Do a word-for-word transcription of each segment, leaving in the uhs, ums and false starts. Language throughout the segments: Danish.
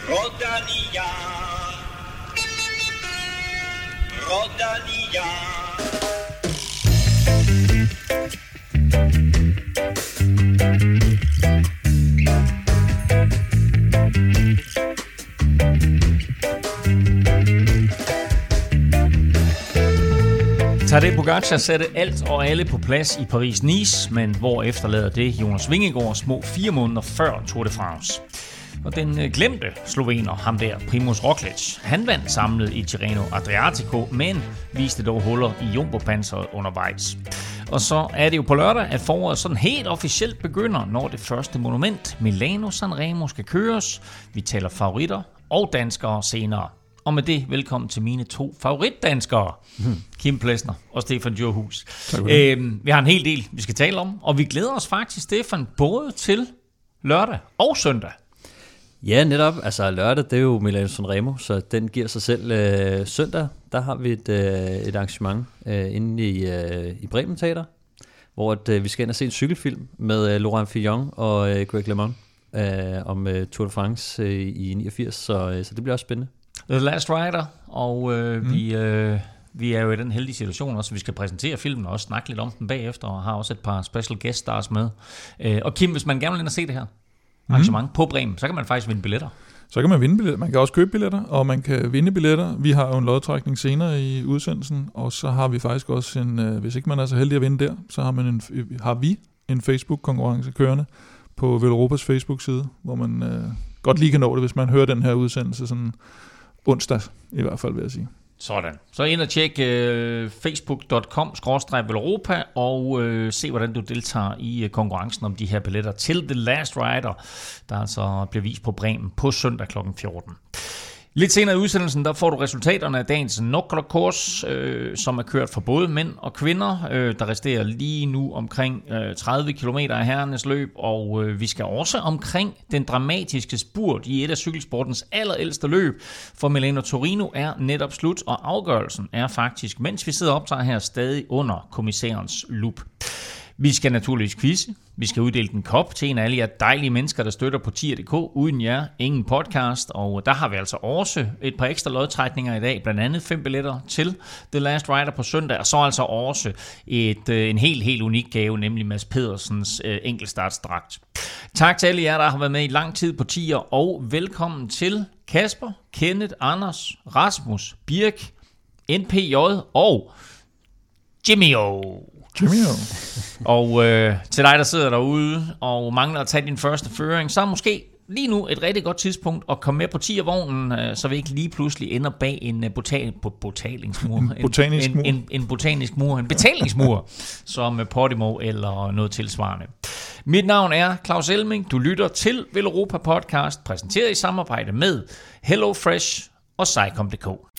Rodania, Rodania. Tadej Pogačar satte alt og alle på plads i Paris-Nice, men hvor efterlader det Jonas Vingegaard små fire måneder før Tour de France. Og den glemte slovener, ham der, Primož Roglič, han vandt samlet i Tirreno Adriatico, men viste dog huller i jumbo-panseret undervejs. Og så er det jo på lørdag, at foråret sådan helt officielt begynder, når det første monument, Milano Sanremo, skal køres. Vi taler favoritter og danskere senere. Og med det, velkommen til mine to favoritdanskere, hmm. Kim Plesner og Stefan Djurhus. Øhm, vi har en hel del, vi skal tale om, og vi glæder os faktisk, Stefan, både til lørdag og søndag. Ja, netop. Altså lørdag, det er jo Milano Sanremo, så den giver sig selv. Øh, søndag, der har vi et, øh, et arrangement øh, inde i, øh, i Bremen Teater, hvor at, øh, vi skal ind og se en cykelfilm med øh, Laurent Fillon og øh, Greg LeMond øh, om øh, Tour de France øh, i niogfirs, så, øh, så det bliver også spændende. The Last Rider, og øh, mm. vi, øh, vi er jo i den heldige situation også, vi skal præsentere filmen og også snakke lidt om den bagefter, og har også et par special guest stars med. Øh, og Kim, hvis man gerne vil ind og se det her arrangement mm. på Bremen, så kan man faktisk vinde billetter. Så kan man vinde billetter. Man kan også købe billetter, og man kan vinde billetter. Vi har jo en lodtrækning senere i udsendelsen, og så har vi faktisk også en, øh, hvis ikke man er så heldig at vinde der, så har, man en, har vi en Facebook-konkurrence kørende på Velropas Facebook-side, hvor man øh, godt lige kan nå det, hvis man hører den her udsendelse sådan onsdag, i hvert fald vil jeg sige. Sådan. Så ind og tjek uh, facebook punktum com skråstreg velropa og uh, se, hvordan du deltager i uh, konkurrencen om de her billetter til The Last Rider, der altså bliver vist på Bremen på søndag klokken fjorten. Lidt senere i udsendelsen, der får du resultaterne af dagens Nokla-kurs, øh, som er kørt for både mænd og kvinder. Øh, der resterer lige nu omkring øh, tredive kilometer af herrenes løb, og øh, vi skal også omkring den dramatiske spurt i et af cykelsportens allerældste løb, for Milano Torino er netop slut, og afgørelsen er faktisk, mens vi sidder og optager her, stadig under kommissærens lup. Vi skal naturligvis quizze. Vi skal uddele en kop til en af alle jer dejlige mennesker, der støtter på tier punktum d k. Uden jer, ingen podcast. Og der har vi altså også et par ekstra lodtrækninger i dag. Blandt andet fem billetter til The Last Rider på søndag. Og så altså også et, en helt, helt unik gave, nemlig Mads Pedersens øh, enkeltstartsdragt. Tak til alle jer, der har været med i lang tid på tier. Og velkommen til Kasper, Kenneth, Anders, Rasmus, Birk, N P J og Jimmy O. Og øh, til dig, der sidder derude og mangler at tage din første føring, så er måske lige nu et rigtig godt tidspunkt at komme med på tiervognen, øh, så vi ikke lige pludselig ender bag en uh, botal, botalingsmur. En botanisk en, mur. En, en, en botanisk mur, en betalingsmur, som uh, Podimo eller noget tilsvarende. Mit navn er Claus Elming. Du lytter til Velropa Podcast, præsenteret i samarbejde med HelloFresh og Cycom punktum d k.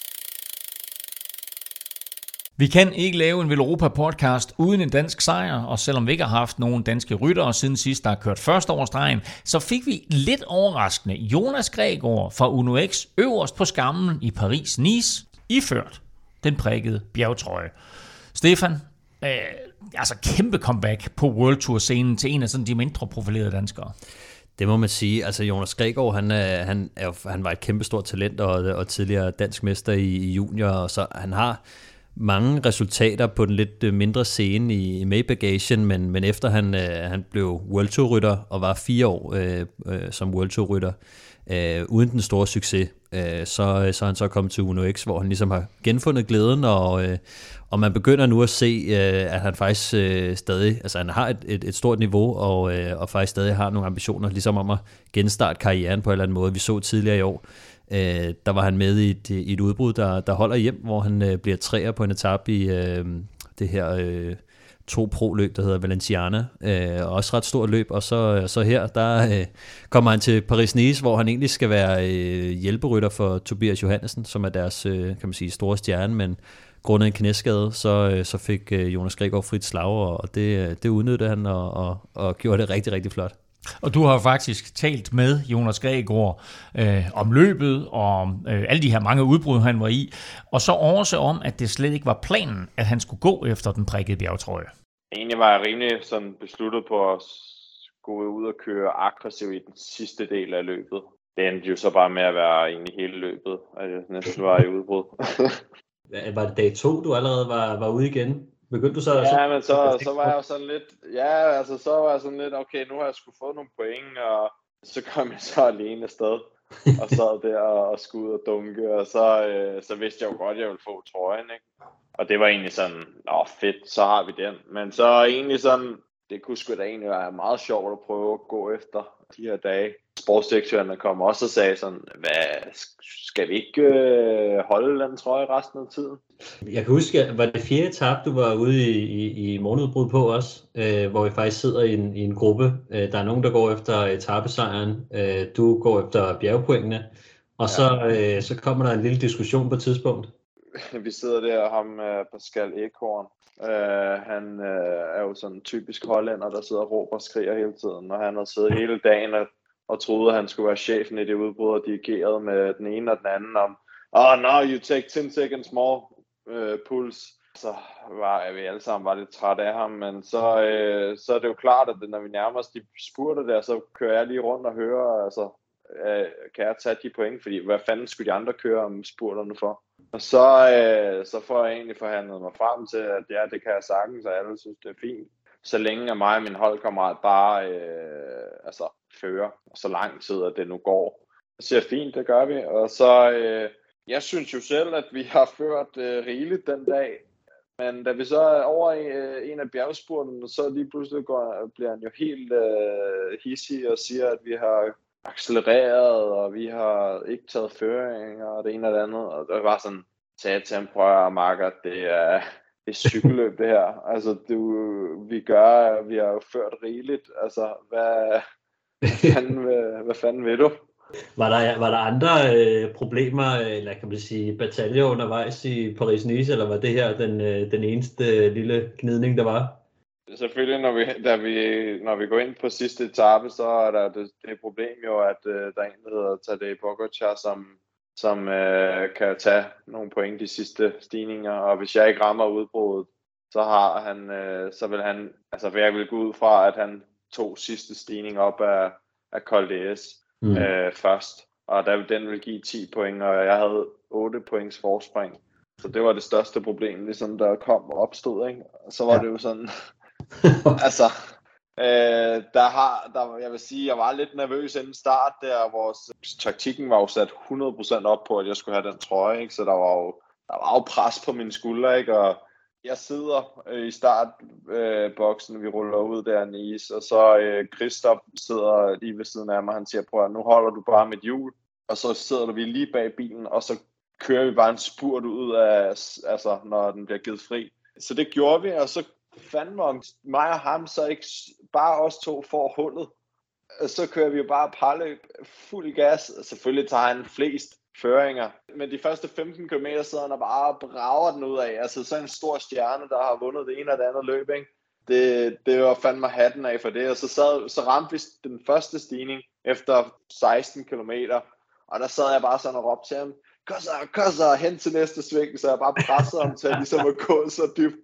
Vi kan ikke lave en Velropa podcast uden en dansk sejr, og selvom vi ikke har haft nogen danske ryttere siden sidst, der har kørt første over stregen, så fik vi lidt overraskende Jonas Gregor fra Uno X øverst på skammen i Paris-Nice, iført den prikkede bjergtrøje. Stefan, øh, altså kæmpe comeback på World Tour-scenen til en af sådan de mindre profilerede danskere. Det må man sige. Altså Jonas Gregor, han, han, er, han var et kæmpestort talent og, og tidligere dansk mester i, i junior, og så han har mange resultater på den lidt mindre scene i, i med bagagen, men, men efter han, øh, han blev World Tour rytter og var fire år øh, øh, som World Tour rytter, øh, uden den store succes, øh, så, så er han så kommet til Uno X, hvor han ligesom har genfundet glæden, og, øh, og man begynder nu at se, øh, at han faktisk øh, stadig, altså han har et, et, et stort niveau, og, øh, og faktisk stadig har nogle ambitioner, ligesom om at genstarte karrieren på en eller anden måde. Vi så tidligere i år, Øh, der var han med i et, i et udbrud, der, der holder hjem, hvor han øh, bliver treer på en etape i øh, det her øh, to pro-løb, der hedder Valenciana. Øh, også ret stort løb, og så, så her, der øh, kommer han til Paris-Nice, hvor han egentlig skal være øh, hjælperytter for Tobias Johannesen, som er deres øh, kan man sige, store stjerne, men grundet en knæskade, så, øh, så fik øh, Jonas Gregor frit slag, og det, det udnyttede han og, og, og gjorde det rigtig, rigtig flot. Og du har faktisk talt med Jonas Gregor øh, om løbet og om øh, alle de her mange udbrud, han var i, og så også om, at det slet ikke var planen, at han skulle gå efter den prikkede bjergtrøje. Egentlig var jeg rimelig sådan besluttet på at gå ud og køre aggressivt i den sidste del af løbet. det endte jo så bare med at være egentlig hele løbet, at jeg næsten var i udbrud. Var det dag to, du allerede var, var ude igen? Begyndte du så? Ja, så, men så, så var jeg jo sådan lidt, ja, altså så var jeg sådan lidt, okay, nu har jeg sgu fået nogle point, og så kom jeg så alene afsted, og sad der og skulle ud og dunke, og så, øh, så vidste jeg jo godt, at jeg ville få trøjen, ikke? Og det var egentlig sådan, åh fedt, så har vi den. Men så egentlig sådan, det kunne sgu da egentlig være meget sjovt at prøve at gå efter de her dage. Sportsdirektøren kom også og sagde sådan, hvad, skal vi ikke øh, holde den trøje resten af tiden? Jeg kan huske, var det fjerde etape, du var ude i, i, i morgenudbrud på også, øh, hvor vi faktisk sidder i en, i en gruppe. Øh, der er nogen, der går efter etapesejren, øh, du går efter bjergpointene, og ja. så, øh, så kommer der en lille diskussion på et tidspunkt. Vi sidder der, ham Pascal Ekhorn. Uh, han uh, er jo sådan en typisk hollænder, der sidder og råber og skriger hele tiden, og han har siddet hele dagen og, og troede, at han skulle være chefen i det udbrud, og dirigerede med den ene og den anden om, oh no, you take ten seconds more uh, puls. Så var vi alle sammen var lidt træt af ham, men så, uh, så er det jo klart, at når vi nærmer os de spurter der, så kører jeg lige rundt og hører, altså, uh, kan jeg tage de point, fordi hvad fanden skulle de andre køre om spurterne for? Og så, øh, så får jeg egentlig forhandlet mig frem til, at ja, det kan jeg sagtens, og alle synes, det er fint. Så længe af mig og min holdkammerat bare øh, altså, fører så lang tid, at det nu går. Så siger fint, det gør vi. Og så, øh, jeg synes jo selv, at vi har ført øh, rigeligt den dag. Men da vi så er over i øh, en af bjergspurterne, så lige pludselig går, bliver han jo helt øh, hissig og siger, at vi har accelereret, og vi har ikke taget føringer, og det ene og det andet, og det var sådan, sagde til ham, prøv at marker, det er, det er cykelløb det her, altså du, vi gør, vi har jo ført rigeligt, altså hvad, hvad, fanden, hvad, hvad fanden ved du? Var der, var der andre øh, problemer, eller kan man sige, bataljer undervejs i Paris-Nice, eller var det her den, øh, den eneste øh, lille gnidning, der var? Selvfølgelig, når vi, da vi, når vi går ind på sidste etape, så er der det, det problem jo, at uh, der er en, der hedder Tadej Pogačar, som, som uh, kan tage nogle point de sidste stigninger, og hvis jeg ikke rammer udbruddet, så har han, uh, så vil han, altså jeg vil gå ud fra, at han tog sidste stigning op af, af Col d'Huez mm. uh, først, og der, den vil give ti point, og jeg havde otte points forspring, så det var det største problem, ligesom der kom og opstod, ikke? Og så var ja. det jo sådan... altså, øh, der har, der, jeg vil sige, jeg var lidt nervøs inden start der, hvor taktikken var jo sat hundrede procent op på, at jeg skulle have den trøje, ikke? Så der var jo, der var jo pres på mine skuldre, ikke? Og jeg sidder øh, i startboksen, øh, vi ruller ud der i Nice, og så øh, Christoph sidder lige ved siden af mig, han siger, prøv at nu holder du bare mit hjul, og så sidder vi lige bag bilen, og så kører vi bare en spurt ud af, altså, når den bliver givet fri. Så det gjorde vi, og så fandme om mig og ham, så ikke bare os to får hullet. Så kører vi jo bare parløb, fuld gas. Selvfølgelig tager han flest føringer. Men de første femten kilometer sidder han og bare brager den ud af. Altså sådan en stor stjerne, der har vundet det ene og det andet løb, ikke? Det, det var fandme hatten af for det. Og så, sad, så ramte vi den første stigning efter seksten kilometer. Og der sad jeg bare sådan og råbte til ham, kom så, kom så, hen til næste sving, så jeg bare pressede ham til ligesom at gå så dybt.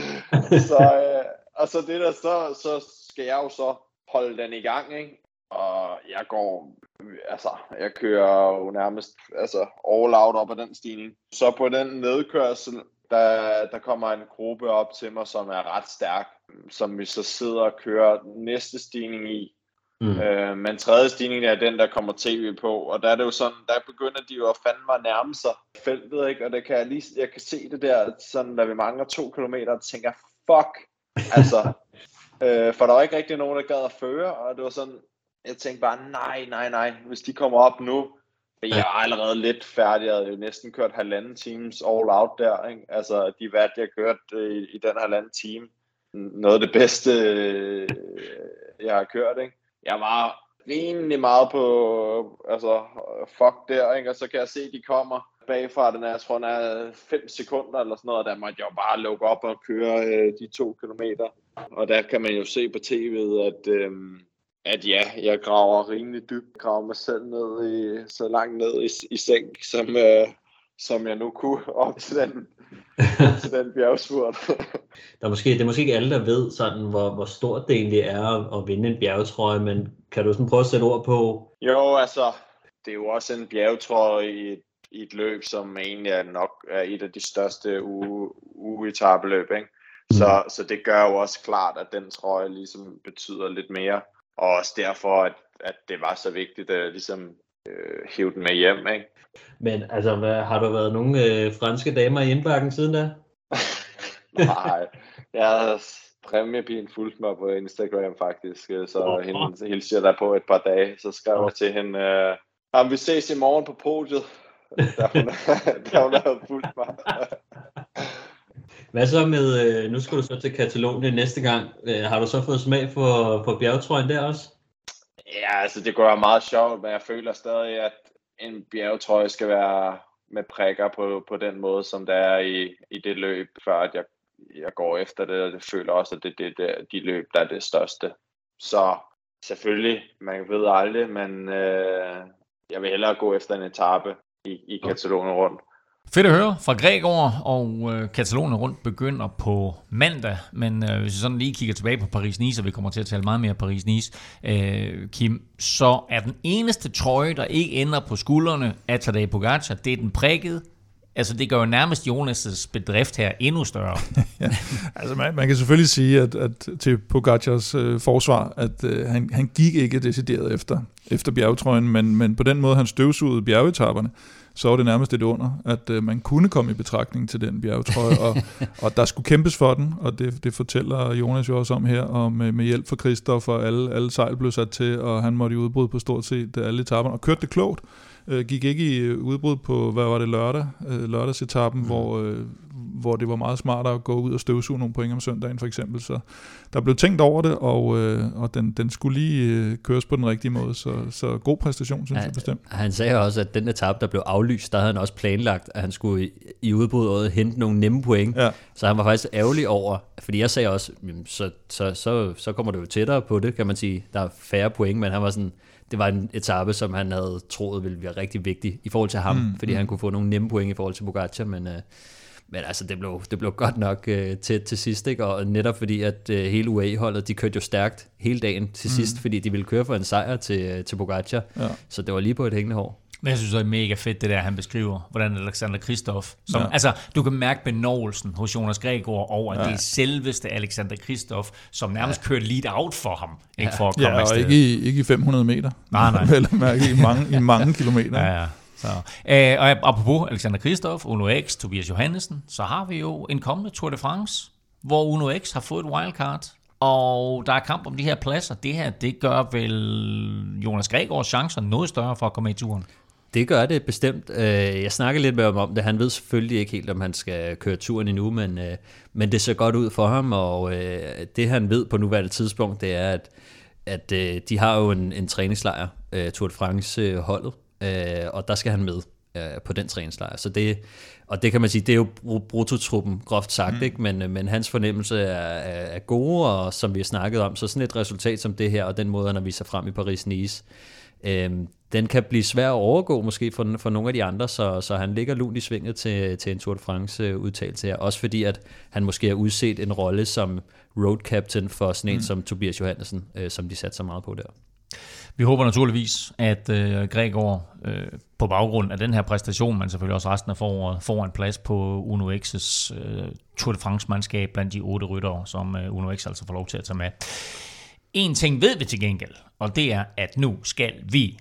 så, øh, og så det der, så, så skal jeg jo så holde den i gang, ikke? Og jeg går, altså, jeg kører jo nærmest altså, all out op ad den stigning. Så på den nedkørsel, der, der kommer en gruppe op til mig, som er ret stærk, som vi så sidder og kører næste stigning i. Mm. Øh, men tredje stigning er den, der kommer tv på, og der er det jo sådan, der begynder de jo at fandme at nærme sig feltet, ikke? Og det kan jeg lige, jeg kan se det der, sådan, da vi mangler to kilometer, og tænker, fuck, altså, øh, for der var ikke rigtig nogen, der gad at føre, og det var sådan, jeg tænkte bare, nej, nej, nej, hvis de kommer op nu, jeg er allerede lidt færdig, jeg havde jo næsten kørt halvanden times all out der, ikke? Altså, de hvad jeg kørt øh, i den halvanden time, noget af det bedste, øh, jeg har kørt, ikke? Jeg var rimelig meget på, altså, fuck der, ikke? Og så kan jeg se, at de kommer bagfra, den er, jeg tror, den er fem sekunder eller sådan noget, og der måtte jeg jo bare lukke op og køre øh, de to kilometer. Og der kan man jo se på tv'et, at, øh, at ja, jeg graver rimelig dybt, graver mig selv ned i, så langt ned i, i sænk, som, øh, som jeg nu kunne op til den, til den bjergspurt. Der er måske, det er måske ikke alle, der ved, sådan, hvor, hvor stort det egentlig er at, at vinde en bjergetrøje, men kan du sådan prøve at sætte ord på? Jo, altså, det er jo også en bjergetrøje i et, i et løb, som egentlig er nok er et af de største ugetabeløb, ikke? Så, så det gør jo også klart, at den trøje ligesom betyder lidt mere. Og også derfor, at, at det var så vigtigt at ligesom øh, hive den med hjem, ikke? Men altså, hvad, har der været nogle øh, franske damer i indbakken siden da? Nej, jeg har præmiepigen fulgt mig på Instagram faktisk, så oh, hende hilser jeg der på et par dage, så skrev jeg til hende, øh, om vi ses i morgen på podiet, da hun, da hun havde fulgt mig. Hvad så med, nu skal du så til Katalonien næste gang, har du så fået smag for, for bjergetrøjen der også? Ja, altså det går meget sjovt, men jeg føler stadig, at en bjergetrøje skal være med prikker på, på den måde, som det er i, i det løb, før at jeg, jeg går efter det, og jeg føler også, at det er det, det, de løb, der er det største. Så selvfølgelig, man ved aldrig, men øh, jeg vil hellere gå efter en etape i, i Katalonien rundt. Fedt at høre fra Gregor, og øh, Katalonien rundt begynder på mandag, men øh, hvis vi sådan lige kigger tilbage på Paris-Nice, og vi kommer til at tale meget mere Paris-Nice, øh, Kim, så er den eneste trøje, der ikke ender på skuldrene af Tadej Pogačar, det er den prikkede. Altså det gør jo nærmest Jonas' bedrift her endnu større. Ja, altså man, man kan selvfølgelig sige, at, at til Pogacars øh, forsvar, at øh, han, han gik ikke decideret efter, efter bjergetrøjen, men, men på den måde han støvsugede bjergetaperne, så var det nærmest et under, at øh, man kunne komme i betragtning til den bjergetrøje, og, og der skulle kæmpes for den, og det, det fortæller Jonas jo også om her, og med, med hjælp fra Christoph, og alle, alle sejl blev sat til, og han måtte i udbrud på stort set alle etaperne, og kørte det klogt. Øh, gik ikke i udbrud på, hvad var det, lørdag, øh, lørdagsetappen, mm. hvor, øh, hvor det var meget smartere at gå ud og støvsuge nogle point om søndagen for eksempel. Så der blev tænkt over det, og, øh, og den, den skulle lige øh, køres på den rigtige måde. Så, så god præstation, synes han, jeg bestemt. Han sagde også, at den etape, der blev aflyst, der havde han også planlagt, at han skulle i, i udbrudåret hente nogle nemme point. Ja. Så han var faktisk ærgerlig over, fordi jeg sagde også, så, så, så, så kommer det jo tættere på det, kan man sige. Der er færre point, men han var sådan... Det var en etape, som han havde troet ville være rigtig vigtig i forhold til ham, mm, fordi mm. han kunne få nogle nemme point i forhold til Pogačar, men, øh, men altså, det blev, det blev godt nok øh, tæt til sidst, ikke? Og netop fordi, at øh, hele U A E-holdet, de kørte jo stærkt hele dagen til mm. sidst, fordi de ville køre for en sejr til, til Pogačar, ja. Så det var lige på et hængende hår. Men jeg synes, det er mega fedt, det der, han beskriver, hvordan Alexander Kristoff, som, ja. Altså, du kan mærke benovelsen hos Jonas Gregor over, at ja. Det er selveste Alexander Kristoff, som nærmest ja. Kørte lead out for ham, ikke for at komme ja, og ikke i, ikke i fem hundrede meter. Nej, nej. Vel at mærke i mange, i mange kilometer. Ja, ja. Så, øh, og apropos Alexander Kristoff, Uno X, Tobias Johannesen, så har vi jo en kommende Tour de France, hvor Uno X har fået et wildcard, og der er kamp om de her pladser. Det her, det gør vel Jonas Gregors chancer noget større for at komme med i turen. Det gør det bestemt. Jeg snakker lidt med ham om det. Han ved selvfølgelig ikke helt, om han skal køre turen endnu, men, men det ser godt ud for ham, og det han ved på nuværende tidspunkt, det er, at, at de har jo en, en træningslejr, Tour de France-holdet, og der skal han med på den træningslejr. Så det, og det kan man sige, det er jo brutotruppen, groft sagt, mm. ikke? Men, men hans fornemmelse er, er gode, og som vi har snakket om, så sådan et resultat som det her, og den måde, han har vist sig frem i Paris-Nice, Øhm, den kan blive svær at overgå måske for, for nogle af de andre, så, så han ligger lunt i svinget til, til en Tour de France udtalelse her, også fordi at han måske har udset en rolle som road captain for sådan en mm. som Tobias Johannesen, øh, som de satte så meget på der. Vi håber naturligvis, at øh, Gregor øh, på baggrund af den her præstation, men selvfølgelig også resten af foråret, får en plads på Uno X's øh, Tour de France-mandskab blandt de otte ryttere, som øh, Uno X altså får lov til at tage med. En ting ved vi til gengæld, og det er, at nu skal vi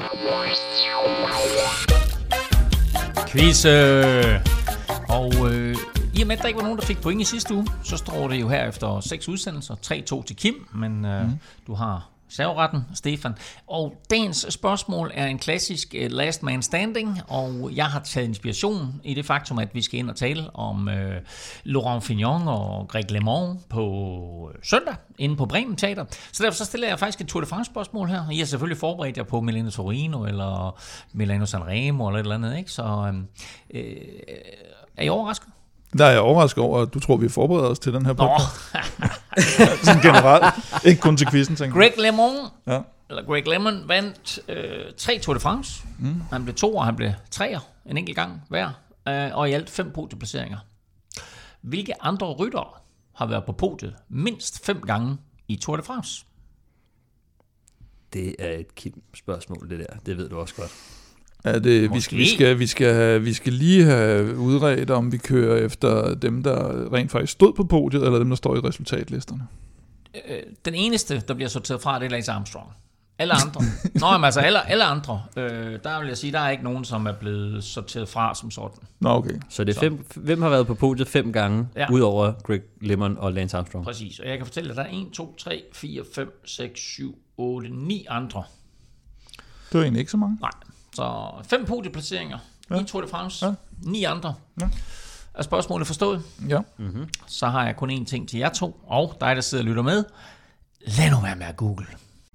quizze. Og øh, i og med, at der ikke var nogen, der fik point i sidste uge, så står det jo her efter seks udsendelser, tre to til Kim, men øh, mm. du har serveretten, Stefan. Og dagens spørgsmål er en klassisk uh, last man standing, og jeg har taget inspiration i det faktum, at vi skal ind og tale om uh, Laurent Fignon og Greg LeMond på uh, søndag inde på Bremen Teater. Så derfor så stiller jeg faktisk et Tour de France spørgsmål her. I har selvfølgelig forberedt jer på Milano Torino eller Milano Sanremo eller et eller andet, ikke? Så uh, uh, er I overrasket? Der er jeg overrasket over, at du tror, vi forbereder os til den her podcast. Sådan generelt. Ikke kun til quizzen, tænker Greg LeMond, ja. eller Greg LeMond vandt øh, tre Tour de France. Mm. Han blev to, og han blev treer en enkelt gang hver. Øh, og i alt fem podieplaceringer. Hvilke andre ryttere har været på podiet mindst fem gange i Tour de France? Det er et Kim-spørgsmål, det der. Det ved du også godt. Ja, det, vi, skal, vi, skal, vi, skal have, vi skal lige have udredt, om vi kører efter dem, der rent faktisk stod på podiet, eller dem, der står i resultatlisterne. Den eneste, der bliver sorteret fra, det er Lance Armstrong. Alle andre. Nå, men altså alle, alle andre. Øh, der vil jeg sige, der er ikke nogen, som er blevet sorteret fra som sådan. Nå, okay. Så det er fem, hvem har været på podiet fem gange, ja. Udover Greg LeMond og Lance Armstrong? Præcis, og jeg kan fortælle, at der er en, to, tre, fire, fem, seks, syv, otte, ni andre. Det er egentlig ikke så mange. Nej, så fem podieplaceringer ja. i Tour de France, ja. ni andre. Ja. Er spørgsmålet forstået? Ja. Mm-hmm. Så har jeg kun én ting til jer to, og dig, der sidder og lytter med. Lad nu være med at google.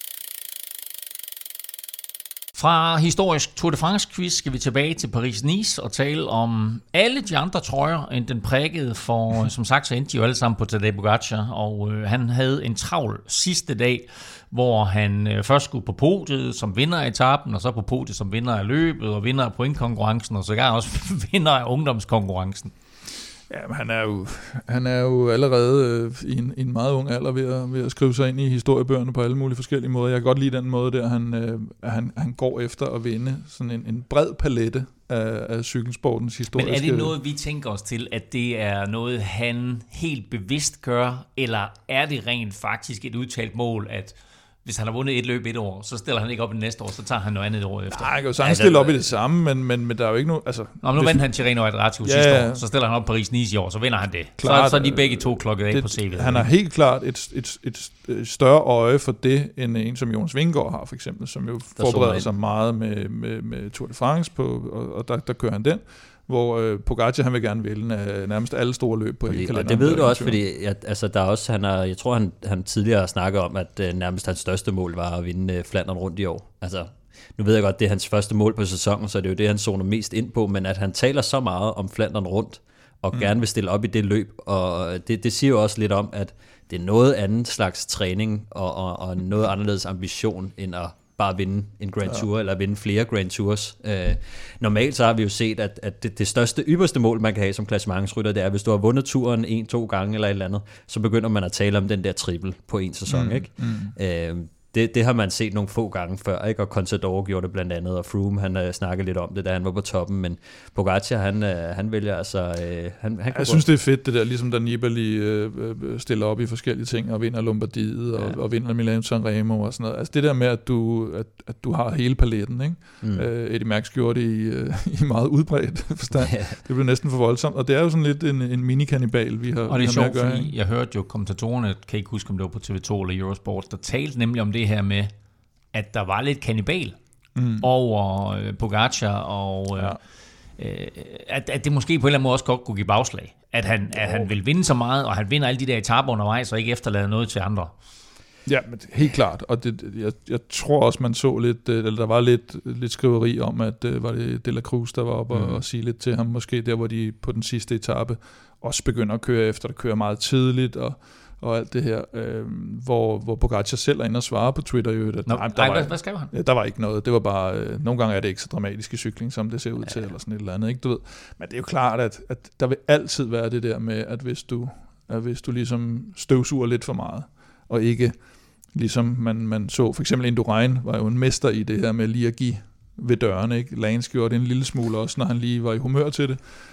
Fra historisk Tour de France-quiz skal vi tilbage til Paris-Nice og tale om alle de andre trøjer end den prikkede, for som sagt så endte de jo alle sammen på Tadej Pogačar, og øh, han havde en travl sidste dag, hvor han øh, først skulle på podiet som vinder af etappen, og så på podiet som vinder af løbet, og vinder af pointkonkurrencen, og sågar også vinder af ungdomskonkurrencen. Ja, men han er jo, han er jo allerede øh, i, en, i en meget ung alder ved at, ved at skrive sig ind i historiebøgerne på alle mulige forskellige måder. Jeg kan godt lide den måde der, han, øh, han, han går efter at vinde sådan en, en bred palette af, af cykelsportens historiske... Men er det noget, vi tænker os til, at det er noget, han helt bevidst gør, eller er det rent faktisk et udtalt mål, at hvis han har vundet et løb et år, så stiller han ikke op i næste år, så tager han noget andet år efter. Nej, han kan jo sagtens stille op i det samme, men, men, men der er jo ikke nogen... Altså, Nå, nu vandt han Tirreno Adriatico ja, sidste år, så stiller han op Paris-Nice i år, så vinder han det. Klart, så, så er de begge to klokket af på C V'et. Han har helt klart et, et, et, et større øje for det, end en som Jonas Vingegaard har, for eksempel, som jo der forbereder sig meget med, med, med Tour de France, på, og, og der, der kører han den. Hvor øh, Pogačar, han vil gerne vinde nærmest alle store løb på hele kalenderen. Og det ved du også, fordi jeg, altså, der er også, han har, jeg tror, han, han tidligere snakkede om, at øh, nærmest hans største mål var at vinde øh, Flandern rundt i år. Altså, nu ved jeg godt, det er hans første mål på sæsonen, så det er jo det, han zoner mest ind på, men at han taler så meget om Flandern rundt, og mm. gerne vil stille op i det løb, og det, det siger jo også lidt om, at det er noget andet slags træning, og, og, og noget anderledes ambition, end at bare vinde en Grand Tour, ja. Eller vinde flere Grand Tours. Øh, normalt så har vi jo set, at, at det, det største, ypperste mål, man kan have som klassementsrytter, det er, hvis du har vundet turen en, to gange eller et eller andet, så begynder man at tale om den der triple på en sæson, mm, ikke? Mm. Øh, det, det har man set nogle få gange før, ikke? Og Contador gjorde det blandt andet, og Froome, han uh, snakkede lidt om det, da han var på toppen, men Pogačar, han, uh, han vælger altså... Uh, han, han jeg synes, det er fedt, det der, ligesom da Nibali uh, stiller op i forskellige ting, og vinder Lombardiet, og, ja. og vinder Milano-San Remo, og sådan noget. Altså det der med, at du, at, at du har hele paletten, ikke? Mm. Uh, Eddie Merckx gjorde det i, uh, i meget udbredt forstand. Ja. Det blev næsten for voldsomt, og det er jo sådan lidt en, en mini-kannibal, vi har Og det er sjovt, fordi ikke? Jeg hørte jo kommentatorerne, kan ikke huske, om det var på T V to eller Eurosport, der talte nemlig om det her med, at der var lidt kannibal mm. over øh, Pogačar, og øh, ja. øh, at, at det måske på en eller anden måde også godt kunne give bagslag. At han, at han vil vinde så meget, og han vinder alle de der etaper undervejs, og ikke efterlader noget til andre. Ja, men helt klart. Og det, jeg, jeg tror også, man så lidt, eller der var lidt, lidt skriveri om, at øh, var det De La Cruz, der var oppe mm. og, og sige lidt til ham, måske der, hvor de på den sidste etape også begynder at køre efter, der kører meget tidligt, og og alt det her, øh, hvor, hvor Pogačar selv er inde og svarer på Twitter, jo, at Nå, nej, der, ej, var, hvad, hvad skrev han? Ja, der var ikke noget, det var bare, øh, nogle gange er det ikke så dramatisk i cykling, som det ser ud ja. til, eller sådan et eller andet, ikke, du ved. Men det er jo klart, at, at der vil altid være det der med, at hvis du, at hvis du ligesom støvsuger lidt for meget, og ikke ligesom man, man så, for eksempel Indurain var jo en mester i det her med lige at give ved dørene, ikke? Lance gjorde det en lille smule også, når han lige var i humør til det.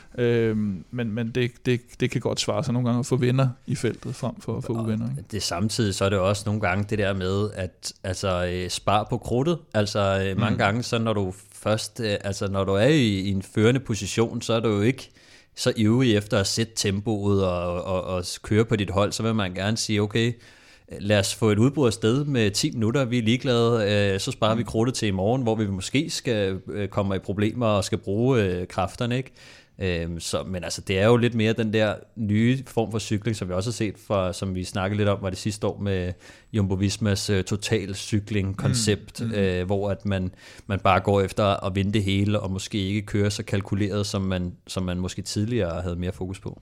Øhm, men men det, det, det kan godt svare sig nogle gange at få vinder i feltet frem for at få uvinder. Ikke? Det samtidig så er det også nogle gange det der med at altså øh, spare på krudtet. Altså øh, mange mm. gange så når du først øh, altså når du er i, i en førende position, så er du jo ikke så ivrig efter at sætte tempoet og, og, og køre på dit hold, så vil man gerne sige okay, lad os få et udbrud afsted med ti minutter, vi er ligeglade, så sparer vi krudtet til i morgen, hvor vi måske skal komme i problemer og skal bruge kræfterne, ikke? Så, men altså, det er jo lidt mere den der nye form for cykling, som vi også har set, fra, som vi snakkede lidt om, var det sidste år med Jumbo-Vismas uh, total cykling-koncept, mm, mm. øh, hvor at man, man bare går efter at vinde det hele, og måske ikke kører så kalkuleret, som man, som man måske tidligere havde mere fokus på.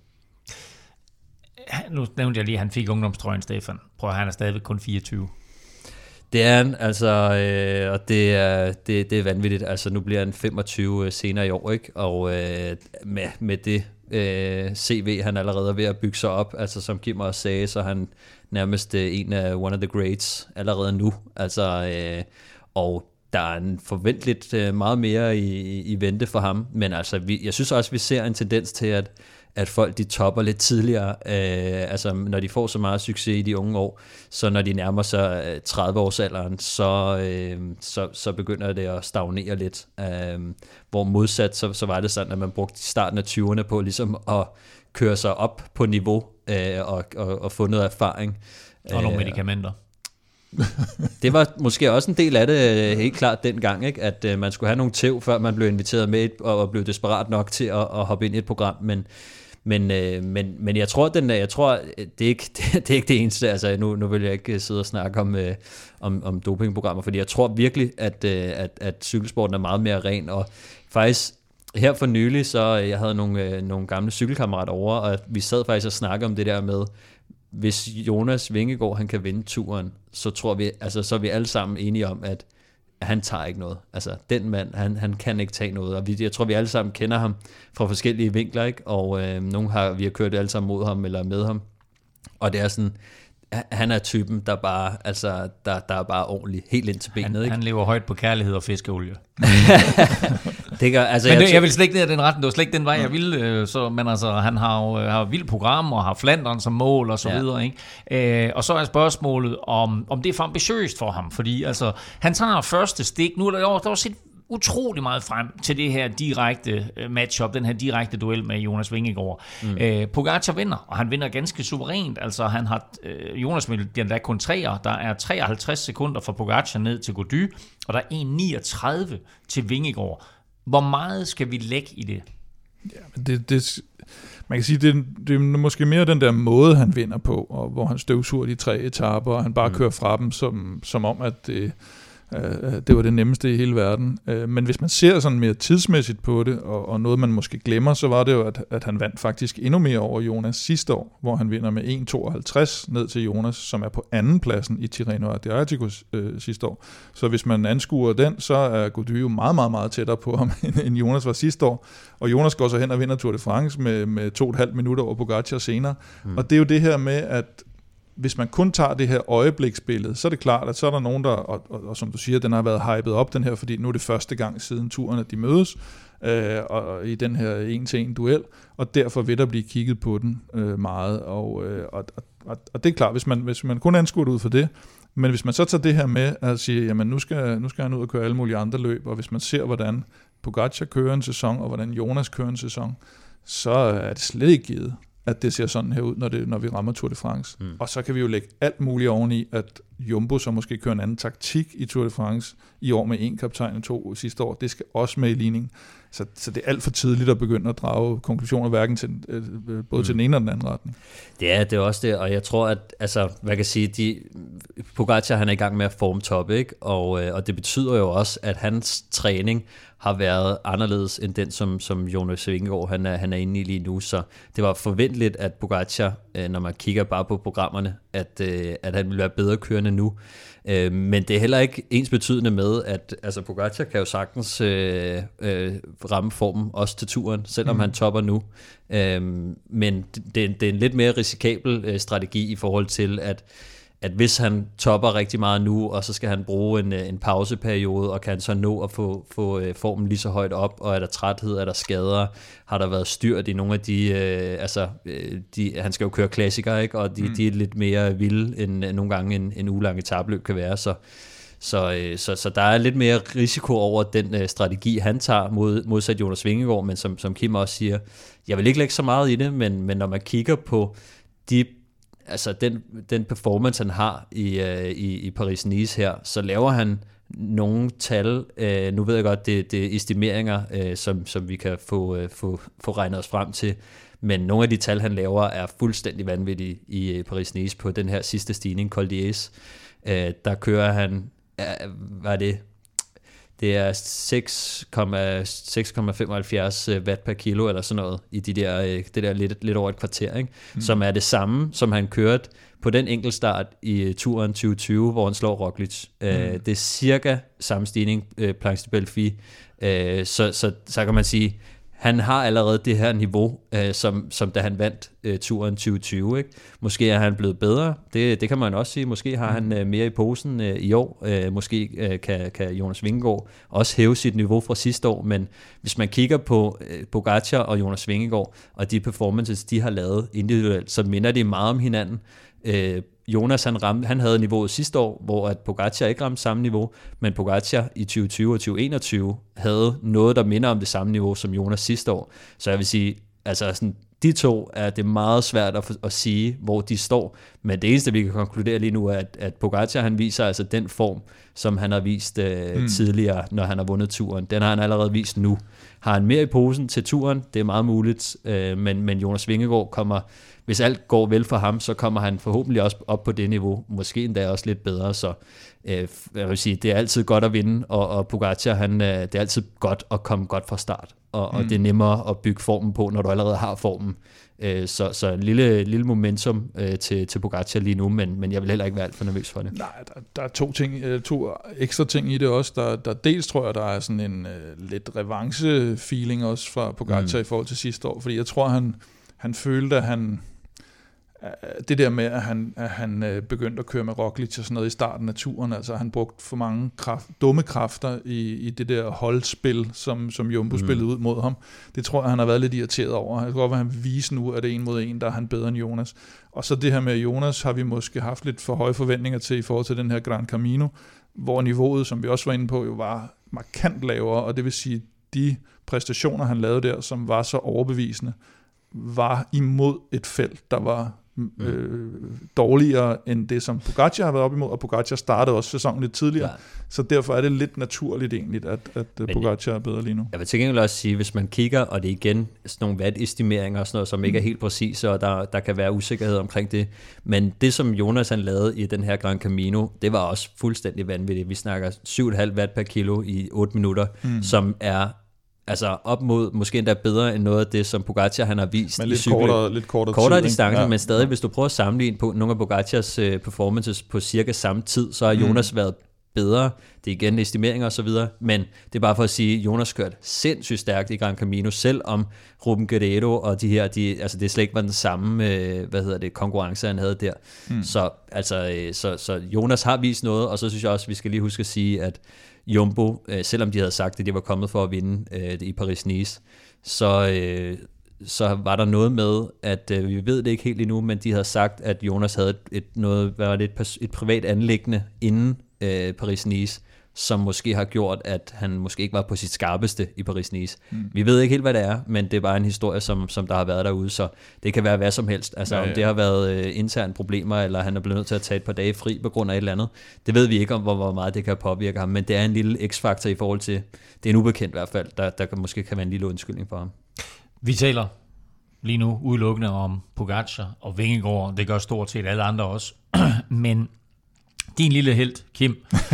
Nu nævnte jeg lige, at han fik ungdomstrøjen, Stefan. Prøv at han er stadigvæk kun fireogtyve. Det er han, altså, øh, og det er, det, det er vanvittigt. Altså, nu bliver han femogtyve senere i år, ikke? Og øh, med, med det øh, C V, han allerede er ved at bygge sig op, altså som Kim også sagde, så han nærmest øh, en af one of the greats allerede nu, altså, øh, og der er en forventeligt øh, meget mere i, i vente for ham, men altså, vi, jeg synes også, vi ser en tendens til, at at folk de topper lidt tidligere, øh, altså når de får så meget succes i de unge år, så når de nærmer sig tredive-årsalderen, så, øh, så, så begynder det at stagnere lidt. Øh, hvor modsat, så, så var det sådan, at man brugte starten af tyverne på ligesom at køre sig op på niveau øh, og, og, og få noget erfaring. Og nogle medicamenter. Det var måske også en del af det helt klart dengang, ikke? At øh, man skulle have nogle tæv, før man blev inviteret med og, og blev desperat nok til at, at hoppe ind i et program, men Men, øh, men, men jeg tror, den, jeg tror det, er ikke, det, det er ikke det eneste. Altså, nu, nu vil jeg ikke sidde og snakke om, øh, om, om dopingprogrammer, fordi jeg tror virkelig, at, øh, at, at cykelsporten er meget mere ren. Og faktisk her for nylig, så jeg havde nogle, øh, nogle gamle cykelkammerater over, og vi sad faktisk og snakkede om det der med, hvis Jonas Vingegaard han kan vinde turen, så tror vi, altså, så er vi alle sammen enige om, at han tager ikke noget. Altså, den mand, han, han kan ikke tage noget. Og vi, jeg tror, vi alle sammen kender ham fra forskellige vinkler, ikke? Og øh, nogle har, vi har kørt alle sammen mod ham eller med ham. Og det er sådan, han er typen, der bare, altså, der, der er bare ordentlig helt ind til benet, han, ikke? Han lever højt på kærlighed og fiskeolie. Det gør, altså, men det, jeg, jeg vil slet ikke ned ad den retning, det var slet ikke den vej, jeg ville. Så, men altså, han har jo har vildt program og har Flandern som mål og så ja. videre. Ikke? Øh, og så er spørgsmålet, om, om det er for ambitiøst for ham. Fordi altså, han tager første stik. Nu er der jo der var set utrolig meget frem til det her direkte matchup, den her direkte duel med Jonas Vingegaard. Mm. Øh, Pogacar vinder, og han vinder ganske suverænt. Altså, han har, øh, Jonas bliver der kun treer. Der er treoghalvtreds sekunder fra Pogacar ned til Gody, og der er en niogtredive til Vingegaard. Hvor meget skal vi lægge i det? Ja, men det, det, man kan sige, det, det er måske mere den der måde, han vinder på, og hvor han støvsuger de tre etaper, og han bare mm. kører fra dem, som, som om, at det, øh, det var det nemmeste i hele verden. Øh, men hvis man ser sådan mere tidsmæssigt på det, og, og noget, man måske glemmer, så var det jo, at, at han vandt faktisk endnu mere over Jonas sidste år, hvor han vinder med en tooghalvtreds ned til Jonas, som er på anden pladsen i Tirreno Adriatico øh, sidste år. Så hvis man anskuer den, så er Gody jo meget, meget, meget tættere på ham, end Jonas var sidste år. Og Jonas går så hen og vinder Tour de France med, med to og et halvt minutter over Pogacar senere. Mm. Og det er jo det her med, at hvis man kun tager det her øjebliksbillede, så er det klart, at så er der nogen, der, og, og, og som du siger, den har været hypet op, den her, fordi nu er det første gang siden turen, at de mødes, øh, og i den her en-til-en duel, og derfor vil der blive kigget på den øh, meget, og, øh, og, og, og det er klart, hvis man, hvis man kun anskuer det ud for det, men hvis man så tager det her med at sige, jamen nu skal, nu skal han ud og køre alle mulige andre løb, og hvis man ser, hvordan Pogacar kører en sæson, og hvordan Jonas kører en sæson, så er det slet ikke givet, at det ser sådan her ud, når, det, når vi rammer Tour de France. Mm. Og så kan vi jo lægge alt muligt oveni, at Jumbo så måske kører en anden taktik i Tour de France i år med en kaptajn og to sidste år. Det skal også med i ligningen. Så, så det er alt for tidligt at begynde at drage konklusioner, hverken til, øh, både mm. til den ene og den anden retning. Ja, det er også det, og jeg tror, at altså, hvad kan sige, de, Pogacar han er i gang med at forme top, ikke? Og, øh, og det betyder jo også, at hans træning har været anderledes end den, som, som Jonas Vingegaard han er, han er inde i lige nu. Så det var forventeligt, at Pogacar, øh, når man kigger bare på programmerne, at, øh, at han ville være bedre kørende nu. Øh, men det er heller ikke ens betydende med, at altså, Pogacar kan jo sagtens øh, øh, ramme formen også til turen, selvom mm. han topper nu. Øh, men det, det er en lidt mere risikabel øh, strategi i forhold til, at at hvis han topper rigtig meget nu, og så skal han bruge en, en pauseperiode, og kan så nå at få, få formen lige så højt op, og er der træthed, er der skader, har der været styrt i nogle af de, øh, altså, de, han skal jo køre klassikere, ikke? Og de, mm. de er lidt mere vilde, end nogle gange en, en ugelang etapløb kan være, så, så, så, så der er lidt mere risiko over den øh, strategi, han tager mod, modsat Jonas Vingegaard, men som, som Kim også siger, jeg vil ikke lægge så meget i det, men, men når man kigger på de altså den, den performance, han har i, uh, i, i Paris-Nice her, så laver han nogle tal. Uh, nu ved jeg godt, det, det er estimeringer, uh, som, som vi kan få, uh, få, få regnet os frem til, men nogle af de tal, han laver, er fuldstændig vanvittige i uh, Paris-Nice på den her sidste stigning, Col d'Huez. Uh, der kører han, uh, hvad er det? Det er seks komma femoghalvfjerds watt per kilo eller sådan noget i de der, det der lidt, lidt over et kvarter, ikke? Mm. Som er det samme, som han kørte på den enkeltstart i turen tyve tyve, hvor han slår Roglic. Mm. Uh, det er cirka samme stigning, uh, Planche de Belfi. Uh, så, så, så kan man sige, han har allerede det her niveau, øh, som, som da han vandt øh, turen tyve tyve. Ikke? Måske er han blevet bedre, det, det kan man også sige. Måske har han øh, mere i posen øh, i år. Øh, måske øh, kan, kan Jonas Vingegaard også hæve sit niveau fra sidste år. Men hvis man kigger på øh, Pogačar og Jonas Vingegaard, og de performances, de har lavet individuelt, så minder de meget om hinanden. Øh, Jonas han, ramte, han havde niveauet sidste år, hvor at Pogačar ikke ramte samme niveau, men Pogačar i tyve tyve og tyve enogtyve havde noget, der minder om det samme niveau som Jonas sidste år. Så jeg vil sige, altså sådan, de to er det meget svært at, at sige, hvor de står, men det eneste, vi kan konkludere lige nu, er, at, at Pogačar han viser altså den form, som han har vist øh, mm. tidligere, når han har vundet turen. Den har han allerede vist nu. Har han mere i posen til turen? Det er meget muligt, øh, men, men Jonas Vingegaard kommer, hvis alt går vel for ham, så kommer han forhåbentlig også op på det niveau, måske endda også lidt bedre, så øh, jeg vil sige, det er altid godt at vinde, og, og Pogačar, han, øh, det er altid godt at komme godt fra start, og, mm. og det er nemmere at bygge formen på, når du allerede har formen. Øh, så, så en lille, lille momentum øh, til, til Pogačar lige nu, men, men jeg vil heller ikke være alt for nervøs for det. Nej, der, der er to, ting, to ekstra ting i det også. Der, der dels tror jeg, der er sådan en uh, lidt revanche-feeling også fra Pogačar mm. i forhold til sidste år, fordi jeg tror, han, han følte, at han det der med, at han, at han begyndte at køre med Roglic og sådan noget i starten af turen, altså han brugte for mange kraft, dumme kræfter i, i det der holdspil, som, som Jumbo mm. spillede ud mod ham. Det tror jeg, han har været lidt irriteret over. Jeg tror, at han viser nu, at det er en mod en, der er han bedre end Jonas. Og så det her med Jonas har vi måske haft lidt for høje forventninger til i forhold til den her Gran Camino, hvor niveauet, som vi også var inde på, jo var markant lavere, og det vil sige, de præstationer, han lavede der, som var så overbevisende, var imod et felt, der var øh, dårligere end det, som Pogačar har været op imod, og Pogačar startede også sæsonen lidt tidligere, ja. Så derfor er det lidt naturligt egentlig, at, at Pogačar er bedre lige nu. Jeg vil til gengæld også sige, hvis man kigger, og det er igen sådan nogle vatestimeringer og sådan noget, som mm. ikke er helt præcise, og der, der kan være usikkerhed omkring det, men det, som Jonas han lavede i den her Gran Camino, det var også fuldstændig vanvittigt. Vi snakker syv komma fem watt per kilo i otte minutter, mm. som er altså op mod, måske endda bedre end noget af det, som Pogačar han har vist men i lidt cykling. Kortere, lidt kortere, kortere tid, distance, ja. Men stadig, ja. Hvis du prøver at sammenligne på nogle af Pogacars uh, performances på cirka samme tid, så har Jonas mm. været bedre. Det er igen estimeringer og så videre, men det er bare for at sige, at Jonas kørte sindssygt stærkt i Gran Camino, selvom Ruben Guerrero og de her, de, altså det slet ikke var den samme, øh, hvad hedder det, konkurrence, han havde der. Mm. Så, altså, øh, så, så Jonas har vist noget, og så synes jeg også, vi skal lige huske at sige, at Jumbo, øh, selvom de havde sagt, at de var kommet for at vinde øh, i Paris-Nice, så, øh, så var der noget med, at øh, vi ved det ikke helt endnu, men de havde sagt, at Jonas havde et, et, noget, hvad var det, et, et privat anliggende inden øh, Paris-Nice, som måske har gjort, at han måske ikke var på sit skarpeste i Paris-Nice. Mm. Vi ved ikke helt, hvad det er, men det er bare en historie, som, som der har været derude, så det kan være hvad som helst. Altså ja, ja. Om det har været øh, interne problemer, eller han er blevet nødt til at tage et par dage fri på grund af et eller andet. Det ved vi ikke om, hvor, hvor meget det kan påvirke ham, men det er en lille x-faktor i forhold til, det er en ubekendt i hvert fald, der, der kan, måske kan være en lille undskyldning for ham. Vi taler lige nu udelukkende om Pogačar og Vingegaard, det gør stort set alle andre også, men din lille helt, Kim,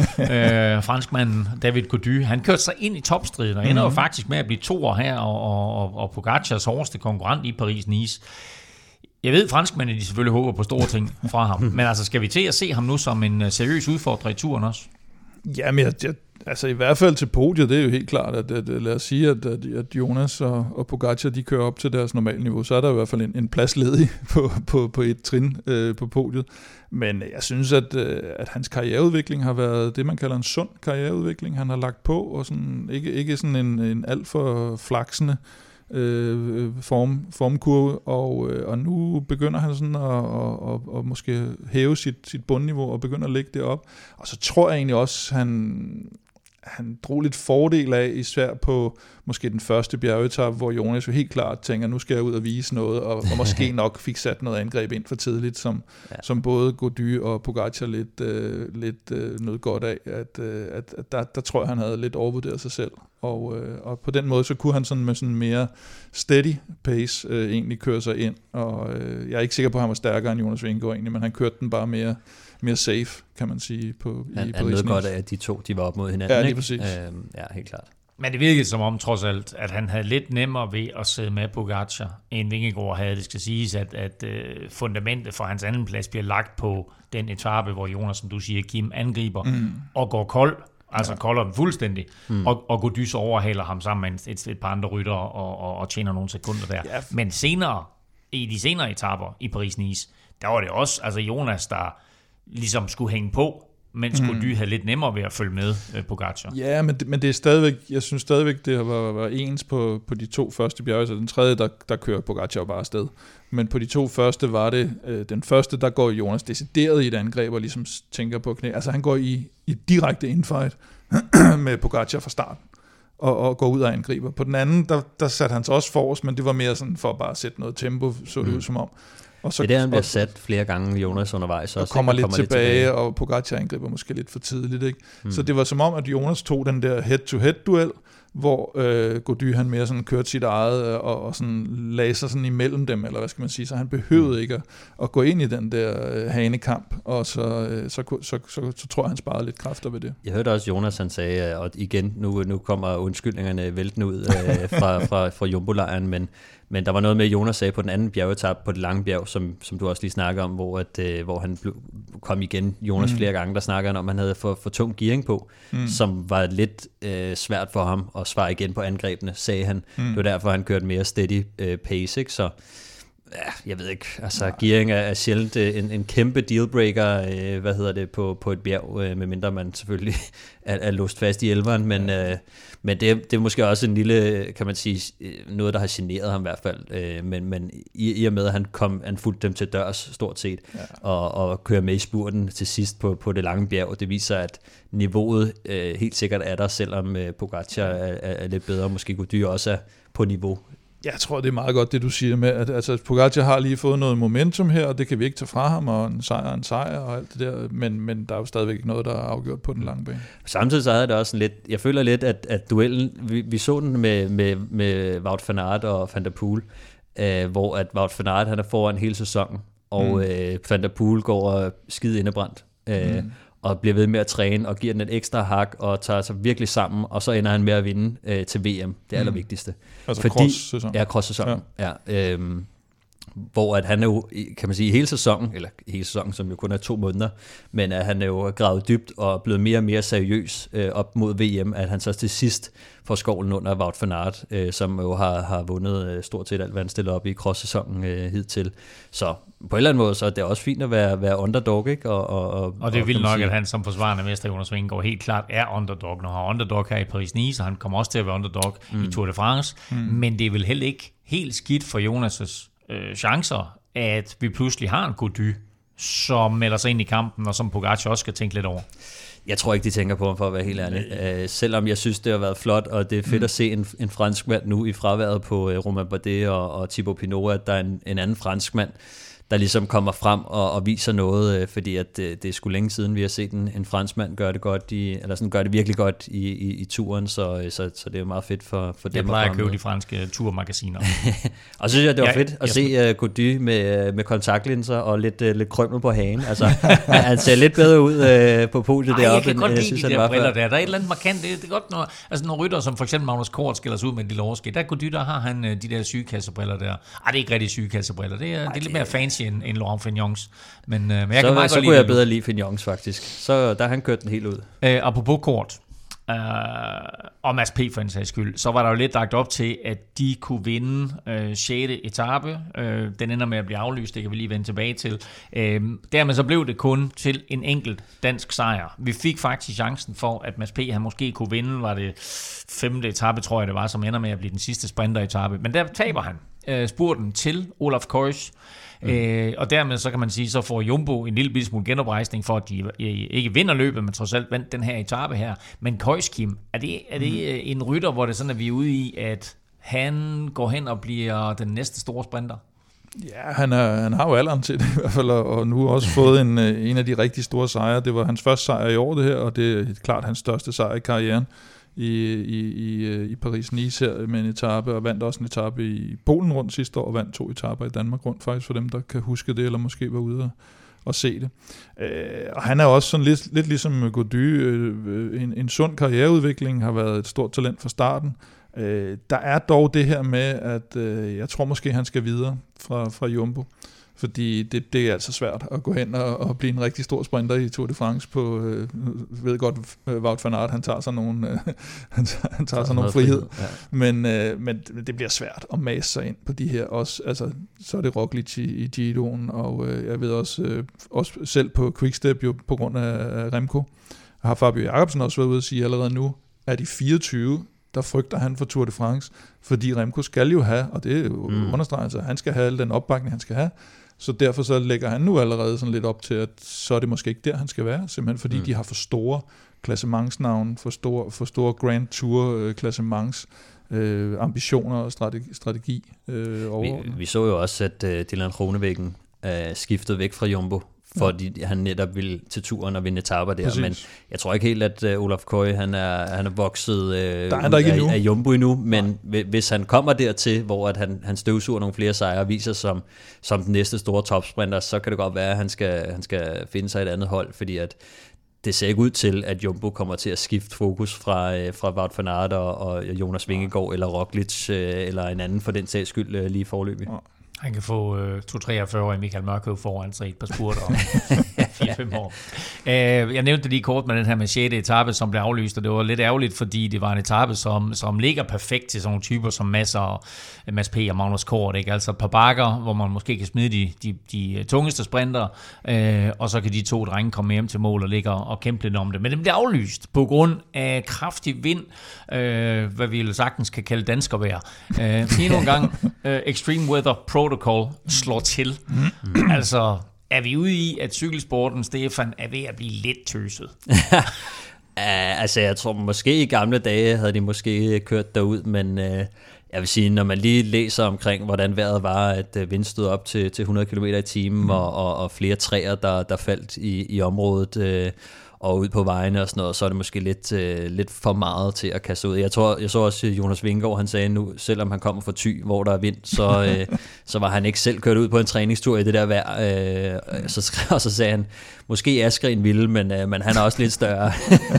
øh, franskmanden David Gaudu, han kørte sig ind i topstriden og ender mm-hmm. jo faktisk med at blive toer her, og, og, og Pogacars hårdeste konkurrent i Paris-Nice. Jeg ved, franskmændene de selvfølgelig håber på store ting fra ham, men altså skal vi til at se ham nu som en seriøs udfordrer i turen også? Jamen, jeg, jeg, altså i hvert fald til podiet, det er jo helt klart, at, at, at lad os sige, at, at, at Jonas og, og Pogačar, de kører op til deres normale niveau, så er der i hvert fald en, en plads ledig på, på, på et trin øh, på podiet. Men jeg synes, at, at hans karriereudvikling har været det, man kalder en sund karriereudvikling. Han har lagt på, og sådan, ikke, ikke sådan en, en alt for flaksende øh, form, formkurve, og, og nu begynder han sådan at, at, at, at måske hæve sit, sit bundniveau og begynder at lægge det op. Og så tror jeg egentlig også, han han drog lidt fordel af, især på måske den første bjergetappe, hvor Jonas jo helt klart tænker, nu skal jeg ud og vise noget, og, og måske nok fik sat noget angreb ind for tidligt, som, ja. som både Gaudu og Pogačar lidt, øh, lidt øh, noget godt af, at, øh, at, at der, der tror jeg, han havde lidt overvurderet sig selv, og, øh, og på den måde, så kunne han sådan med sådan mere steady pace øh, egentlig køre sig ind, og øh, jeg er ikke sikker på, at han var stærkere end Jonas Vingegaard egentlig, men han kørte den bare mere mere safe, kan man sige, på han, i Han nød godt af, at de to, de var op mod hinanden, ja, ikke? Præcis. Øhm, ja, helt klart. Men det virkede som om, trods alt, at han havde lidt nemmere ved at sidde med Pogačar, end Vingegaard havde. Det skal siges, at, at uh, fundamentet for hans anden plads bliver lagt på den etape, hvor Jonas, som du siger, Kim, angriber mm. og går kold, Altså ja. kolder den fuldstændig, mm. og, og Gody så overhaler ham sammen med et, et par andre rytter og, og, og tjener nogle sekunder der. Ja. Men senere, i de senere etaper i Paris-Nice, der var det også altså Jonas, der ligesom skulle hænge på, mens mm. Gody havde lidt nemmere ved at følge med øh, Pogačar. Ja, men det, men det er stadigvæk, jeg synes stadigvæk, det var, var ens på, på de to første bjerge, så den tredje, der, der kører Pogačar bare afsted. Men på de to første var det, øh, den første, der går Jonas decideret i et angreb, og ligesom tænker på knæ. Altså han går i, i direkte infight med Pogačar fra starten, og, og går ud og angriber. På den anden, der, der satte han sig også forrest, men det var mere sådan for at bare sætte noget tempo, så det mm. ud som om. Og så, det er der, han bliver sat flere gange, Jonas undervejs. Og også, kommer, lidt, kommer tilbage, lidt tilbage, og Pogačar angriber måske lidt for tidligt. Ikke? Mm. Så det var som om, at Jonas tog den der head-to-head-duel, hvor øh, Gody han mere sådan kørte sit eget, og, og sådan lagde sig sådan imellem dem, eller hvad skal man sige, så han behøvede mm. ikke at, at gå ind i den der øh, hanekamp, og så, øh, så, så, så, så, så tror jeg, han sparede lidt kræfter ved det. Jeg hørte også Jonas, han sagde, og igen, nu, nu kommer undskyldningerne væltende ud øh, fra, fra, fra Jumbo-lejren, men Men der var noget med, Jonas sagde på den anden bjergetap, på det lange bjerg, som, som du også lige snakker om, hvor, at, øh, hvor han blev, kom igen, Jonas mm. flere gange, der snakker han om, at han havde for, for tung gearing på, mm. som var lidt øh, svært for ham at svare igen på angrebene, sagde han. Mm. Det var derfor, han kørte mere steady øh, pace, ikke? Så ja, jeg ved ikke, altså Nej. gearing er, er sjældent en, en kæmpe dealbreaker, øh, hvad hedder det, på, på et bjerg, øh, medmindre man selvfølgelig er, er låst fast i elveren, men, ja. øh, men det, det er måske også en lille, kan man sige, noget, der har generet ham i hvert fald, øh, men, men i, i og med, at han kom, han fulgte dem til dørs stort set, ja. og, og kører med i spurten til sidst på, på det lange bjerg, det viser, at niveauet øh, helt sikkert er der, selvom øh, Pogačar er, er, er lidt bedre, måske Gody også er på niveau. Jeg tror, det er meget godt, det du siger med, at altså, Pogačar har lige fået noget momentum her, og det kan vi ikke tage fra ham, og en sejr en sejr og alt det der, men, men der er jo stadigvæk ikke noget, der er afgjort på den lange bane. Samtidig så havde det også lidt, jeg føler lidt, at, at duellen, vi, vi så den med, med, med Wout van Aert og Van der Poel, øh, hvor at Wout van Aert, han er foran hele sæsonen, og mm. øh, Van der Poel går skide indebrændt, øh, mm. og bliver ved med at træne, og giver den et ekstra hak, og tager sig virkelig sammen, og så ender han med at vinde øh, til V M, det allervigtigste. Altså cross-sæson. Ja, cross-sæson, ja. ja øhm, hvor at han er jo, kan man sige, hele sæsonen, eller hele sæsonen, som jo kun er to måneder, men at han er jo gravet dybt, og blevet mere og mere seriøs øh, op mod V M, at han så til sidst får skovlen under Wout van Aert, øh, som jo har, har vundet øh, stort set alt, hvad han stiller op i cross-sæsonen øh, hidtil. Så på en eller anden måde, så er det også fint at være, være underdog, ikke? Og, og, og, og det er vildt nok, sige, at han som forsvarende mester, Jonas Vingegaard, helt klart er underdog. Når han er underdog her i Paris-Nice, og han kommer også til at være underdog mm. i Tour de France, mm. men det er vel heller ikke helt skidt for Jonas' øh, chancer, at vi pludselig har en Gody, som melder sig ind i kampen, og som Pogačar også skal tænke lidt over. Jeg tror ikke, de tænker på ham, for at være helt ærlig. Øh, selvom jeg synes, det har været flot, og det er fedt mm. at se en, en franskmand nu i fraværet på uh, Romain Bardet og, og Thibaut Pinot, at der er en, en anden franskmand, der ligesom kommer frem og, og viser noget, øh, fordi at det, det er sgu længe siden, vi har set en, en franskmand gøre det godt, i, eller sådan gør det virkelig godt i, i, i turen, så, så, så det er meget fedt for, for dem. Jeg plejer at købe de franske turmagasiner. Og så synes jeg, det var ja, fedt at se uh, Gody med, med kontaktlinser og lidt, uh, lidt krømmel på hagen. Altså, han ser lidt bedre ud uh, på podiet deroppe. Jeg kan end, godt lide synes, de der briller der. Der er et eller andet markant. Det, det er godt, når, altså nogle rytter, som for eksempel Magnus Kort skiller sig ud med et lille overskæg. Der er Gody, der har han uh, de der sygekassebriller der. Ej, det er ikke rigtig sygekassebriller. Det er, Ej, det er lidt mere fancy end, end Laurent Fignons. Men, uh, men jeg så kan meget så godt kunne jeg det bedre lide Fignons faktisk. Så der han kørt den helt ud. Uh, apropos Kort, uh, og Mads P. for en sags skyld, så var der jo lidt lagt op til, at de kunne vinde uh, sjette etape. Uh, den ender med at blive aflyst, det kan vi lige vende tilbage til. Uh, dermed så blev det kun til en enkelt dansk sejr. Vi fik faktisk chancen for, at Mads P. han måske kunne vinde, var det femte etape, tror jeg det var, som ender med at blive den sidste sprinteretape. Men der taber han uh, spurten til Olaf Kois. Mm. Øh, og dermed så kan man sige, så får Jumbo en lille smule genoprejsning for, at de ikke vinder løbet, men trods alt vandt den her etape her. Men Koiskim, er det, er det mm. en rytter, hvor det sådan, at vi er ude i, at han går hen og bliver den næste store sprinter? Ja, han, er, han har jo alderen til det i hvert fald, og nu også fået en, en af de rigtig store sejre. Det var hans første sejr i år det her, og det er klart hans største sejr i karrieren i, i, i, i Paris-Nice her med en etape, og vandt også en etape i Polen rundt sidste år, og vandt to etaper i Danmark rundt faktisk, for dem, der kan huske det, eller måske var ude og, og se det. Øh, og han er også sådan lidt, lidt ligesom Gody, øh, en, en sund karriereudvikling, har været et stort talent fra starten. Øh, der er dog det her med, at øh, jeg tror måske, han skal videre fra, fra Jumbo, fordi det, det er altså svært at gå hen og, og blive en rigtig stor sprinter i Tour de France på, øh, ved godt, Wout van Aert, han tager sig nogle, øh, han tager, han tager sig nogle frihed, frihed. Ja. Men, øh, men det bliver svært at mase sig ind på de her også, altså så er det Roglic i, i Giroen, og øh, jeg ved også, øh, også selv på Quickstep jo på grund af Remco, har Fabio Jakobsen også været ude at sige allerede nu, at i fireogtyve, der frygter han for Tour de France, fordi Remco skal jo have, og det er jo mm. understreget, at han skal have al den opbakning, han skal have, så derfor så lægger han nu allerede sådan lidt op til, at så er det måske ikke der, han skal være, simpelthen fordi mm. de har for store klassementsnavne, for store, for store Grand Tour klassements øh, ambitioner og strategi. strategi øh, vi, vi så jo også, at uh, Dylan Groenewegen uh, skiftede væk fra Jumbo, fordi ja. han netop ville til turen og vinde etaper der. Præcis. Men jeg tror ikke helt, at uh, Olaf Koy, han er, han er vokset uh, der er der ikke af, endnu. af Jumbo endnu, men Nej. hvis han kommer dertil, hvor at han, han støvsuger nogle flere sejre og viser som, som den næste store topsprinter, så kan det godt være, at han skal, han skal finde sig et andet hold, fordi at det ser ikke ud til, at Jumbo kommer til at skifte fokus fra, øh, fra Wout van Aert og, og Jonas Vingegaard eller Roglic øh, eller en anden for den sags skyld øh, lige forløbig. Ja. Han kan få øh, to treogfyrre-årige Michael Mørkøv foran sig i et par spurter om fire fem år. Øh, jeg nævnte det lige kort med den her med sjette etape, som blev aflyst, og det var lidt ærgerligt, fordi det var en etape, som, som ligger perfekt til sådan nogle typer som Mads, og, Mads P. og Magnus Kort. Ikke? Altså et par bakker, hvor man måske kan smide de, de, de tungeste sprinter, øh, og så kan de to drenge komme hjem til mål og ligge og kæmpe lidt om det. Men det blev aflyst på grund af kraftig vind, øh, hvad vi sagtens kan kalde danskervejr. Øh, endnu en gang øh, Extreme Weather Protocol slår til. Mm. Altså, er vi ude i, at cykelsporten, Stefan, er ved at blive lidt tøset? uh, altså, jeg tror måske i gamle dage havde de måske kørt derud, men uh, jeg vil sige, når man lige læser omkring, hvordan vejret var, at uh, vind stod op til, til hundrede kilometer i timen, mm. og, og, og flere træer, der, der faldt i, i området, uh, og ud på vejene og sådan noget, så er det måske lidt, øh, lidt for meget til at kaste ud. Jeg tror, jeg så også Jonas Vingegaard, han sagde nu, selvom han kommer fra Thy, hvor der er vind, så, øh, så var han ikke selv kørt ud på en træningstur i det der vejr. Øh, så, og så sagde han, måske Askren ville, men, øh, men han er også lidt større.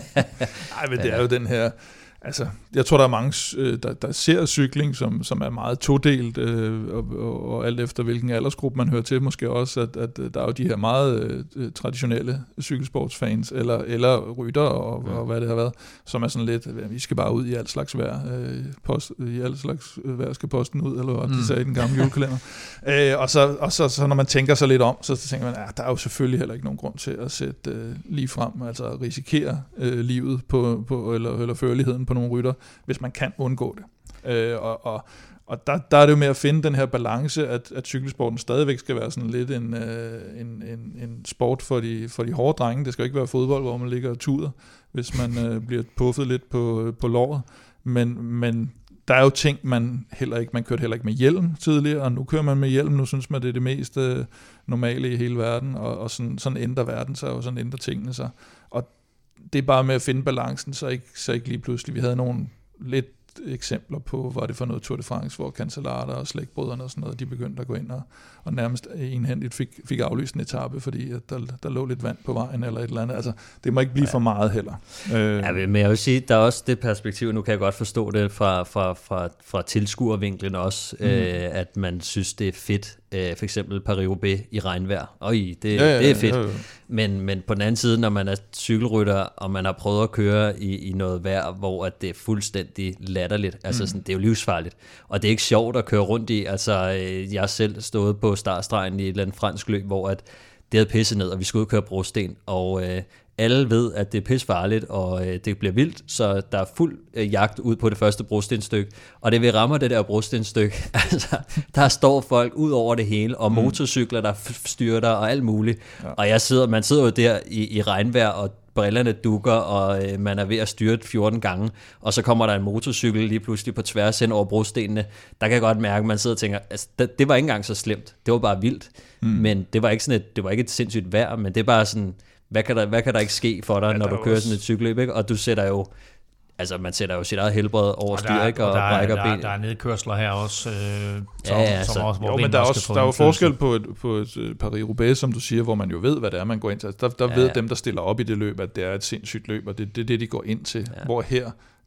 Nej, men det er jo den her... Altså, jeg tror, der er mange, der, der ser cykling, som, som er meget todelt, øh, og, og, og alt efter hvilken aldersgruppe man hører til, måske også, at, at der er jo de her meget øh, traditionelle cykelsportsfans, eller, eller rytter, og, ja. og hvad det har været, som er sådan lidt, vi skal bare ud i alt slags vejr, øh, post, i alt slags vejr skal posten ud, eller hvad mm. de sagde i den gamle julekalender. øh, og så, og så, så når man tænker sig lidt om, så tænker man, at der er jo selvfølgelig heller ikke nogen grund til at sætte øh, lige frem, altså at risikere øh, livet på, på, eller, eller førligheden på nogle rytter, hvis man kan undgå det. Øh, og og, og der, der er det jo med at finde den her balance, at, at cykelsporten stadigvæk skal være sådan lidt en, øh, en, en, en sport for de, for de hårde drenge. Det skal jo ikke være fodbold, hvor man ligger og tuder, hvis man øh, bliver puffet lidt på, på låret. Men, men der er jo ting, man heller ikke, man kørte heller ikke med hjelm tidligere, og nu kører man med hjelm, nu synes man, det er det mest øh, normale i hele verden, og, og sådan, sådan ændrer verden sig, og sådan ændrer tingene sig. Og det er bare med at finde balancen, så ikke, så ikke lige pludselig. Vi havde nogle lidt eksempler på, hvad det for noget Tour de France, hvor Cancellara og slægtbrødrene og sådan noget, de begyndte at gå ind og, og nærmest enhændigt fik, fik aflyst en etape, fordi at der, der lå lidt vand på vejen eller et eller andet. Altså, det må ikke blive ja. for meget heller. Øh. Ja, men jeg vil sige, der er også det perspektiv, nu kan jeg godt forstå det fra, fra, fra, fra tilskuervinklen også, mm. øh, at man synes, det er fedt, øh, for eksempel Paris-Roubaix i regnvejr. Øj, det, ja, ja, det er fedt. Ja, ja. Men, men på den anden side, når man er cykelrytter, og man har prøvet at køre i, i noget vejr, hvor at det er fuldstændig latterligt, altså sådan, det er jo livsfarligt. Og det er ikke sjovt at køre rundt i. Altså, jeg har selv stået på startstregen i et eller andet fransk løb, hvor at det havde pisset ned, og vi skulle ud og køre brosten, og øh, alle ved, at det er pissefarligt, og øh, det bliver vildt, så der er fuld øh, jagt ud på det første brostenstykke, og det vil ramme det der brostenstykke, altså, der står folk ud over det hele, og motorcykler, der styrter, og alt muligt, ja. Og jeg sidder, man sidder jo der i, i regnvejr, og brillerne dukker, og øh, man er ved at styrte fjorten gange, og så kommer der en motorcykel lige pludselig på tværs hen over brostenene. Der kan jeg godt mærke, at man sidder og tænker, altså, det, det var ikke engang så slemt. Det var bare vildt. Mm. Men det var ikke sådan et, det var ikke et sindssygt vejr, men det er bare sådan, hvad kan der, hvad kan der ikke ske for dig, ja, når du kører også sådan et cykelløb, ikke? Og du sætter jo, altså man sætter jo sit eget helbred over styr, ikke? Og, og brækker ben. Der, der er nedkørsler her også, øh, som, ja, ja, som også, hvor jo, men der er også, der er jo forskel på et, på et Paris-Roubaix, som du siger, hvor man jo ved, hvad det er, man går ind til. Der, der ja, ved ja. dem, der stiller op i det løb, at det er et sindssygt løb, og det er det, det, de går ind til. Ja. Hvor her,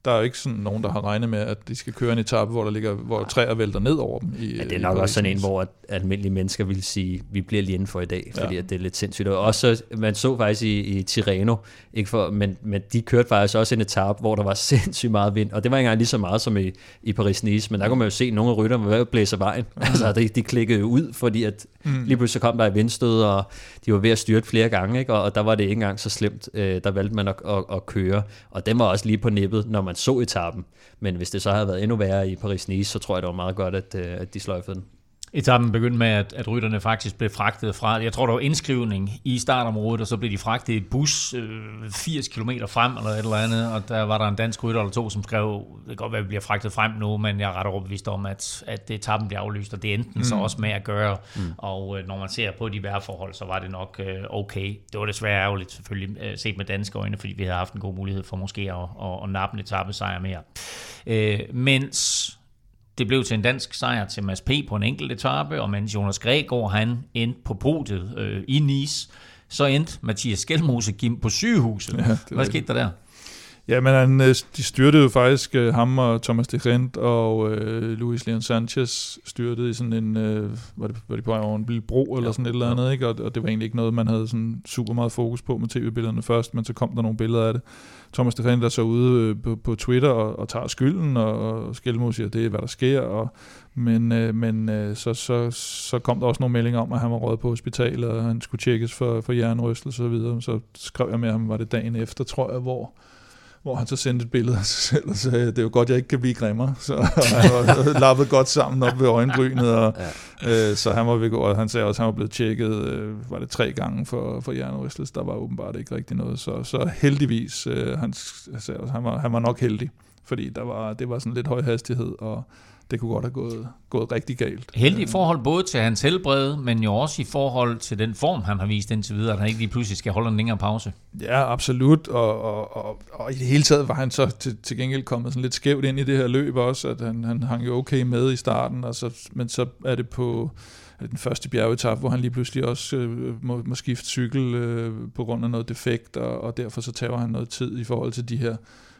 Der er jo ikke sådan nogen, der har regnet med, at de skal køre en etape, hvor der ligger, hvor træer vælter ned over dem. I, ja, det er nok også sådan en, hvor at almindelige mennesker vil sige, vi bliver lige inden for i dag, fordi ja. at det er lidt sindssygt. Og også, man så faktisk i, i Tirreno, ikke for, men, men de kørte faktisk også en etape, hvor der var sindssygt meget vind, og det var ikke engang lige så meget som i, i Paris-Nice, men der kunne man jo se, at nogle af rytterne var ved at blæse vejen. Altså, de, de klikkede ud, fordi at mm. lige pludselig kom der et vindstød, og de var ved at styrte flere gange, ikke? Og, og der var det ikke engang så slemt. Øh, der valgte man at, at, at køre, og den var også lige på nippet, når man så etappen. Men hvis det så havde været endnu værre i Paris-Nice, så tror jeg, det var meget godt, at, at de sløjfede den. Etappen begyndte med, at, at rytterne faktisk blev fragtet fra, jeg tror, der var indskrivning i startområdet, og så blev de fragtet i et bus øh, firs kilometer frem, eller et eller andet, og der var der en dansk rytter eller to, som skrev, det kan godt være, at vi bliver fragtet frem nu, men jeg er ret overbevist om, at, at etappen bliver aflyst, og det endte den mm. så også med at gøre, mm. og øh, når man ser på de vejrforhold, så var det nok øh, okay. Det var desværre ærgerligt, selvfølgelig, øh, set med danske øjne, fordi vi havde haft en god mulighed for måske at, at, at nappe en etappesejr mere. Øh, mens det blev til en dansk sejr til Mads P. på en enkelt etape, og mens Jonas Gregor, han endte på podiet øh, i Nice, så endte Mathias Skelmose Kim på sygehuset. Ja, hvad skete der der? Ja, men han, de styrtede jo faktisk, øh, ham og Thomas de Gendt og øh, Luis Leon Sanchez styrtede i sådan en, øh, var, det, var det på over en lille bro eller ja. sådan et eller andet, ikke? Og, og det var egentlig ikke noget, man havde sådan super meget fokus på med tv-billederne først, men så kom der nogle billeder af det. Thomas de Gendt er så ude øh, på, på Twitter og, og tager skylden, og, og Skelmose siger, det er, hvad der sker, og, men, øh, men øh, så, så, så kom der også nogle meldinger om, at han var røget på hospitalet, og han skulle tjekkes for, for hjernerystelse og så videre. Så skrev jeg med ham, var det dagen efter, tror jeg, hvor hvor han så sendte et billede af sig selv og sagde, det er jo godt, jeg ikke kan blive grimmere. Så han var lappet godt sammen op ved øjenbrynet, og, ja. øh, så han var ved gå, og han sagde også, at han var blevet tjekket, øh, var det tre gange for, for hjernerystelse, der var åbenbart ikke rigtig noget. Så, så heldigvis, øh, han, sagde også, han, var, han var nok heldig, fordi der var, det var sådan lidt høj hastighed, og det kunne godt have gået, gået rigtig galt. Heldig i forhold både til hans helbred, men jo også i forhold til den form, han har vist indtil videre, at han ikke lige pludselig skal holde en længere pause. Ja, absolut, og, og, og, og i det hele taget var han så til, til gengæld kommet sådan lidt skævt ind i det her løb også, at han, han hang jo okay med i starten, og så, men så er det på er det den første bjergetape, hvor han lige pludselig også øh, må, må skifte cykel øh, på grund af noget defekt, og, og derfor så tager han noget tid i forhold til de her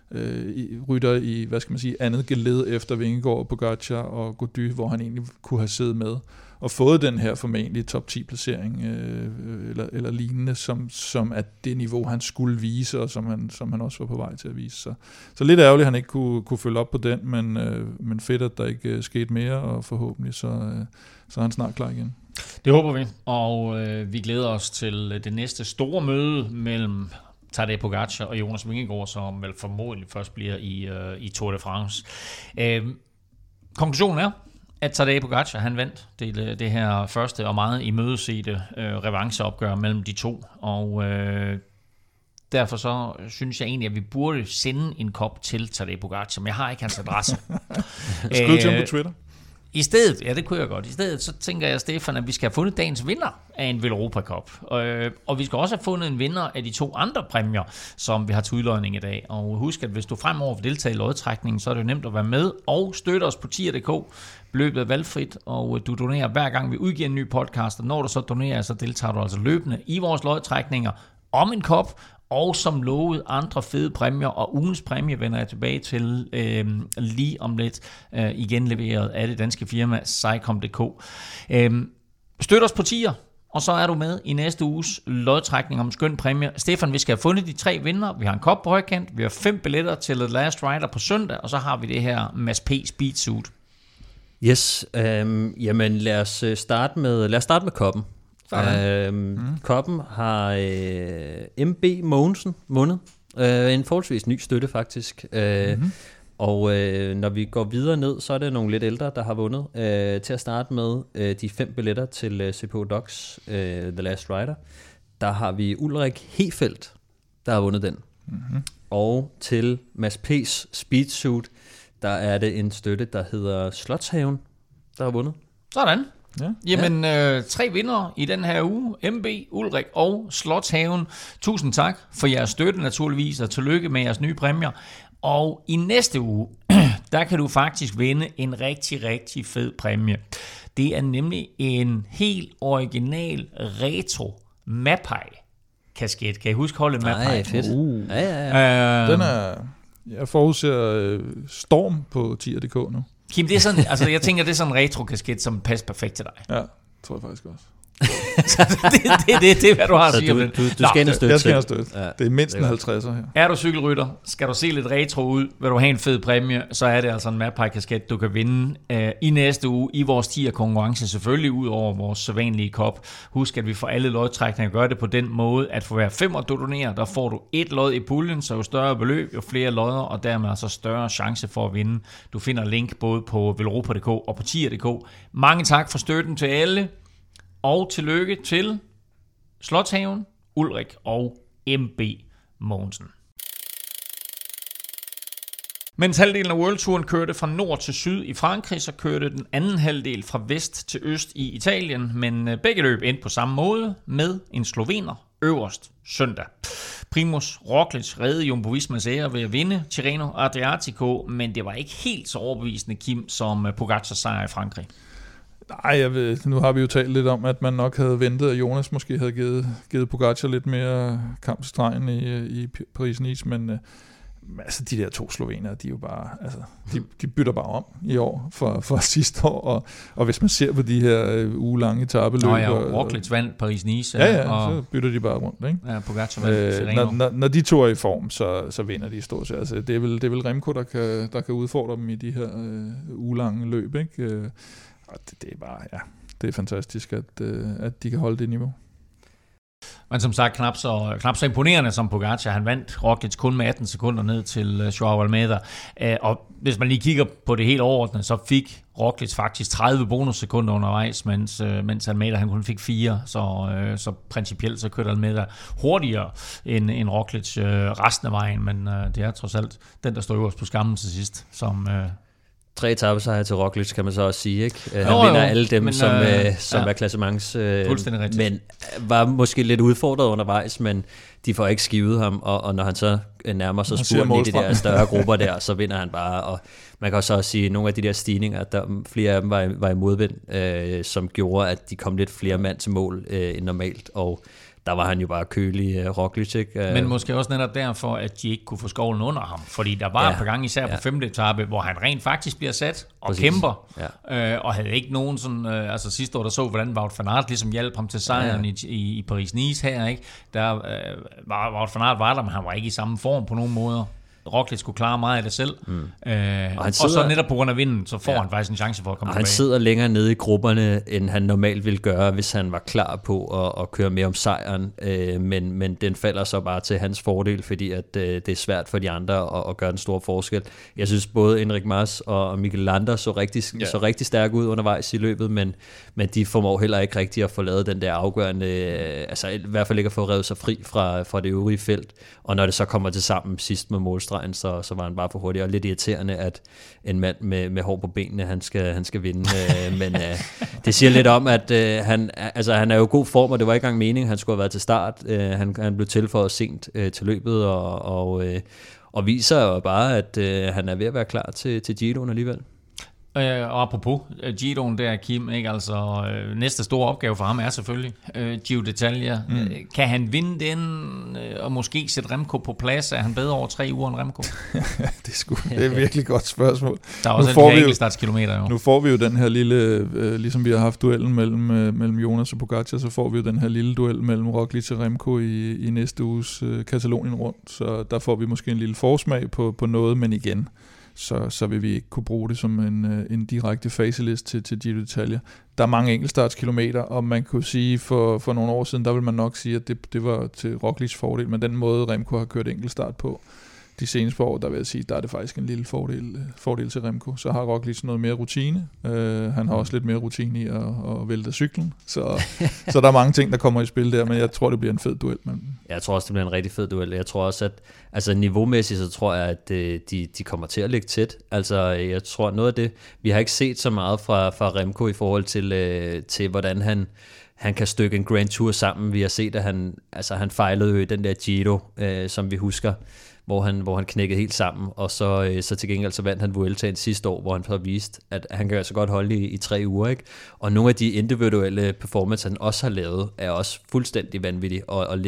Øh, rytter i, hvad skal man sige, andet geled efter Vingegaard, Pogačar og Gody, hvor han egentlig kunne have siddet med og fået den her formentlig top ti placering øh, eller, eller lignende, som, som at det niveau, han skulle vise, og som han, som han også var på vej til at vise. Så, så lidt ærgerligt, at han ikke kunne, kunne følge op på den, men, øh, men fedt, at der ikke skete mere, og forhåbentlig så, øh, så er han snart klar igen. Det håber vi, og øh, vi glæder os til det næste store møde mellem Tadej Pogačar og Jonas Vingegaard, som vel formodentlig først bliver i, øh, i Tour de France. Øh, konklusionen er, at Tadej Pogačar, han vandt det, det her første og meget imødesete øh, revancheopgør mellem de to, og øh, derfor så synes jeg egentlig, at vi burde sende en kop til Tadej Pogačar, men jeg har ikke hans adresse. Skriv til ham på Twitter. I stedet, ja det kunne jeg godt, i stedet så tænker jeg, Stefan, at vi skal have fundet dagens vinder af en Velropa Cup. Og, og vi skal også have fundet en vinder af de to andre præmier, som vi har til udlodning i dag. Og husk, at hvis du fremover vil deltage i lodtrækningen, så er det jo nemt at være med og støtte os på tier punktum d k. Beløbet er valgfrit, og du donerer hver gang vi udgiver en ny podcast. Og når du så donerer, så deltager du altså løbende i vores lodtrækninger om en kop, og som lovet andre fede præmier, og ugens præmie vender jeg tilbage til øh, lige om lidt, øh, igen leveret af det danske firma Cycom punktum d k. Øh, støt os på tier, og så er du med i næste uges lodtrækning om skøn præmie. Stefan, vi skal have fundet de tre vinder. Vi har en kop på højkant, vi har fem billetter til The Last Rider på søndag, og så har vi det her Mads P. Speedsuit. Yes, øh, jamen lad os starte med, lad os starte med koppen. Øhm, mm. Koppen har øh, M B Mogensen vundet. Øh, en forholdsvis ny støtte faktisk. Øh, mm-hmm. Og øh, når vi går videre ned, så er det nogle lidt ældre, der har vundet. Øh, til at starte med øh, de fem billetter til øh, C P O Docs øh, The Last Rider. Der har vi Ulrik Hefeldt, der har vundet den. Mm-hmm. Og til Mads P's Speedsuit, der er det en støtte, der hedder Slotshaven, der har vundet. Sådan. Ja. Jamen, ja. øh, tre vinder i den her uge. M B, Ulrik og Slotshaven. Tusind tak for jeres støtte naturligvis, og tillykke med jeres nye præmier. Og i næste uge, der kan du faktisk vinde en rigtig, rigtig fed præmie. Det er nemlig en helt original retro Mapei kasket. Kan I huske holdet Mapei? Nej, fedt. Uh. Ja, ja, ja. Uh, den er... Jeg forudser øh, storm på tier punktum d k nu. Kim, det er sådan, altså jeg tænker, det er sådan en retro-kasket, som passer perfekt til dig. Ja, tror jeg faktisk også. det, det, det, det, det er, hvad du har at sige du, om det. Du, du skal ind og støtte. Jeg skal ind og støtte. Ja, det er mindst det en er halvtredser her. Er du cykelrytter, skal du se lidt retro ud, vil du have en fed præmie, så er det altså en Mapei-kasket, du kan vinde uh, i næste uge i vores tier-konkurrence, selvfølgelig ud over vores sædvanlige kop. Husk, at vi får alle lodtrækninger gør det på den måde, at for hver femmer du donerer, der får du et lod i puljen, så jo større beløb, jo flere lodder, og dermed altså større chance for at vinde. Du finder link både på velropa punktum d k og på tier punktum d k. Mange tak for støtten til alle. Og tillykke til Slotshaven, Ulrik og M B Mogensen. Mens halvdelen af Worldtouren kørte fra nord til syd i Frankrig, så kørte den anden halvdel fra vest til øst i Italien, men begge løb endte på samme måde med en slovener øverst søndag. Primož Roglič reddede Jumbo-Vismas ære ved at vinde Tirreno Adriatico, men det var ikke helt så overbevisende, Kim, som Pogacars sejr i Frankrig. Nej, jeg ved, nu har vi jo talt lidt om, at man nok havde ventet, at Jonas måske havde givet, givet Pogacar lidt mere kamp til stregen i, i Paris-Nice, men øh, altså de der to slovener, de er jo bare, altså, de, de bytter bare om i år for, for sidste år, og, og hvis man ser på de her øh, ugelange etapeløb... Nå ja, Roglič vandt Paris-Nice. Ja, ja, og, så bytter de bare rundt, ikke? Ja, Pogacar vandt øh, når, når, når de to er i form, så, så vinder de stort set. Altså, det er vel, det er vel Remco, der kan, der kan udfordre dem i de her øh, ugelange løb, ikke? Øh, Og det, det er bare, ja, det er fantastisk, at, øh, at de kan holde det niveau. Men som sagt, knap så, knap så imponerende som Pogacar. Han vandt Roglič kun med atten sekunder ned til uh, Joao Almeida. Uh, og hvis man lige kigger på det helt overordnet, så fik Roglič faktisk tredive bonussekunder undervejs, mens, uh, mens Almeida han kun fik fire. Så, uh, så principielt så kørte Almeida hurtigere end, end Roglič uh, resten af vejen. Men uh, det er trods alt den, der står øverst på skammen til sidst, som... Uh, Tre etapesejre til Roglič, kan man så også sige, ikke? Han jo, vinder jo, alle dem, men, som, øh, øh, som ja. er klassements... Øh, Fuldstændig rigtigt. Men var måske lidt udfordret undervejs, men de får ikke skivet ham, og, og når han så nærmer sig spurten i de der større grupper der, så vinder han bare. Og man kan også sige, at nogle af de der stigninger, at der, flere af dem var, var i modvind, øh, som gjorde, at de kom lidt flere mand til mål øh, end normalt, og der var han jo bare kølig, uh, Roglič, ikke? Uh, Men måske også netop derfor, at de ikke kunne få skovlen under ham. Fordi der var ja, et par gange, især ja. på femte etape, hvor han rent faktisk bliver sat og Præcis. kæmper. Ja. Øh, og havde ikke nogen sådan... Øh, altså sidste år, der så, hvordan Wout van Aert ligesom hjalp ham til sejren ja, ja. i, i, i Paris-Nice her, ikke? Der øh, var Wout van Aert var der, men han var ikke i samme form på nogen måder. Roglič skulle klare meget af det selv. Mm. Øh, og, og så netop på grund af vinden, så får ja. han faktisk en chance for at komme og tilbage. Han sidder længere nede i grupperne, end han normalt ville gøre, hvis han var klar på at, at køre med om sejren. Øh, men, men den falder så bare til hans fordel, fordi at, øh, det er svært for de andre at, at gøre den store forskel. Jeg synes både Enric Mas og Mikel Landa så rigtig, yeah. så rigtig stærke ud undervejs i løbet, men, men de formår heller ikke rigtig at få lavet den der afgørende, øh, altså i hvert fald ikke at få revet sig fri fra, fra det øvrige felt. Og når det så kommer til sammen sidst med målstregen, så, så var han bare for hurtig, og lidt irriterende, at en mand med, med hår på benene, han skal, han skal vinde. øh, men øh, det siger lidt om, at øh, han, altså, han er jo i god form, og det var ikke engang meningen, han skulle have været til start. Øh, han, han blev tilføjet sent øh, til løbet, og, og, øh, og viser jo bare, at øh, han er ved at være klar til, til Giroen alligevel. Øh, og apropos Giroen der, Kim, ikke? Altså, øh, næste store opgave for ham er selvfølgelig øh, Giro d'Italia. Mm. Øh, kan han vinde den, øh, og måske sætte Remco på plads? Er han bedre over tre uger end Remco? det, er sgu, det er et virkelig godt spørgsmål. Der er også nu en enkeltstartskilometer jo. Nu får vi jo den her lille, øh, ligesom vi har haft duellen mellem, øh, mellem Jonas og Pogacar, så får vi jo den her lille duel mellem Roglič og Remco i, i næste uges øh, Katalonien rundt. Så der får vi måske en lille forsmag på, på noget, men igen... Så, så vil vi ikke kunne bruge det som en, en direkte facelist til, til Giro d'Italia. Der er mange enkeltstartskilometer, og man kunne sige, for, for nogle år siden, der vil man nok sige, at det, det var til Rogličs fordel, men den måde Remco har kørt enkeltstart på de seneste år, der vil jeg sige, der er det faktisk en lille fordel, fordel til Remco. Så har Roglič noget mere rutine. Uh, han har også lidt mere rutine i at, at vælte cyklen. Så, så der er mange ting, der kommer i spil der, men jeg tror, det bliver en fed duel. Men... Jeg tror også, det bliver en rigtig fed duel. Jeg tror også, at altså, niveaumæssigt, så tror jeg, at de, de kommer til at ligge tæt. Altså, jeg tror noget af det, vi har ikke set så meget fra, fra Remco i forhold til, øh, til hvordan han han kan stykke en Grand Tour sammen. Vi har set, at han, altså, han fejlede jo i den der Giro, øh, som vi husker, hvor han, hvor han knækkede helt sammen, og så, øh, så til gengæld så vandt han Vueltaen sidste år, hvor han så vist, at han kan altså godt holde i, i tre uger, ikke? Og nogle af de individuelle performances, han også har lavet, er også fuldstændig vanvittige, og, og ligger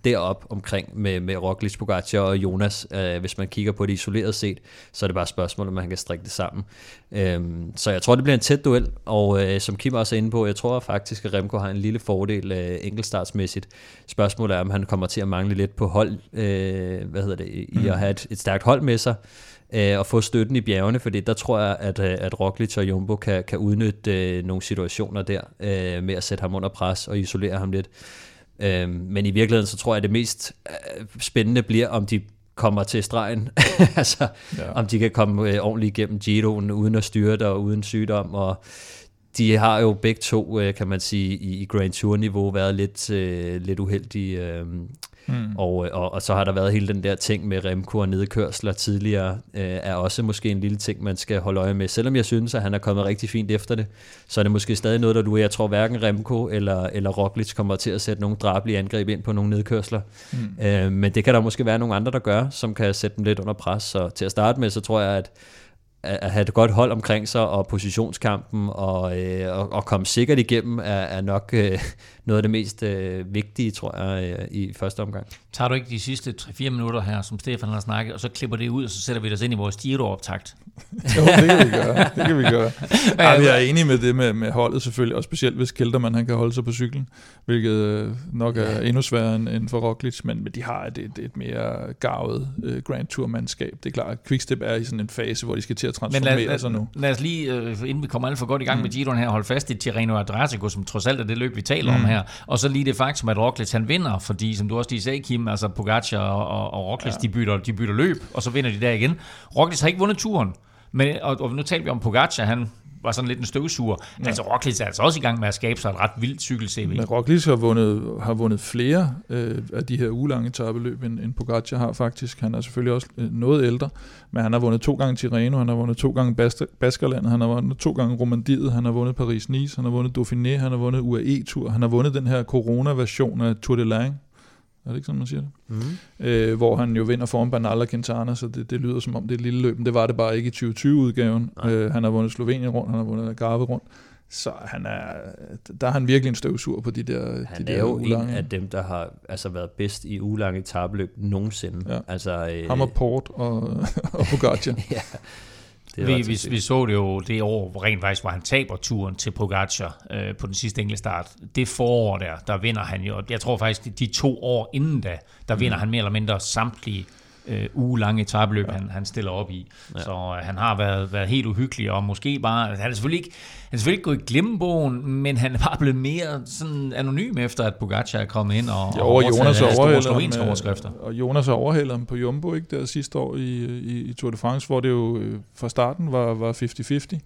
derop omkring med, med Roglic, Pogačar og Jonas. Øh, hvis man kigger på det isoleret set, så er det bare et spørgsmål, om man kan strikke det sammen. Øh, så jeg tror, det bliver en tæt duel, og øh, som Kim også er inde på, jeg tror faktisk, at Remco har en lille fordel øh, enkeltstartsmæssigt. Spørgsmålet er, om han kommer til at mangle lidt på hold, øh, hvad hedder det, i mm. at have et, et stærkt hold med sig, øh, og få støtten i bjergene, fordi der tror jeg, at, at Roglic og Jumbo kan, kan udnytte øh, nogle situationer der, øh, med at sætte ham under pres og isolere ham lidt. Øh, men i virkeligheden, så tror jeg, at det mest øh, spændende bliver, om de kommer til stregen, altså ja. om de kan komme øh, ordentligt igennem Giroen uden at styrte og uden sygdom, og de har jo begge to, øh, kan man sige, i, i Grand Tour-niveau været lidt, øh, lidt uheldige, øh, mm. og, og, og så har der været hele den der ting med Remco og nedkørsler tidligere, øh, er også måske en lille ting, man skal holde øje med. Selvom jeg synes, at han er kommet rigtig fint efter det, så er det måske stadig noget, der du jeg tror hverken Remco eller, eller Roglic kommer til at sætte nogle drabelige angreb ind på nogle nedkørsler. Mm. Øh, men det kan der måske være nogle andre, der gør, som kan sætte dem lidt under pres. Så til at starte med, så tror jeg, at at have et godt hold omkring sig, og positionskampen, og, øh, og, og komme sikkert igennem, er, er nok øh, noget af det mest øh, vigtige, tror jeg, øh, i første omgang. Tager du ikke de sidste tre fire minutter her, som Stefan har snakket, og så klipper det ud, og så sætter vi os ind i vores Giro-optakt? Jo, det kan vi gøre. Det kan vi gøre. Ja, vi er enige med det med, med holdet selvfølgelig, og specielt hvis Kelterman han kan holde sig på cyklen, hvilket nok er endnu sværere end, end for Roglic, men, men de har et, et, et mere garvet uh, Grand Tour-mandskab. Det er klart, at Quickstep er i sådan en fase, hvor de skal til at transformere lad, sig nu. Lad os lige, uh, inden vi kommer alt for godt i gang mm. med Giroen her, holde fast i Tirreno Adriatico, som trods alt er det løb, vi taler mm. om her, og så lige det faktum, at Roglic han vinder, fordi som du også lige sagde, Kim, altså Pogačar og, og, og Roglic, ja. de, bytter, de bytter løb, og så vinder de der igen. Roglic har ikke vundet turen, men, og, og nu taler vi om Pogačar, han var sådan lidt en støvsuger. Ja. Altså Roglic er altså også i gang med at skabe sig et ret vildt cykel-C V. Men Roglic har vundet, har vundet flere øh, af de her ugelange etapeløb, end, end Pogačar har faktisk. Han er selvfølgelig også øh, noget ældre, men han har vundet to gange Tirreno, han har vundet to gange Bas- Baskerlandet, han har vundet to gange Romandiet, han har vundet Paris-Nice, han har vundet Dauphiné, han har vundet U A E-tur, han har vundet den her corona-version af Tour de Lange. Er det ikke sådan, man siger det? Mm-hmm. Øh, hvor han jo vinder foran Bernal og Quintana, så det, det lyder som om det er et lille løb, men det var det bare ikke i tyve tyve-udgaven. Øh, han har vundet Slovenien rundt, han har vundet Algarve rundt, så han er, der er han virkelig en støvsuger på de der Han de er der jo ulange. en af dem, der har altså været bedst i ugelange etapeløb nogensinde. Ja. Altså, øh... ham og Port og, og Pogačar. Ja. Vi, vi, vi så det jo det år, hvor rent faktisk, hvor han taber turen til Pogačar øh, på den sidste enkeltstart. Det forår der, der vinder han jo. Jeg tror faktisk, de to år inden da, der vinder mm. han mere eller mindre samtlige øh, ugelange etapeløb, ja. han, han stiller op i. Ja. Så øh, han har været, været helt uhyggelig, og måske bare, han er selvfølgelig ikke, han er selvfølgelig ikke gået i glemmebogen, men han er bare blevet mere sådan anonym efter, at Pogačar er kommet ind og, jo, og, og Jonas store slovenske overskrifter. Og Jonas har overhældet ham på Jumbo, ikke, der sidste år i, i, i Tour de France, hvor det jo øh, fra starten var, var halvtreds halvtreds.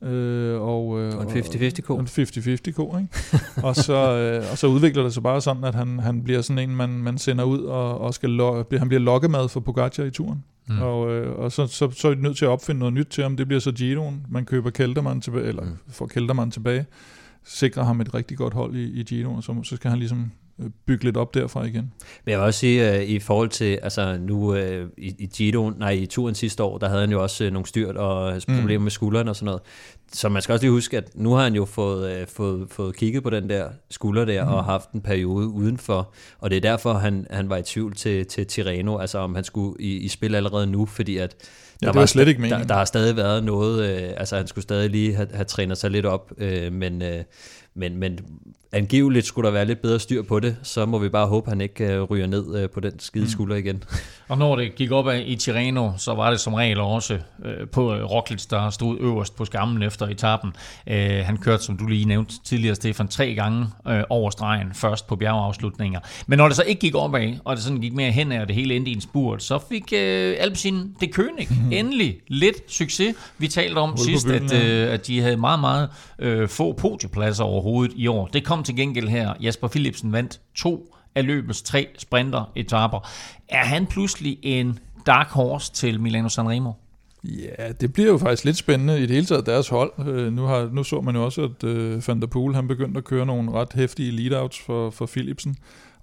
Øh, og, øh, en halvtreds halvtreds ko. En halvtreds halvtreds ko, ikke? og, så, øh, og så udvikler det sig bare sådan, at han, han bliver sådan en, man, man sender ud, og, og skal lo- han bliver lokkemad for Pogačar i turen. Mm. Og, øh, og så, så, så er de nødt til at opfinde noget nyt til ham. Det bliver så Giroen. Man køber Kelterman tilbage, eller mm. får Kelterman tilbage, sikrer ham et rigtig godt hold i, i Giroen, og så, så skal han ligesom bygge lidt op derfra igen. Men jeg vil også sige, uh, i forhold til, altså nu uh, i, i Giroen, nej, i turen sidste år, der havde han jo også uh, nogle styrt og problemer mm. med skulderen og sådan noget. Så man skal også lige huske, at nu har han jo fået, uh, fået, fået kigget på den der skulder der, mm. og haft en periode udenfor, og det er derfor, han, han var i tvivl til, til Tirreno, altså om han skulle i, i spil allerede nu, fordi at ja, der, var slet ikke der, der har stadig været noget, øh, altså han skulle stadig lige have, have trænet sig lidt op, øh, men, øh, men, men angiveligt skulle der være lidt bedre styr på det, så må vi bare håbe, at han ikke øh, ryger ned øh, på den skide skulder igen. Og når det gik op af i Tirreno, så var det som regel også øh, på Roglic, der stod øverst på skammen efter etappen. Øh, han kørte, som du lige nævnte tidligere, Stefan, tre gange øh, over stregen, først på bjergeafslutninger. Men når det så ikke gik op af, og det sådan gik mere hen af, og det hele endte i en spurt, så fik øh, Alpecin de König mm-hmm. endelig lidt succes. Vi talte om Ude sidst, byen, at, øh, at de havde meget, meget øh, få podiepladser overhovedet i år. Det kom til gengæld her. Jasper Philipsen vandt to af løbets tre sprinter-etaper. Er han pludselig en dark horse til Milano Sanremo? Ja, det bliver jo faktisk lidt spændende i det hele taget deres hold. Øh, nu, har, nu så man jo også, at øh, Van der Poel han begyndte at køre nogle ret heftige lead-outs for, for Philipsen.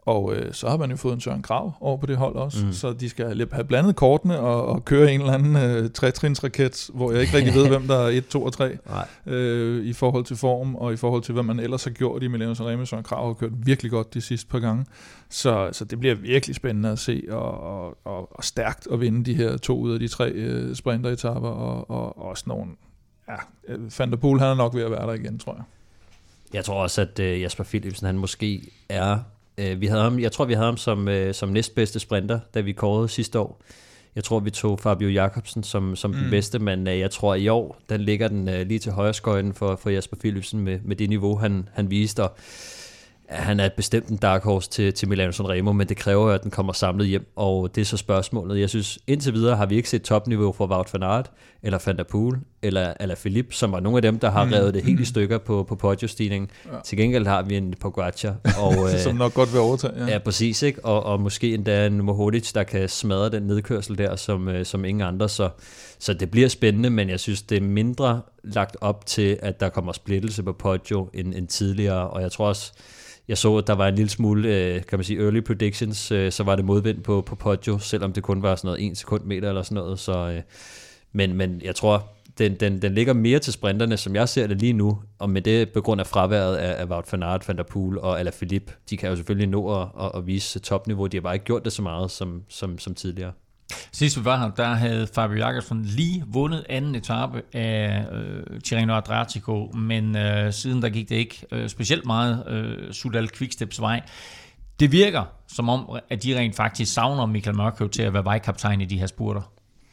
Og øh, så har man jo fået en Søren Krav over på det hold også, mm. så de skal have blandet kortene og, og køre en eller anden øh, tretrinsraket, hvor jeg ikke rigtig ved, hvem der er et, to og tre øh, i forhold til form, og i forhold til, hvad man ellers har gjort i Milano Sanremo. Søren Krav har kørt virkelig godt de sidste par gange, så, så det bliver virkelig spændende at se, og, og, og, og stærkt at vinde de her to ud af de tre øh, sprinteretapper, og, og, og også nogle, ja, Van der Poel, han er nok ved at være der igen, tror jeg. Jeg tror også, at øh, Jasper Philipsen, han måske er... Øh, vi havde ham, jeg tror, vi havde ham som, øh, som næstbedste sprinter, da vi kårede sidste år. Jeg tror, vi tog Fabio Jakobsen som, som mm. den bedste, men øh, jeg tror, i år, den ligger den øh, lige til højre skøjten for, for Jasper Philipsen med, med det niveau, han, han viste. Og han er bestemt en dark horse til, til Milano Sanremo, men det kræver, at den kommer samlet hjem, og det er så spørgsmålet. Jeg synes, indtil videre har vi ikke set topniveau for Wout van Aert, eller Van der Poel, eller Alaphilippe, som var nogle af dem, der har mm. revet det helt i stykker på, på podiumstigningen. Ja. Til gengæld har vi en Pogačar. Og, som nok godt vil overtage. Ja, ja præcis, ikke? Og, og måske endda en Mohoric, der kan smadre den nedkørsel der, som, som ingen andre. Så, så det bliver spændende, men jeg synes, det er mindre lagt op til, at der kommer splittelse på podio end, end tidligere, og jeg tror også, jeg så, at der var en lille smule, kan man sige, early predictions, så var det modvind på, på podio, selvom det kun var sådan noget en sekundmeter eller sådan noget. Så, men, men jeg tror, den, den, den ligger mere til sprinterne, som jeg ser det lige nu, og med det på grund af fraværet af, af Wout van Aert, Van der Poel og Alaphilippe. De kan jo selvfølgelig nå at, at, at vise topniveau. De har bare ikke gjort det så meget som, som, som tidligere. Sidst vi var her, der havde Fabio Jakobsen lige vundet anden etape af øh, Tirreno Adriatico, men øh, siden der gik det ikke øh, specielt meget øh, Soudal Quicksteps vej. Det virker som om, at de rent faktisk savner Michael Mørkøv til at være vejkaptajn i de her spurter.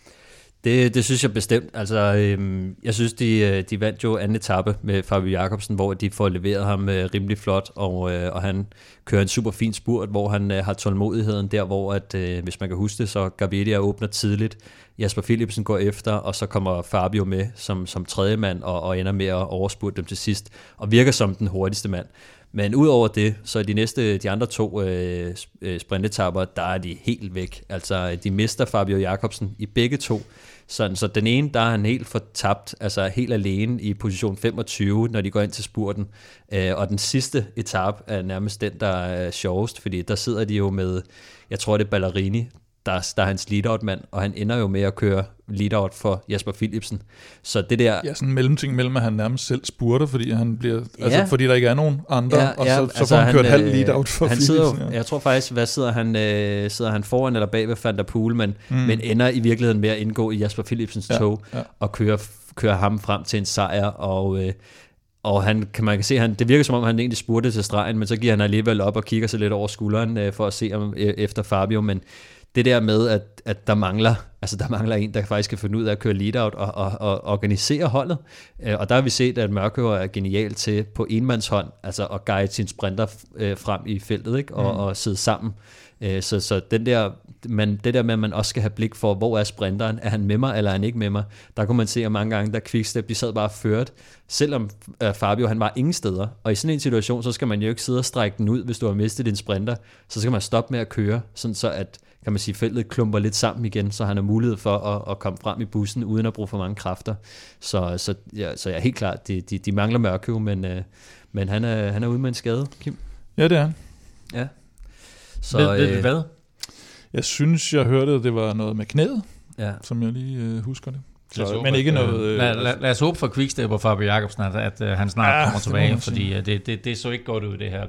Det, det synes jeg bestemt. Altså, øhm, jeg synes, de, de vandt jo anden etape med Fabio Jakobsen, hvor de får leveret ham øh, rimelig flot, og, øh, og han kører en super fin spurt, hvor han øh, har tålmodigheden der, hvor, at, øh, hvis man kan huske det, så Gaviria åbner tidligt, Jasper Philipsen går efter, og så kommer Fabio med som, som tredje mand, og, og ender med at overspurte dem til sidst, og virker som den hurtigste mand. Men udover det, så er de næste, de andre to øh, sprintetapper, der er de helt væk. Altså, de mister Fabio Jakobsen i begge to. Sådan, så den ene, der er han helt fortabt, altså helt alene i position femogtyve, når de går ind til spurten. Øh, og den sidste etape er nærmest den, der er sjovest, fordi der sidder de jo med, jeg tror det er Ballerini, der, der er hans lead-out-mand, og han ender jo med at køre lead-out for Jasper Philipsen. Så det der... Ja, sådan en mellemting mellem, at han nærmest selv spurter, fordi han bliver, ja. altså fordi der ikke er nogen andre, ja, og så, ja, så altså får han, han kørt halv lead-out for han Philipsen. Sidder, ja. Jeg tror faktisk, hvad sidder han, øh, sidder han foran eller bag ved Van der Poel, men, mm. men ender i virkeligheden med at indgå i Jasper Philipsens ja, tog, ja. og køre, køre ham frem til en sejr, og... Øh, Og han, kan man kan se, han, det virker som om, han egentlig spurgte til stregen, men så giver han alligevel op og kigger sig lidt over skulderen øh, for at se om, øh, efter Fabio. Men det der med, at, at der mangler, altså der mangler en, der faktisk kan finde ud af at køre lead-out og, og, og organisere holdet. Øh, og der har vi set, at Mørkøv er genial til på enmandshånd, altså at guide sin sprinter øh, frem i feltet, ikke? Og, mm. og sidde sammen. Øh, så, så den der, man, det der med, at man også skal have blik for, hvor er sprinteren? Er han med mig, eller er han ikke med mig? Der kunne man se, at mange gange, der Quickstep, de sad bare ført, selvom uh, Fabio, han var ingen steder. Og i sådan en situation, så skal man jo ikke sidde og strække den ud, hvis du har mistet din sprinter. Så skal man stoppe med at køre, sådan så at, kan man sige, feltet klumper lidt sammen igen, så han har mulighed for at, at komme frem i bussen, uden at bruge for mange kræfter. Så, så, ja, så ja, helt klart, de, de, de mangler Mørkøv, men, uh, men han, er, han er ude med en skade, Kim. Ja, det er han. Ja. Så, ved, ved øh, hvad? Jeg synes, jeg hørte, at det var noget med knæet, ja. som jeg lige øh, husker det. Så, håbe, men ikke at, noget... Øh, lad, lad, lad os håbe for Quickstep og Fabio Jakobsen, at, at, at han snart ja, kommer tilbage, fordi det, det, det så ikke godt ud, det her.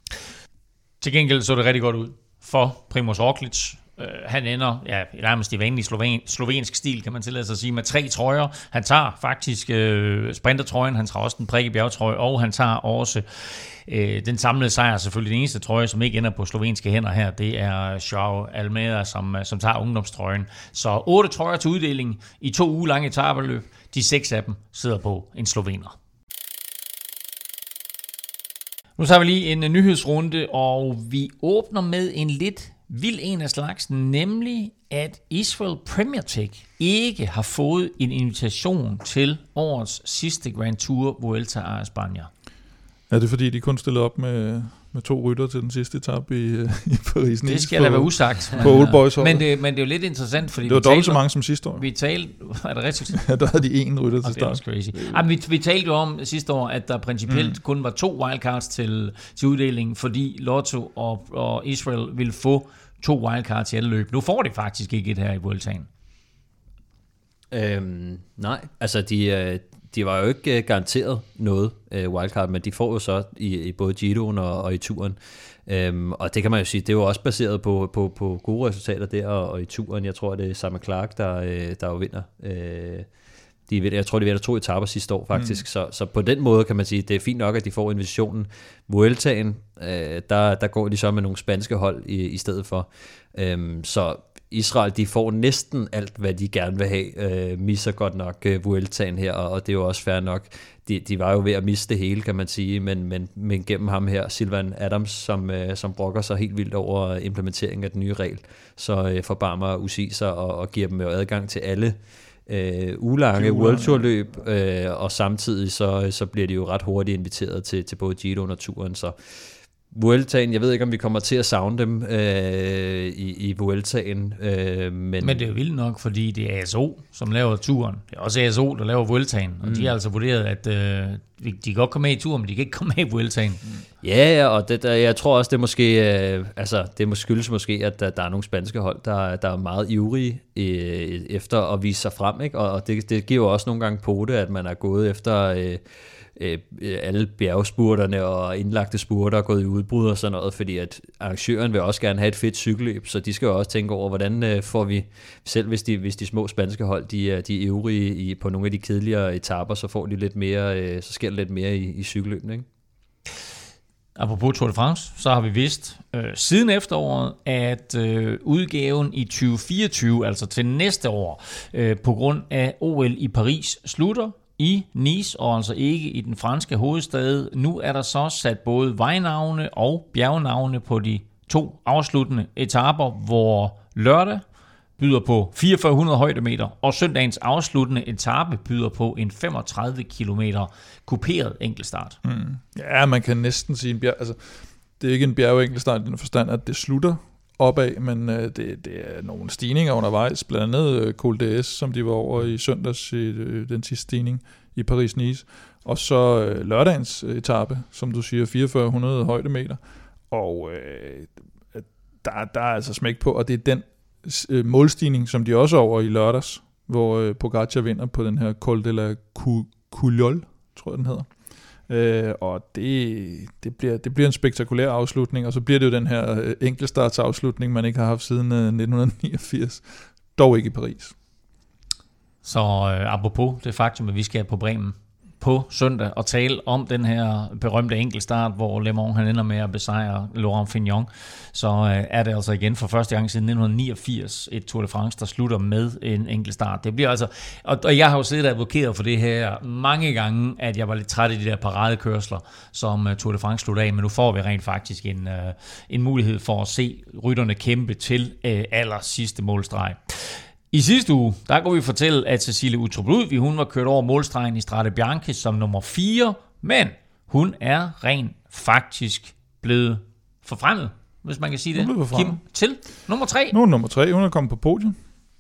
Til gengæld så det rigtig godt ud for Primož Roglič. Uh, han ender ja, nærmest i vanlig sloven, slovensk stil, kan man tillade sig at sige, med tre trøjer. Han tager faktisk uh, sprintertrøjen, han tager også den prikke bjergtrøje, og han tager også uh, den samlede sejr. Selvfølgelig den eneste trøje, som ikke ender på slovenske hænder her, det er Joao Almeida, som, som tager ungdomstrøjen. Så otte trøjer til uddeling i to uge lange etapeløb. De seks af dem sidder på en slovener. Nu tager vi lige en nyhedsrunde, og vi åbner med en lidt vild en af slagsen, nemlig at Israel Premier Tech ikke har fået en invitation til årets sidste Grand Tour Vuelta a España. Er det fordi, de kun stillede op med, med to rytter til den sidste etape i, i Paris? Det skal da være usagt. På Old Boys hold. Men det, men det er jo lidt interessant, fordi det var dobbelt så mange som sidste år. Vi talte, er det rigtigt? Ja, der havde de en rytter til start. Det er crazy. Ej, vi, vi talte jo om sidste år, at der principielt mm. kun var to wildcards til, til uddelingen, fordi Lotto og, og Israel ville få to wildcards i alle løb. Nu får de faktisk ikke et her i Vueltaen. Øhm, nej, altså de, de var jo ikke garanteret noget uh, wildcard, men de får jo så i, i både Giroen og, og i turen. Øhm, og det kan man jo sige, det er jo også baseret på, på, på gode resultater der, og, og i turen, jeg tror, det er Sam Clark, der, der jo vinder. Øh, de, jeg tror, de vinder to etaper sidste år faktisk, mm. så, så på den måde kan man sige, det er fint nok, at de får invitationen. Vueltaen, øh, der, der går de så med nogle spanske hold i, i stedet for. Øhm, så Israel, de får næsten alt, hvad de gerne vil have, øh, misser godt nok øh, Vueltaen her, og, og det er jo også fair nok. De, de var jo ved at miste det hele, kan man sige, men, men, men gennem ham her, Sylvain Adams, som, øh, som brokker sig helt vildt over implementeringen af den nye regel, så øh, forbarmer U C I sig og, og giver dem jo adgang til alle øh, ulange World Tour løb, øh, og samtidig så, så bliver de jo ret hurtigt inviteret til, til både Giroen og turen, så Vueltaen, jeg ved ikke, om vi kommer til at savne dem øh, i, i Vueltaen. Øh, men... men det er jo vildt nok, fordi det er A S O, som laver turen. Det er også A S O, der laver Vueltaen. Og mm. de har altså vurderet, at øh, de kan godt komme med i turen, men de kan ikke komme med i Vueltaen. Mm. Ja, og det, der, jeg tror også, det måske, øh, altså, det skyldes måske, at der, der er nogle spanske hold, der, der er meget ivrige øh, efter at vise sig frem. Ikke? Og, og det, det giver jo også nogle gange på det, at man er gået efter... Øh, alle bjergspurterne og indlagte spurter er gået i udbrud og sådan noget, fordi at arrangøren vil også gerne have et fedt cykelløb, så de skal jo også tænke over, hvordan får vi, selv hvis de, hvis de små spanske hold, de er, de er øvrige i, på nogle af de kedeligere etaper, så får de lidt mere, så sker der lidt mere i, i cykelløbene, ikke? Apropos Tour de France, så har vi vidst øh, siden efteråret, at øh, udgaven i tyve fireogtyve, altså til næste år, øh, på grund af O L i Paris, slutter i Nice, og altså ikke i den franske hovedstad. Nu er der så sat både vejnavne og bjergnavne på de to afsluttende etaper, hvor lørdag byder på fireogfyrre hundrede højdemeter, og søndagens afsluttende etape byder på en femogtredive kilometer kuperet enkeltstart. Mm. Ja, man kan næsten sige en bjerg... Altså, det er ikke en bjergenkeltstart i den forstand, at det slutter opad, men øh, det, det er nogle stigninger undervejs, blandt andet øh, Col d'Huez, som de var over i søndags i øh, den sidste stigning i Paris-Nice, og så øh, lørdagens etape, som du siger, fireogfyrre hundrede højdemeter, og øh, der, der er altså smæk på, og det er den øh, målstigning, som de også er over i lørdags, hvor øh, Pogacar vinder på den her Col de la Couillol, tror jeg den hedder. Øh, og det, det, bliver, det bliver en spektakulær afslutning, og så bliver det jo den her øh, enkeltstartsafslutning, man ikke har haft siden øh, nitten niogfirs, dog ikke i Paris. Så øh, apropos det faktum, at vi skal på Bremen på søndag og tale om den her berømte enkeltstart, hvor Le Mans han ender med at besejre Laurent Fignon, så øh, er det altså igen for første gang siden nitten niogfirs et Tour de France, der slutter med en enkeltstart. Det bliver altså, og, og jeg har jo siddet og advokeret for det her mange gange, at jeg var lidt træt i de der paradekørsler, som uh, Tour de France slutter af, men nu får vi rent faktisk en, uh, en mulighed for at se rytterne kæmpe til uh, aller sidste målstreg. I sidste uge, der kunne vi fortælle, at Cecilie Uttrup Ludvig, hun var kørt over målstregen i Strade Bianche som nummer fire, men hun er rent faktisk blevet forfremmet, hvis man kan sige det, Kim, til nummer tre. Nu er nummer tre, hun er kommet på podiet.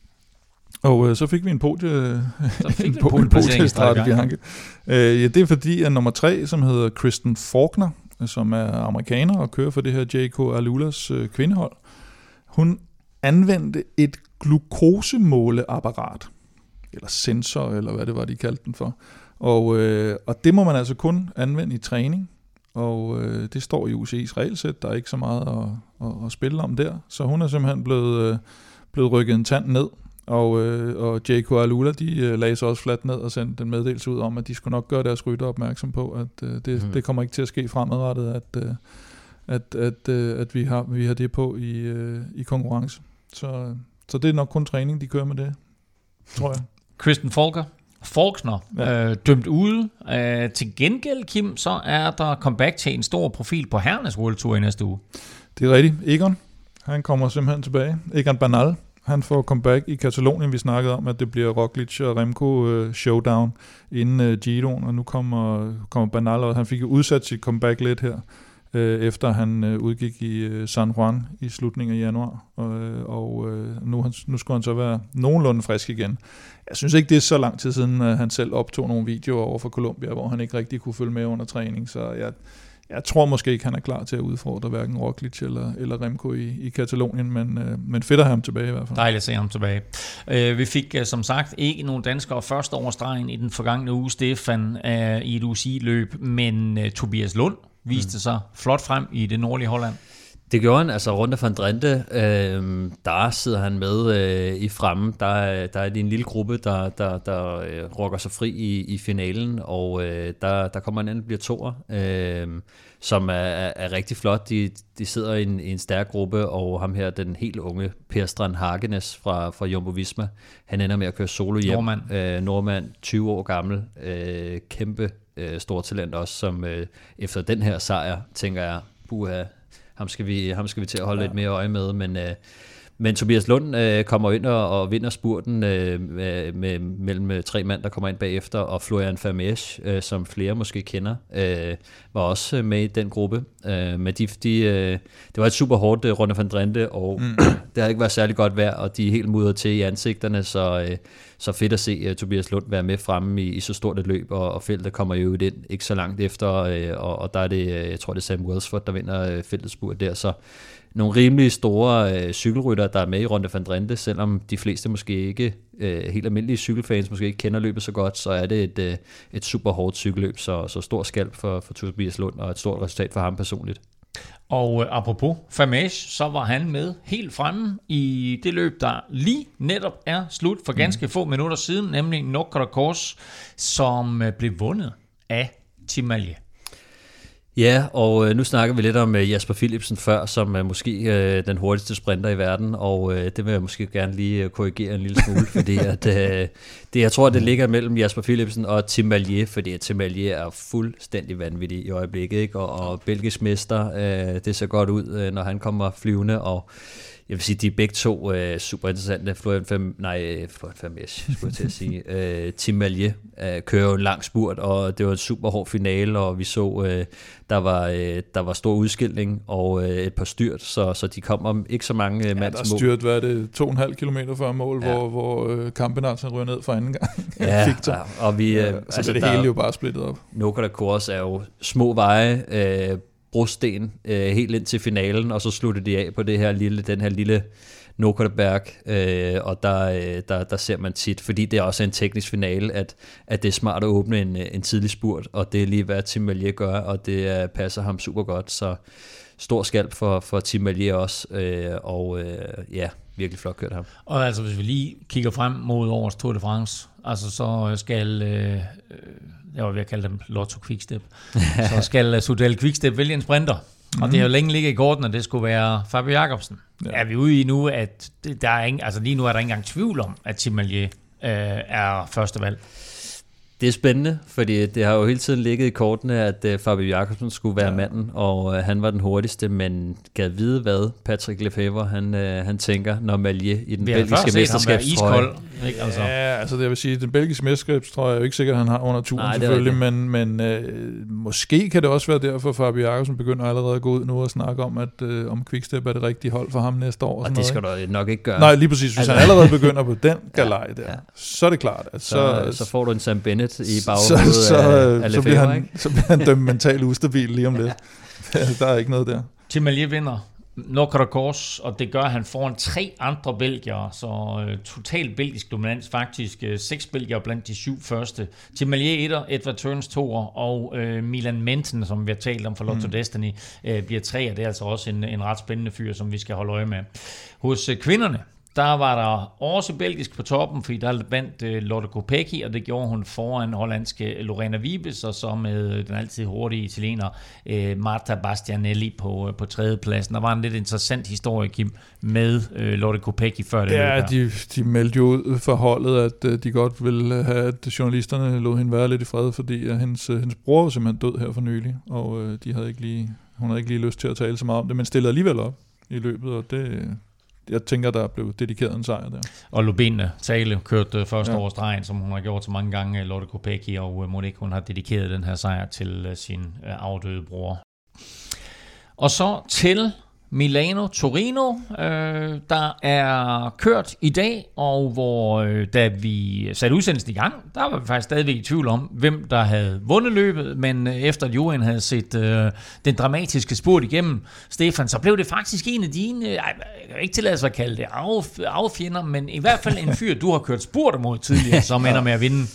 Og øh, så fik vi en podie, så fik en, vi en en podie i Strade Bianche. Øh, ja, det er fordi, at nummer tre, som hedder Kristen Faulkner, som er amerikaner og kører for det her J K Alulas øh, kvindehold, hun anvendte et glukosemåleapparat, eller sensor, eller hvad det var, de kaldte den for. Og, øh, og det må man altså kun anvende i træning, og øh, det står i U C I's regelsæt, der er ikke så meget at, at, at spille om der. Så hun er simpelthen blevet, øh, blevet rykket en tand ned, og, øh, og J K Alula, de øh, lagde sig også fladt ned og sendte en meddelelse ud om, at de skulle nok gøre deres rytter opmærksom på, at øh, det, mm. det kommer ikke til at ske fremadrettet, at, øh, at, at, øh, at vi, har, vi har det på i, øh, i konkurrence. Så Så det er nok kun træning, de kører med det, tror jeg. Kristen Faulkner, Faulkner ja. øh, dømt ude. Øh, til gengæld, Kim, så er der comeback til en stor profil på herrenes World Tour i næste uge. Det er rigtigt. Egon, han kommer simpelthen tilbage. Egan Bernal, Han får comeback i Katalonien. Vi snakkede om, at det bliver Roglic og Remco øh, showdown inden øh, Giroen, og nu kommer, kommer Bernal, og han fik jo udsat sit comeback lidt her, øh, efter han øh, udgik i øh, San Juan i slutningen af januar, og, øh, og øh, nu, han, nu skulle han så være nogenlunde frisk igen. Jeg synes ikke, det er så lang tid siden, at han selv optog nogle videoer over for Colombia, hvor han ikke rigtig kunne følge med under træning, så jeg, jeg tror måske ikke, han er klar til at udfordre hverken Roglic eller, eller Remco i, i Katalonien, men, øh, men fedt at have ham tilbage i hvert fald. Dejligt at se ham tilbage. Øh, vi fik uh, som sagt ikke nogen danskere først over stregen i den forgangne uge, Stefan, uh, i et U C I-løb, men uh, Tobias Lund viste mm. sig flot frem i det nordlige Holland. Det gjorde han, altså Runde van Drenthe, øh, der sidder han med øh, i fremme. Der, der er en lille gruppe, der, der, der øh, rokker sig fri i, i finalen, og øh, der, der kommer en anden, bliver toer, øh, som er, er, er rigtig flot. De, de sidder i en, i en stærk gruppe, og ham her, den helt unge Per Strand Hagenes fra, fra Jumbo Visma, han ender med at køre solo hjem. Nordmand. Øh, Nordmand, tyve år gammel, øh, kæmpe øh, stortalent også, som øh, efter den her sejr, tænker jeg, puha, Ham skal, vi, ham skal vi til at holde ja. lidt mere øje med, men, øh, men Tobias Lund øh, kommer ind og, og vinder spurten øh, med, med, mellem tre mand, der kommer ind bagefter, og Florian Vermeersch, øh, som flere måske kender, øh, var også med i den gruppe. Øh, men de, de, øh, det var et super hårdt øh, Runde van Drenthe, og mm. det har ikke været særlig godt vejr, og de er helt mudret til i ansigterne, så, øh, så fedt at se uh, Tobias Lund være med fremme i, i så stort et løb, og, og feltet kommer jo ind ikke så langt efter, øh, og, og der er det, jeg tror det er Sam Welsford, der vinder øh, feltets spurt der, så nogle rimelig store øh, cykelrytter, der er med i Runde van Drenthe, selvom de fleste måske ikke, øh, helt almindelige cykelfans, måske ikke kender løbet så godt, så er det et, øh, et super hårdt cykelløb, så, så stor skalp for, for Tobias Lund, og et stort resultat for ham personligt. Og øh, apropos Vermeersch, så var han med helt fremme i det løb, der lige netop er slut for ganske mm. få minutter siden, nemlig Nokere Kors, som øh, blev vundet af Tim Malje. Ja, og øh, nu snakker vi lidt om øh, Jasper Philipsen før, som er måske øh, den hurtigste sprinter i verden, og øh, det vil jeg måske gerne lige øh, korrigere en lille smule, fordi at, øh, det, jeg tror, det ligger mellem Jasper Philipsen og Tim Malje, fordi at Tim Malje er fuldstændig vanvittig i øjeblikket, ikke? Og, og belgisk mester, øh, det ser godt ud, øh, når han kommer flyvende, og jeg vil sige, de er begge to øh, super interessante. Florian Fem, nej, Florian Vermeersch, skulle jeg til at sige. Øh, Tim Malje øh, kører jo en lang spurt, og det var en super hård finale, og vi så, øh, der, var, øh, der var stor udskilning og øh, et par styrt, så, så de kom om ikke så mange øh, mands mål. Ja, der styrt, hvad er det, to og en halv kilometer før mål, ja. hvor, hvor øh, Kampenarts ryger ned for anden gang. Ja, ja, og vi... Øh, ja, så altså, det hele er jo bare splittet op. Nokere Kors er jo små veje, øh, brosten øh, helt ind til finalen, og så sluttede de af på det her lille, den her lille Nokerberg, øh, og der, øh, der, der ser man tit, fordi det er også en teknisk finale, at, at det er smart at åbne en, en tidlig spurt, og det er lige hvad Tim Malje gør, og det uh, passer ham super godt, så stor skalp for, for Tim Malje også, øh, og øh, ja, virkelig flot kørt ham. Og altså, hvis vi lige kigger frem mod årets Tour de France, altså så skal... Øh, jeg var ved at kalde dem Lotto Quickstep, så skal Soudal Quickstep vælge en sprinter. Og det har jo længe ligget i korten, at det skulle være Fabio Jacobsen. Ja. Er vi ude i nu, at der er ingen, altså lige nu er der ikke engang tvivl om, at Tim Malje øh, er første valg? Det er spændende, fordi det har jo hele tiden ligget i kortene, at uh, Fabio Jacobsen skulle være ja. manden, og uh, han var den hurtigste, men gad vide, hvad Patrick Lefevre han, uh, han tænker, når Malje i den belgiske mesterskabstrøje. Altså. Ja, altså det jeg vil sige, den belgiske mesterskabstrøje er jo ikke sikkert, at han har under turen Nej, selvfølgelig, men, men uh, måske kan det også være derfor, at Fabio Jacobsen begynder allerede at gå ud nu og snakke om, at uh, om Quickstep er det rigtige hold for ham næste år. Og, og det noget, skal du nok ikke gøre. Nej, lige præcis. Hvis altså, han allerede begynder på den galej der, ja. så er det klart, at så... Så, så får du en Sam Bennett i baghovedet så, så, af, af så, bliver han, så bliver han dømt mentalt ustabil lige om lidt. Der er ikke noget der. Tim Malje vinder Nokere Kors, og det gør han foran tre andre belgiere, så uh, totalt belgisk dominans faktisk. Uh, seks belgiere blandt de syv første. Tim Malje etter, Edvard Tørns toer, og uh, Milan Menten, som vi har talt om for Lotto mm. Destiny, uh, bliver tre, og det er altså også en, en ret spændende fyr, som vi skal holde øje med. Hos uh, kvinderne, der var der også belgisk på toppen, fordi der vandt uh, Lotte Kopecky, og det gjorde hun foran hollandske Lorena Wiebes, og så med den altid hurtige italiener uh, Marta Bastianelli på, uh, på tredjepladsen. Der var en lidt interessant historie, Kim, med uh, Lotte Kopecky før det Ja, løb de, de meldte jo ud for holdet, at uh, de godt ville have, at journalisterne lod hende være lidt i fred, fordi uh, hendes, uh, hendes bror var simpelthen død her for nylig, og uh, de havde ikke lige, hun havde ikke lige lyst til at tale så meget om det, men stillede alligevel op i løbet, og det... jeg tænker, der blev dedikeret en sejr der. Og Lubin Tale kørte første Ja. års stregen, som hun har gjort så mange gange, Lotte Kopecky, og Monique, hun har dedikeret den her sejr til sin afdøde bror. Og så til Milano Torino, øh, der er kørt i dag, og hvor øh, da vi satte udsendelsen i gang, der var vi faktisk stadigvæk i tvivl om, hvem der havde vundet løbet, men øh, efter at Johan havde set øh, den dramatiske spurt igennem, Stefan, så blev det faktisk en af dine, øh, jeg kan ikke tillade sig at kalde det af, affjender, men i hvert fald en fyr, du har kørt spurt mod tidligere, som ender med at vinde.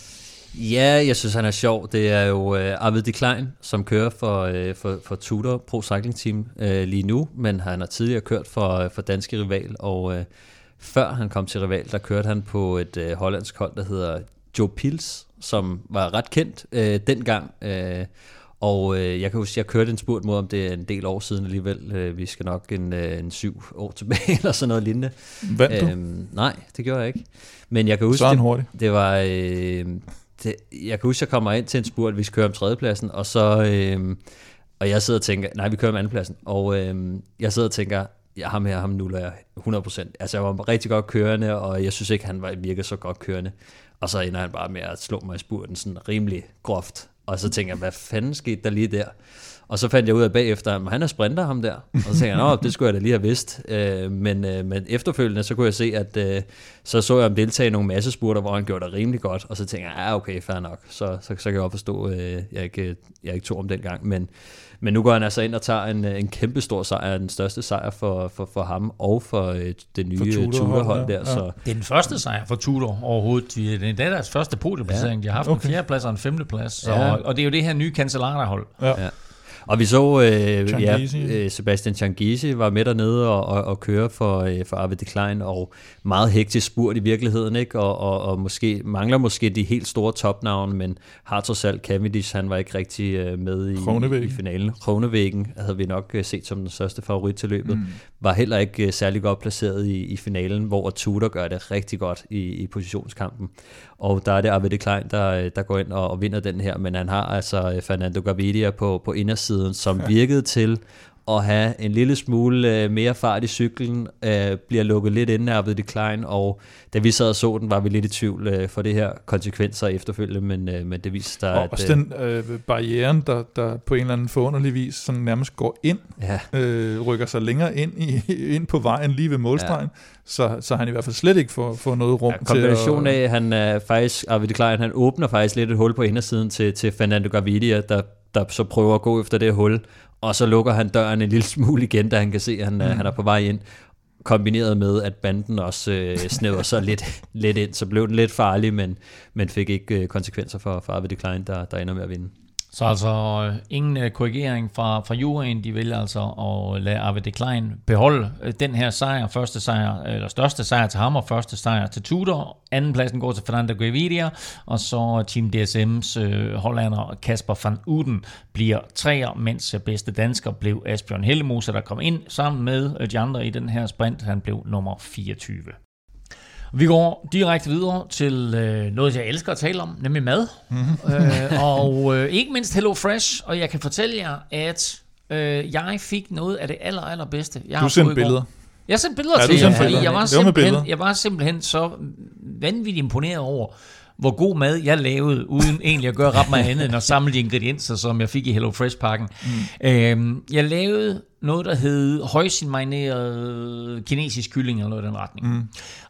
Ja, jeg synes, han er sjov. Det er jo uh, Arvid de Klein, som kører for, uh, for, for Tudor Pro Cycling Team uh, lige nu, men han har tidligere kørt for, for danske rival, og uh, før han kom til rival, der kørte han på et uh, hollandsk hold, der hedder Joe Pils, som var ret kendt uh, dengang. Uh, og uh, jeg kan huske, jeg kørte en spurt mod, om det er en del år siden alligevel. Uh, vi skal nok en, uh, en syv år tilbage, eller sådan noget lignende. Vandt du? Uh, nej, det gjorde jeg ikke. Men jeg kan huske, Så er han det, hurtig. det var... Uh, Det, jeg kan huske, jeg kommer ind til en spurt, vi skal køre om tredjepladsen, og så øhm, og jeg sidder og tænker, nej, vi kører om andenpladsen, og øhm, jeg sidder og tænker, ja, ham her, ham nuller jeg hundrede procent. Altså, jeg var rigtig godt kørende, og jeg synes ikke, han var virkelig så godt kørende. Og så ender han bare med at slå mig i spurten sådan rimelig groft. Og så tænker jeg, hvad fanden skete der lige der? Og så fandt jeg ud af bagefter, at han er sprinter, ham der. Og så tænkte jeg, nå, det skulle jeg da lige have vidst. Øh, men, øh, men efterfølgende, så kunne jeg se, at øh, så så jeg ham deltage i nogle massespurter, hvor han gjorde det rimelig godt. Og så tænkte jeg, ja, okay, fair nok. Så, så, så kan jeg også forstå, øh, jeg ikke, jeg ikke tog om dengang. Men, men nu går han altså ind og tager en, en kæmpe stor sejr, den største sejr for, for, for ham og for øh, det nye Tudor-hold der. Ja. Så. Det er den første sejr for Tudor overhovedet. Det er deres første podiumplacering. De har haft okay. en fjerdeplads og en femteplads. Så, ja. Og det er jo det her nye Cancellara-hold. Ja. Ja. Og vi så, øh, ja, Sebastian Changizi var med dernede og, og, og køre for, øh, for Arvid de Klein, og meget hektisk spurt i virkeligheden, ikke? Og, og, og måske mangler måske de helt store topnavne, men har trods alt Cavendish, han var ikke rigtig øh, med i, i finalen. Kronevæggen havde vi nok øh, set som den største favorit til løbet, mm. var heller ikke øh, særlig godt placeret i, i finalen, hvor Tudor gør det rigtig godt i, i positionskampen. Og der er det Arvid de Klein, der, der går ind og, og vinder den her, men han har altså Fernando Gaviria på, på indersiden, som virkede til at have en lille smule øh, mere fart i cyklen, øh, bliver lukket lidt inde af Arvid de Klein, og da vi sad og så den, var vi lidt i tvivl øh, for det her konsekvenser efterfølgende, men, øh, men det viser sig, og at... også den øh, barrieren, der, der på en eller anden forunderlig vis sådan nærmest går ind, ja. øh, rykker sig længere ind, i, ind på vejen lige ved målstregen, ja. så, så han i hvert fald slet ikke får, får noget rum ja, til at... Kombination af, han er faktisk, Arvid de Klein, han åbner faktisk lidt et hul på indersiden til, til Fernando Gaviria, der, der så prøver at gå efter det hul, og så lukker han døren en lille smule igen, da han kan se, at han, mm. han er på vej ind. Kombineret med, at banden også øh, snæver sig lidt, lidt ind, så blev den lidt farlig, men, men fik ikke øh, konsekvenser for, for Arvid de Klein, der, der ender med at vinde. Så altså øh, ingen øh, korrigering fra, fra juryen, de vil altså at lade Arvid de Klein beholde øh, den her sejr, første sejr, eller største sejr til ham, og første sejr til Tudor. Anden pladsen går til Fernando Gaviria, og så Team D S M's øh, hollander Kasper van Uden bliver treer, mens bedste dansker blev Asbjørn Hellemose, der kom ind sammen med øh, de andre i den her sprint. Han blev nummer fireogtyve. Vi går direkte videre til øh, noget, jeg elsker at tale om, nemlig mad. Mm-hmm. øh, og øh, ikke mindst Hello Fresh. Og jeg kan fortælle jer, at øh, jeg fik noget af det aller, allerbedste. Jeg du sendte billeder. Jeg sendte billeder ja, til jer, fordi billeder. jeg var, simpelthen, jeg var simpelthen så vanvittigt imponeret over, hvor god mad jeg lavede, uden egentlig at gøre ret meget andet, end at samle de ingredienser, som jeg fik i Hello Fresh-pakken. Mm. Øhm, jeg lavede noget, der hed højsinmarineret kinesisk kylling, eller noget i den retning. Mm.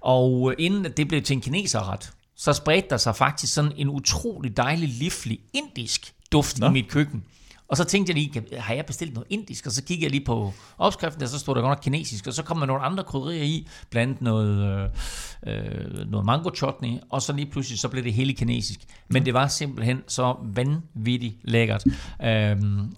Og inden det blev til en kineserret, så spredte der sig faktisk sådan en utrolig dejlig, livlig indisk duft Nå. i mit køkken. Og så tænkte jeg lige, har jeg bestilt noget indisk? Og så kiggede jeg lige på opskriften, og så stod der godt nok kinesisk, og så kom der nogle andre krydderier i, blandt andet noget, øh, noget mango chutney, og så lige pludselig så blev det hele kinesisk. Men det var simpelthen så vanvittigt lækkert. Øhm,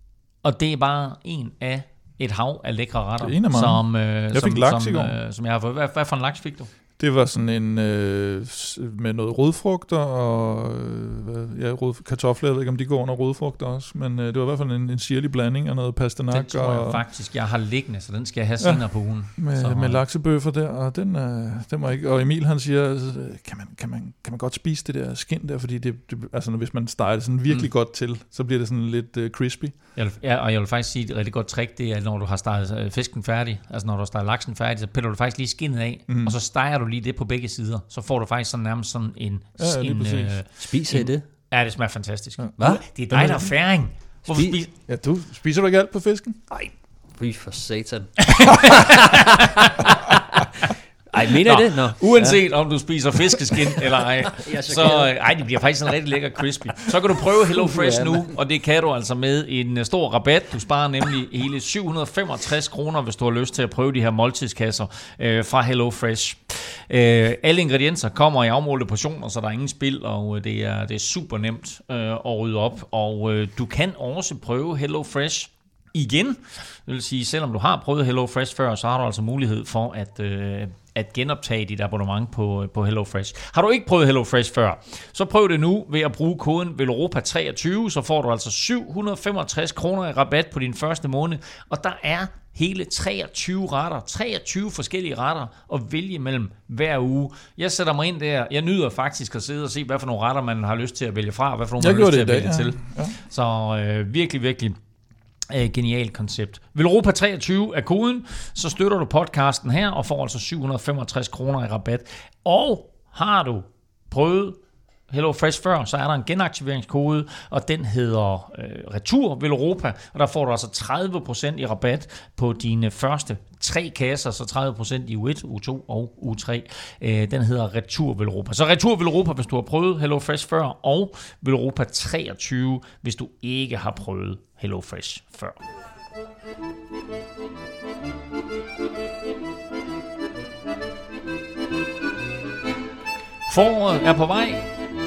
og det er bare en af et hav af lækre retter, som, øh, jeg fik som, laks som, i går. øh, som jeg har fået. Hvad, hvad for en laks fik du? Det var sådan en øh, med noget rodfrugter og øh, ja, rod, kartofler. Jeg ved ikke, om de går under rodfrugter også, men øh, det var i hvert fald en, en sirlig blanding af noget pastanak. Den tror jeg og, faktisk, jeg har liggende, så den skal jeg have senere ja, på ugen. Med, så, med laksebøffer der, og den, øh, den var ikke. Og Emil han siger, kan man, kan man, kan man godt spise det der skind der, fordi det, det altså hvis man steger det sådan virkelig mm. godt til, så bliver det sådan lidt øh, crispy. Jeg vil, ja, og jeg vil faktisk sige, et rigtig godt trick, det er, når du har steget fisken færdig, altså når du har steget laksen færdig, så piller du faktisk lige skindet af, mm. og så steger du lige det på begge sider, så får du faktisk sådan nærmest sådan en... Ja, en øh, Spiser I det? Ja, det smager fantastisk. Ja. Hvad? Det er dig, der er færing. Hvorfor Spi- spiser... Ja, du, spiser du ikke alt på fisken? Nej, fy for satan. Ej, mener Nå, I det? Nå. Uanset ja. om du spiser fiskeskin eller ej, så, så ej, det bliver faktisk en rigtig lækker crispy. Så kan du prøve Hello Fresh nu, og det kan du altså med en stor rabat. Du sparer nemlig hele syv hundrede og femogtres kroner, hvis du har lyst til at prøve de her måltidskasser øh, fra Hello Fresh. Øh, alle ingredienser kommer i afmålte portioner, så der er ingen spild, og det er, det er super nemt øh, at rydde op. Og øh, du kan også prøve Hello Fresh igen. Det vil sige, selvom du har prøvet Hello Fresh før, så har du altså mulighed for at, øh, at genoptage dit abonnement på, på Hello Fresh. Har du ikke prøvet Hello Fresh før, så prøv det nu ved at bruge koden VELOROPA treogtyve, så får du altså syv hundrede og femogtres kroner i rabat på din første måned, og der er hele treogtyve retter, treogtyve forskellige retter at vælge mellem hver uge. Jeg sætter mig ind der. Jeg nyder faktisk at sidde og se, hvad for nogle retter man har lyst til at vælge fra, og hvad for nogle man har lyst til at vælge ja. til. Ja. Så øh, virkelig, virkelig øh, genialt koncept. VELOROPA treogtyve er koden, så støtter du podcasten her og får altså syv hundrede og femogtres kroner i rabat. Og har du prøvet Hello Fresh før, så er der en genaktiveringskode, og den hedder øh, Retur VELOROPA, og der får du altså tredive procent i rabat på dine første tre kasser, så tredive procent i uge et, uge to og uge tre. Øh, den hedder Retur VELOROPA. Så Retur VELOROPA, hvis du har prøvet Hello Fresh før, og VELOROPA treogtyve, hvis du ikke har prøvet Hello Fresh før. Foråret er på vej.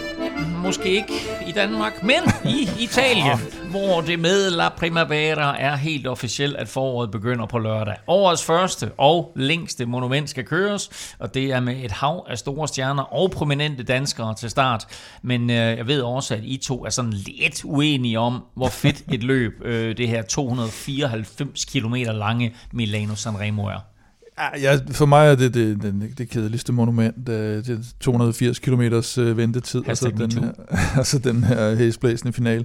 Måske ikke i Danmark, men i Italien, hvor det med La Primavera er helt officielt, at foråret begynder på lørdag. Årets første og længste monument skal køres, og det er med et hav af store stjerner og prominente danskere til start. Men øh, jeg ved også, at I to er sådan lidt uenige om, hvor fedt et løb øh, det her to hundrede og fireoghalvfems kilometer lange Milano Sanremo er. Ja, for mig er det det, det, det kedeligste monument. Det er to hundrede og firs kilometers ventetid, altså den, her, altså den her hæsblæsende finale.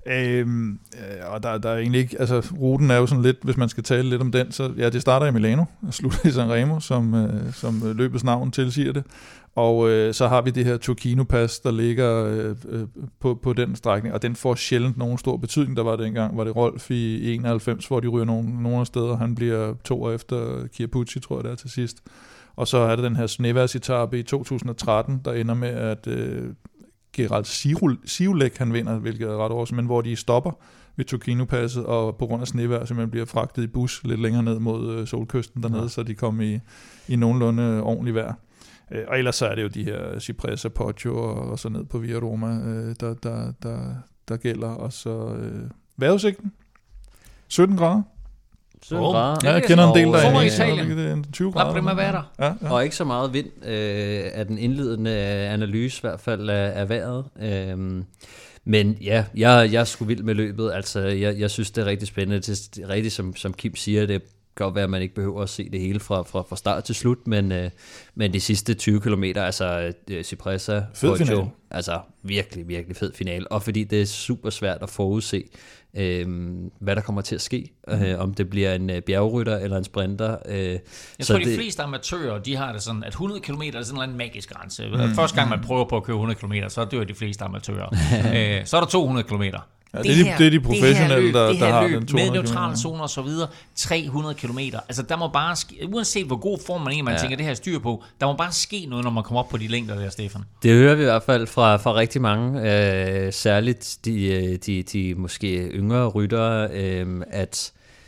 Øhm, og der, der er egentlig ikke, altså ruten er jo sådan lidt, hvis man skal tale lidt om den, så ja, det starter i Milano og slutter i Sanremo, som, som løbets navn tilsiger det. Og øh, så har vi det her Turquino Pass, der ligger øh, øh, på, på den strækning, og den får sjældent nogen stor betydning. Der var det engang, var det Rolf i enoghalvfems, hvor de ryger nogle, nogle steder. Han bliver to år efter Chiappucci, tror jeg det er til sidst. Og så er det den her snevejrsetape i to tusind og tretten, der ender med, at øh, Gerald Sivulek, han vinder, hvilket er ret også, men hvor de stopper ved Turquino Passet, og på grund af snevejr simpelthen bliver fragtet i bus lidt længere ned mod øh, solkysten dernede, ja. Så de kommer i, i nogenlunde ordentlig vejr. Og ellers så er det jo de her Cipressa, Poggio og, og så ned på Via Roma, øh, der, der, der, der gælder. Og så øh, vejrudsigten. sytten grader. sytten grader. Ja, jeg kender en del der i Italien. Det er tyve grader. La Primavera. Ja, ja. Og ikke så meget vind øh, af den indledende analyse, i hvert fald af, af vejret. Øh, Men ja, jeg, jeg er sgu vild med løbet. Altså, jeg, jeg synes, det er rigtig spændende. Det er rigtigt, som, som Kim siger, det kan godt være, at man ikke behøver at se det hele fra, fra, fra start til slut, men, øh, men de sidste tyve kilometer, altså øh, Cipressa, Poggio, altså virkelig, virkelig fed finale. Og fordi det er super svært at forudse, øh, hvad der kommer til at ske. Mm. Øh, om det bliver en øh, bjergrytter eller en sprinter. Øh, jeg så tror, de det, fleste amatører, de har det sådan, at hundrede kilometer er sådan en magisk grænse. Mm. Første gang, man prøver på at køre hundrede kilometer, så dør de fleste amatører. øh, så er der to hundrede kilometer. Ja, det, det, er de, det er de professionelle, det løb, der, det der har løb, den to hundrede med neutrale zoner og så videre, tre hundrede kilometer. Altså der må bare ske, uanset hvor god form man er, man ja. tænker det her styr på, der må bare ske noget, når man kommer op på de længder der, Stefan. Det hører vi i hvert fald fra, fra rigtig mange, øh, særligt de, de, de måske yngre ryttere, øh, at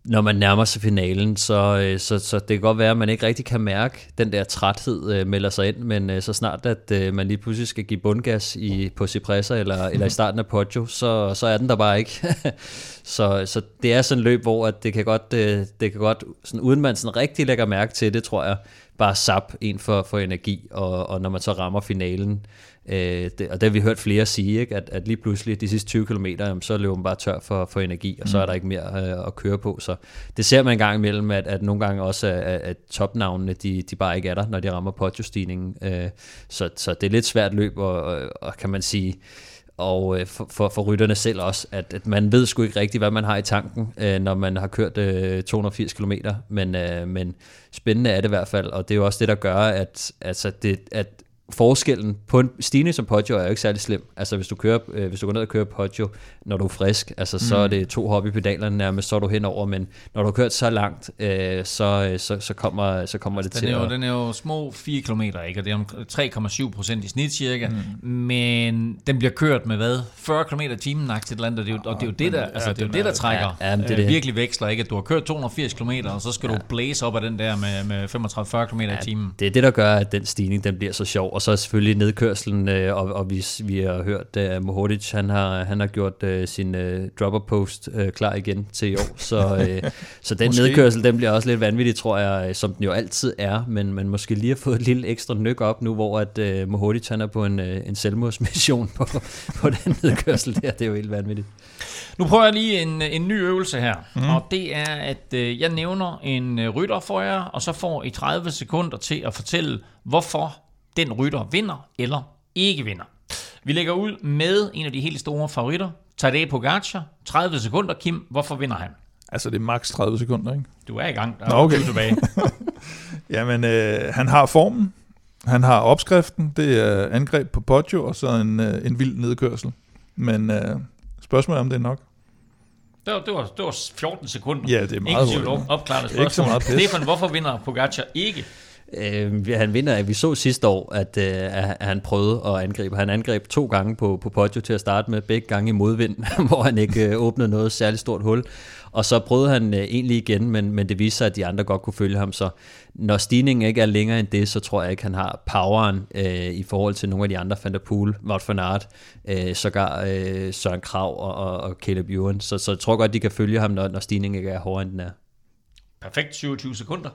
når man nærmer sig finalen, så, så, så det kan godt være, at man ikke rigtig kan mærke den der træthed øh, melder sig ind, men øh, så snart, at øh, man lige pludselig skal give bundgas i, på Cipressa eller, eller i starten af Poggio, så, så er den der bare ikke. så, så det er sådan et løb, hvor at det kan godt, øh, det kan godt sådan, uden man sådan rigtig lægger mærke til det, tror jeg, bare sap en for, for energi, og, og når man så rammer finalen, Øh, det, og det har vi hørt flere sige, ikke? At, at lige pludselig de sidste tyve kilometer, jamen, så løber man bare tør for, for energi, og så er der ikke mere øh, at køre på. Så det ser man en gang imellem, at, at nogle gange også at, at topnavnene, de, de bare ikke er der, når de rammer Poggio-stigningen. Øh, så, så det er lidt svært løb, og, og, og kan man sige, og øh, for, for, for rytterne selv også, at, at man ved sgu ikke rigtigt, hvad man har i tanken, øh, når man har kørt øh, to hundrede og firs kilometer, men, øh, men spændende er det i hvert fald, og det er jo også det, der gør, at, altså det, at forskellen på en stigning som Poggio er jo ikke særlig slem. Altså hvis du kører, øh, hvis du går ned og kører Poggio, når du er frisk, altså så mm. er det to hop i pedalerne nærmest, så er du henover, men når du har kørt så langt, øh, så, så, så kommer, så kommer det den til er jo, at... Den er jo små fire kilometer, ikke? Og det er tre komma syv procent i snit cirka, mm. men den bliver kørt med hvad? fyrre kilometer i timen, og det er jo, og det er jo det, der, altså, det, er jo det, der trækker ja, ja, det, øh, det. virkelig veksler, ikke? At du har kørt to hundrede og firs kilometer, og så skal ja. du blæse op af den der med, med femogtredive til fyrre kilometer ja, i timen. Det er det, der gør, at den stigning, den bliver så sjov, og så er selvfølgelig nedkørslen, øh, og, og vi, vi har hørt, at uh, Mohoric, han har, han har gjort uh, sin uh, dropper post uh, klar igen til i år, så, uh, så den nedkørsel, den bliver også lidt vanvittig, tror jeg, som den jo altid er, men man måske lige har fået et lille ekstra nyk op nu, hvor at uh, Mohoric, han er på en, uh, en selvmordsmission på, på den nedkørsel der, det er jo helt vanvittigt. Nu prøver jeg lige en, en ny øvelse her, mm. og det er, at øh, jeg nævner en øh, rytter for jer, og så får I tredive sekunder til at fortælle, hvorfor den rytter vinder eller ikke vinder. Vi lægger ud med en af de helt store favoritter, Tadej Pogačar. tredive sekunder, Kim, hvorfor vinder han? Altså det er maks tredive sekunder, ikke? Du er i gang, der er okay. du tilbage. Jamen, øh, han har formen, han har opskriften, det er angreb på Poggio, og så en, øh, en vild nedkørsel. Men... Øh, spørgsmålet om det er nok. Det var, det var, det var fjorten sekunder. Ja, det er meget hurtigt. Opklarende spørgsmål. Ikke så meget pis. Stefan, hvorfor vinder Pogačar ikke? Øh, han vinder, vi så sidste år, at, øh, at han prøvede at angribe. Han angreb to gange på, på Poggio til at starte med, begge gange i modvind, hvor han ikke øh, åbnede noget særligt stort hul. Og så prøvede han øh, egentlig igen, men, men det viste sig, at de andre godt kunne følge ham. Så når stigningen ikke er længere end det, så tror jeg ikke, han har poweren øh, i forhold til nogle af de andre, Van der Poel, Wout van Aert, øh, sågar øh, Søren Kragh og, og, og Caleb Ewan. Så, så jeg tror godt, de kan følge ham, når, når stigningen ikke er hårdere, end den er. Perfekt, syvogtyve sekunder.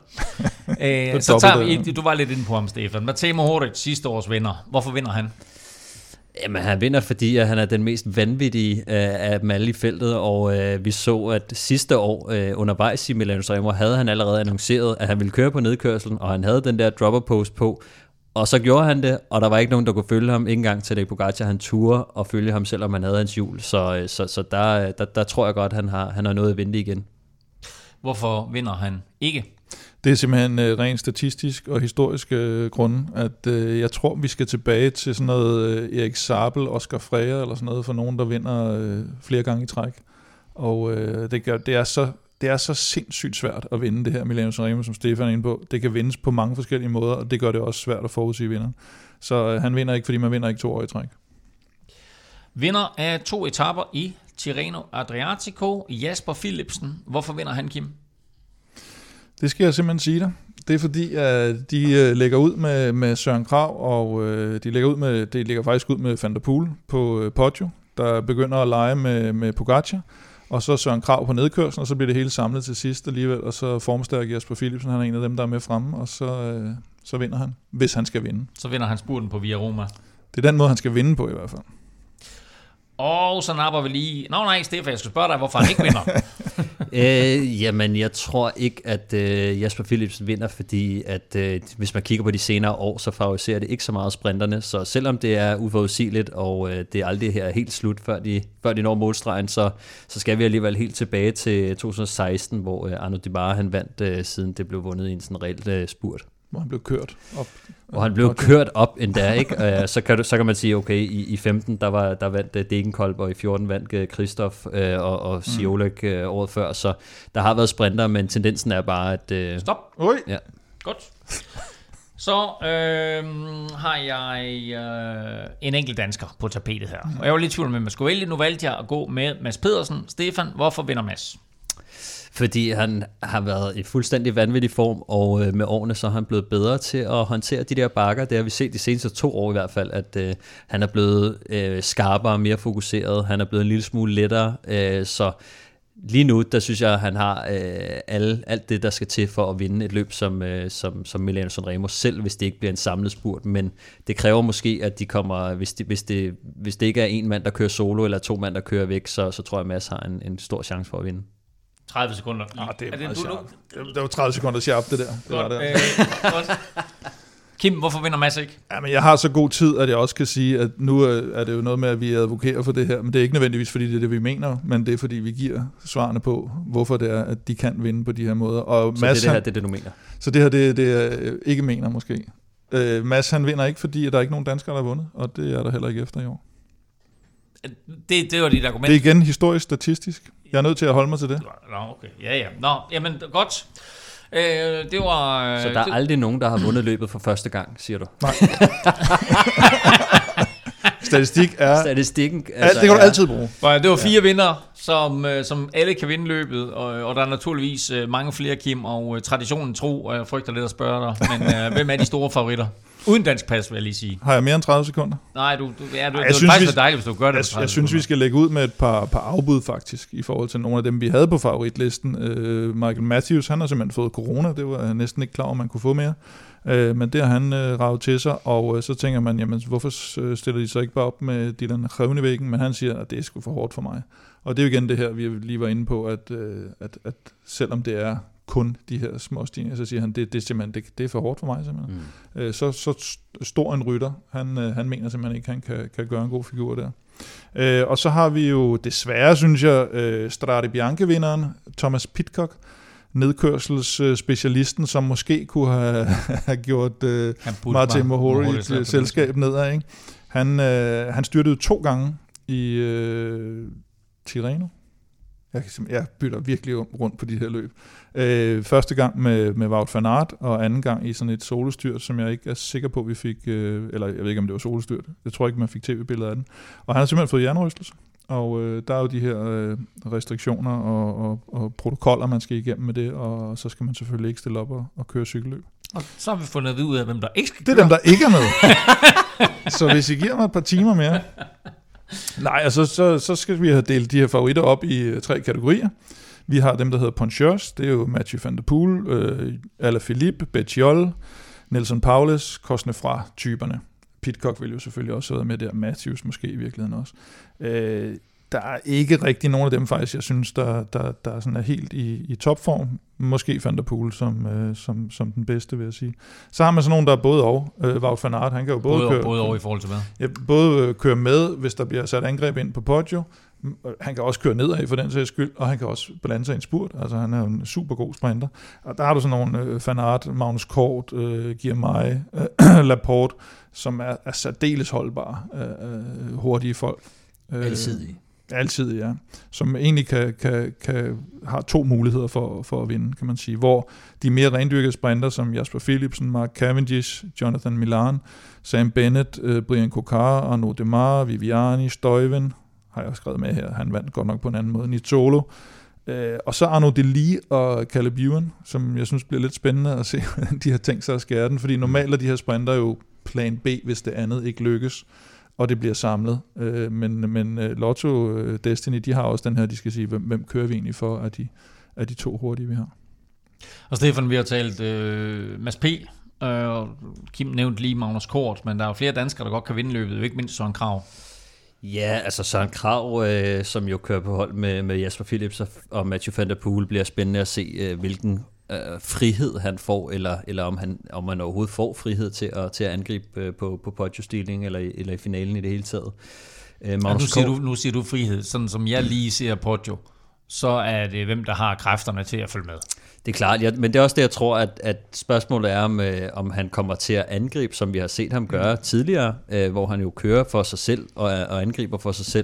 Æh, så tager vi, du var lidt inde på ham, Stefan. Matej Mohoric, sidste års vinder. Hvorfor vinder han? Jamen, han vinder, fordi at han er den mest vanvittige øh, af dem alle i feltet, og øh, vi så, at sidste år øh, undervejs i Milano-Sanremo havde han allerede annonceret, at han ville køre på nedkørslen, og han havde den der dropper post på, og så gjorde han det, og der var ikke nogen, der kunne følge ham, ikke engang til Tadej Pogačar, han turde og følge ham, selvom han havde hans hjul, så, så, så der, der, der tror jeg godt, han har, han har noget at vente igen. Hvorfor vinder han ikke? Det er simpelthen øh, rent statistisk og historisk øh, grunde, at øh, jeg tror, vi skal tilbage til sådan noget øh, Erik Sabel, Oscar Freire eller sådan noget, for nogen, der vinder øh, flere gange i træk. Og øh, det, gør, det, er så, det er så sindssygt svært at vinde det her Milano-Sanremo, som Stefan er inde på. Det kan vindes på mange forskellige måder, og det gør det også svært at forudsige vinderen. Så øh, han vinder ikke, fordi man vinder ikke to år i træk. Vinder af to etaper i Tirreno Adriatico, Jasper Philipsen. Hvorfor vinder han, Kim? Det skal jeg simpelthen sige dig. Det er fordi, at de øh, lægger ud med, med Søren Kragh, og øh, de lægger ud med, de lægger faktisk ud med Van der Poel på øh, Poggio, der begynder at lege med, med Pogačar, og så Søren Kragh på nedkørslen, og så bliver det hele samlet til sidst alligevel, og så formstærker Jasper Philipsen, han er en af dem, der er med fremme, og så, øh, så vinder han, hvis han skal vinde. Så vinder han spurten på Via Roma. Det er den måde, han skal vinde på i hvert fald. Og så napper vi lige... Nå nej, Stefan, jeg skal spørge dig, hvorfor han ikke vinder. øh, jamen, jeg tror ikke, at øh, Jasper Philipsen vinder, fordi at øh, hvis man kigger på de senere år, så favoriserer det ikke så meget sprinterne. Så selvom det er uforudsigeligt, og øh, det er aldrig her helt slut, før de, før de når målstregen, så, så skal vi alligevel helt tilbage til to tusind og seksten, hvor øh, Arnaud Démare, han vandt, øh, siden det blev vundet i en sådan reelt øh, spurt. Hvor han blev kørt op. Og han blev kørt op endda, ikke? så, kan du, så kan man sige, okay, i, i femten, der, var, der vandt uh, Degenkolb, og i fjorten vandt uh, Christoph uh, og, og Ciolek uh, året før, så der har været sprinter, men tendensen er bare, at... Uh, Stop! Oj! Ja. Godt. Så øh, har jeg øh, en enkelt dansker på tapetet her, og jeg var lidt i tvivl med, at man skulle vælge. Nu valgte jeg at gå med Mads Pedersen. Stefan, hvorfor vinder Mads? Fordi han har været i fuldstændig vanvittig form, og øh, med årene så er han blevet bedre til at håndtere de der bakker. Det har vi set de seneste to år i hvert fald, at øh, han er blevet øh, skarpere og mere fokuseret. Han er blevet en lille smule lettere, øh, så lige nu, der synes jeg, at han har øh, alle, alt det, der skal til for at vinde et løb som, øh, som, som Milano Sanremo, selv hvis det ikke bliver en samlet spurt. Men det kræver måske, at de kommer, hvis det, hvis det, hvis det ikke er en mand, der kører solo, eller to mand, der kører væk, så, så tror jeg, at Mads har en, en stor chance for at vinde. tredive sekunder. Ah, det er, er det, du, sharp. Det var tredive sekunder sharp, det der. Det godt, var det. Øh, godt. Kim, hvorfor vinder Mads ikke? Ja, men jeg har så god tid, at jeg også kan sige, at nu er det jo noget med, at vi advokerer for det her, men det er ikke nødvendigvis, fordi det er det, vi mener, men det er, fordi vi giver svarene på, hvorfor det er, at de kan vinde på de her måder. Og så Mads, det, det her, det er det, du mener? Så det her, det, det er ikke mener måske. Øh, Mads, han vinder ikke, fordi der er ikke nogen danskere, der har vundet, og det er der heller ikke efter i år. Det, det var dit argument. Det er igen historisk statistisk. Jeg er nødt til at holde mig til det. Nå, okay. Ja, ja. Nå, jamen, godt. Øh, det var... Så der er det... aldrig nogen, der har vundet løbet for første gang, siger du? Nej. Statistik er... Statistikken... Altså, det kan du altid bruge. Det var fire ja. vinder, som, som alle kan vinde løbet, og, og der er naturligvis mange flere, Kim, og traditionen tro, og jeg frygter lidt at spørge dig, men uh, hvem er de store favoritter? Uden dansk pas, vil jeg lige sige. Har jeg mere end tredive sekunder? Nej, du, du, ja, du, Ej, det synes, faktisk vi, dejligt, hvis du gør det. Jeg, jeg synes, vi skal lægge ud med et par, par afbud faktisk, i forhold til nogle af dem, vi havde på favoritlisten. Uh, Michael Matthews, han har simpelthen fået corona, det var jeg næsten ikke klar over, man kunne få mere. Uh, men det har han uh, ravet til sig, og uh, så tænker man, jamen hvorfor stiller de så ikke bare op med Dylan Groenewegen, men han siger, at det er sgu for hårdt for mig. Og det er jo igen det her, vi lige var inde på, at, uh, at, at selvom det er kun de her små stigninger, så siger han, det, det er simpelthen det, det er for hårdt for mig simpelthen. Mm. Uh, så, så stor en rytter, han, uh, han mener simpelthen ikke, han kan, kan gøre en god figur der. Uh, og så har vi jo desværre, synes jeg, uh, Strade Bianche-vinderen, Thomas Pidcock, nedkørselsspecialisten, som måske kunne have, have gjort uh, Martin Mohori et selskab nedad. Ikke? Han, uh, han styrtede to gange i uh, Tirreno. Jeg, jeg bytter virkelig rundt på de her løb. Uh, første gang med, med Wout van Aert, og anden gang i sådan et solostyrt, som jeg ikke er sikker på, vi fik, uh, eller jeg ved ikke, om det var solostyrt. Jeg tror ikke, man fik tv-billeder af den. Og han har simpelthen fået hjernerystelse. Og øh, der er jo de her øh, restriktioner og, og, og protokoller, man skal igennem med det, og så skal man selvfølgelig ikke stille op og, og køre cykelløb. Og så har vi fundet ud af, hvem der ikke skal køre. Det er dem, der ikke er med. Så hvis I giver mig et par timer mere. Nej, altså så, så skal vi have delt de her favoritter op i uh, tre kategorier. Vi har dem, der hedder Poncheurs. Det er jo Mathieu van der Poel, øh, Alaphilippe, Bettiol, Nelson Paulus, Cosnefroid-typerne. Pidcock vil jo selvfølgelig også have med der, Matthews måske i virkeligheden også. Øh, der er ikke rigtig nogen af dem faktisk, jeg synes, der, der, der sådan er helt i, i topform. Måske Van der Poel som, øh, som, som den bedste, vil jeg sige. Så har man sådan nogen, der er både og. Øh, Wout van Aert, han kan jo både, både køre... Både over i forhold til hvad? Ja, både køre med, hvis der bliver sat angreb ind på Poggio. Han kan også køre nedad for den sags skyld, og han kan også blande sig i en spurt. Altså, han er jo en super god sprinter. Og der har du sådan nogle øh, Van Aert, Magnus Kort, øh, Girmay, øh, Laporte, som er, er særdeles holdbare, øh, hurtige folk. Øh, Alsidige. Altid, ja. Som egentlig kan, kan, kan, har to muligheder for, for at vinde, kan man sige. Hvor de mere rendyrkede sprinter, som Jasper Philipsen, Mark Cavendish, Jonathan Milan, Sam Bennett, øh, Brian Kokar, Arnaud Demar, Viviani, Stuyven, har jeg skrevet med her. Han vandt godt nok på en anden måde. Nizzolo. Øh, og så Arnaud Delis og Caleb Ewan, som jeg synes bliver lidt spændende at se, hvordan de har tænkt sig at skære den. Fordi normalt er de her sprinter jo plan B, hvis det andet ikke lykkes, og det bliver samlet. Øh, men men uh, Lotto uh, Destiny, de har også den her, de skal sige, hvem, hvem kører vi egentlig for af de, af de to hurtige, vi har. Og Stefan, vi har talt øh, Mads P., og Kim nævnte lige Magnus Kort, men der er jo flere danskere, der godt kan vinde løbet, ikke mindst Søren Kragh. Ja, altså Søren Kragh, øh, som jo kører på hold med, med Jasper Philips og, og Mathieu van der Poel, bliver spændende at se, øh, hvilken øh, frihed han får, eller, eller om, han, om han overhovedet får frihed til at, til at angribe øh, på, på Poggio-stilling, eller, eller i finalen i det hele taget. Øh, ja, nu, siger du, nu siger du frihed, sådan som jeg lige ser Poggio, så er det hvem, der har kræfterne til at følge med. Det er klart, ja, men det er også det, jeg tror, at, at spørgsmålet er, om, øh, om han kommer til at angribe, som vi har set ham gøre mm. tidligere, øh, hvor han jo kører for sig selv og, og angriber for sig selv,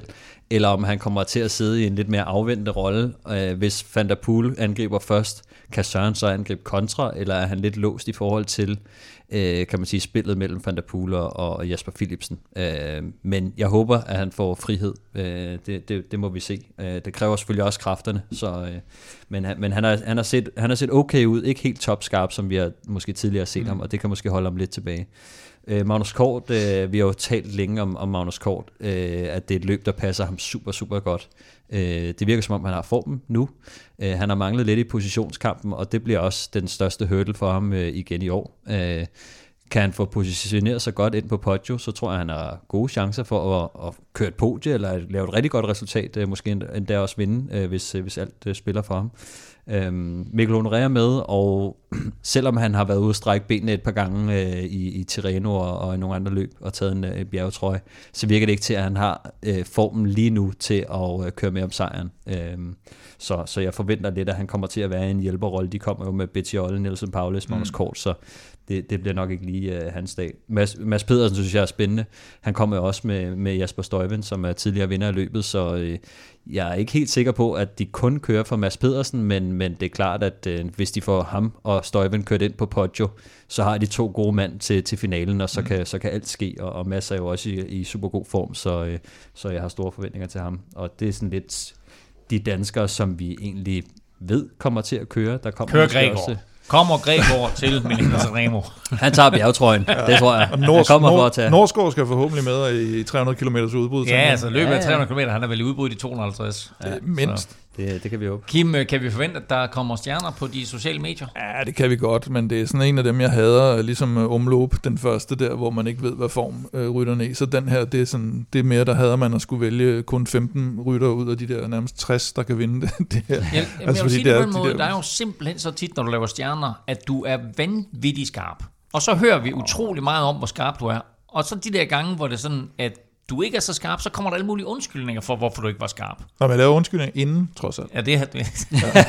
eller om han kommer til at sidde i en lidt mere afventende rolle. Øh, hvis Van der Poel angriber først, kan Søren så angribe kontra, eller er han lidt låst i forhold til, øh, kan man sige, spillet mellem Van der Poel og, og Jasper Philipsen. Øh, men jeg håber, at han får frihed. Øh, det, det, det må vi se. Øh, det kræver selvfølgelig også kræfterne, så, øh, men, men han, har, han, har set, han har set okay ud, ikke helt topskarp, som vi har måske tidligere set mm. ham, og det kan måske holde ham lidt tilbage. Øh, Magnus Kort, øh, vi har jo talt længe om, om Magnus Kort, øh, at det er et løb, der passer ham super, super godt. Øh, det virker som om, han har formen nu. Øh, han har manglet lidt i positionskampen, og det bliver også den største hurdle for ham øh, igen i år. Øh, kan han få positioneret sig godt ind på Poggio, så tror jeg, han har gode chancer for at, at køre et podie, eller lave et rigtig godt resultat, øh, måske endda også vinde, øh, hvis, øh, hvis alt øh, spiller for ham. Øhm, Mikkel Honoré er med, og selvom han har været ude at strække benene et par gange øh, i, i Tirreno og, og i nogle andre løb og taget en øh, bjergetrøje, så virker det ikke til, at han har øh, formen lige nu til at øh, køre med om sejren. Øhm, så, så jeg forventer lidt, at han kommer til at være i en hjælperrolle. De kommer jo med Bettiol, Nelson Paulus, Magnus mm. Kort, så det, det bliver nok ikke lige øh, hans dag. Mads, Mads Pedersen synes jeg er spændende. Han kommer jo også med, med Jasper Stuyven, som er tidligere vinder af løbet, så øh, jeg er ikke helt sikker på, at de kun kører for Mads Pedersen, men, men det er klart, at øh, hvis de får ham og Stuyven kørt ind på Poggio, så har de to gode mand til, til finalen, og så, mm. kan, så kan alt ske, og, og Mads er jo også i, i super god form, så, øh, så jeg har store forventninger til ham. Og det er sådan lidt de danskere, som vi egentlig ved kommer til at køre. Der kommer Kør Gregor. Kommer Gregor til Milano Sanremo. Han tager bjergetrøjen, ja. Det tror jeg. Og Nors, han kommer Nor- for at tage. Norsgaard skal forhåbentlig med i tre hundrede kilometer udbrud. Ja, altså løbet af tre hundrede kilometer, han er vel i udbrud i to hundrede og halvtreds. Ja, mindst. Det, det kan vi håbe. Kim, kan vi forvente, at der kommer stjerner på de sociale medier? Ja, det kan vi godt, men det er sådan en af dem, jeg hader, ligesom Omloop, den første der, hvor man ikke ved, hvad form øh, rytterne i. Så den her, det er, sådan, det er mere, der hader man at skulle vælge kun femten rytter ud af de der nærmest tres, der kan vinde det. det her. Ja, altså, jeg vil sige det på en måde, de der... der er jo simpelthen så tit, når du laver stjerner, at du er vanvittig skarp. Og så hører vi utrolig meget om, hvor skarp du er. Og så de der gange, hvor det er sådan, at du ikke er så skarp, så kommer der alle mulige undskyldninger for, hvorfor du ikke var skarp. Nå, men laver undskyldninger inden, trods alt. Ja, det er det.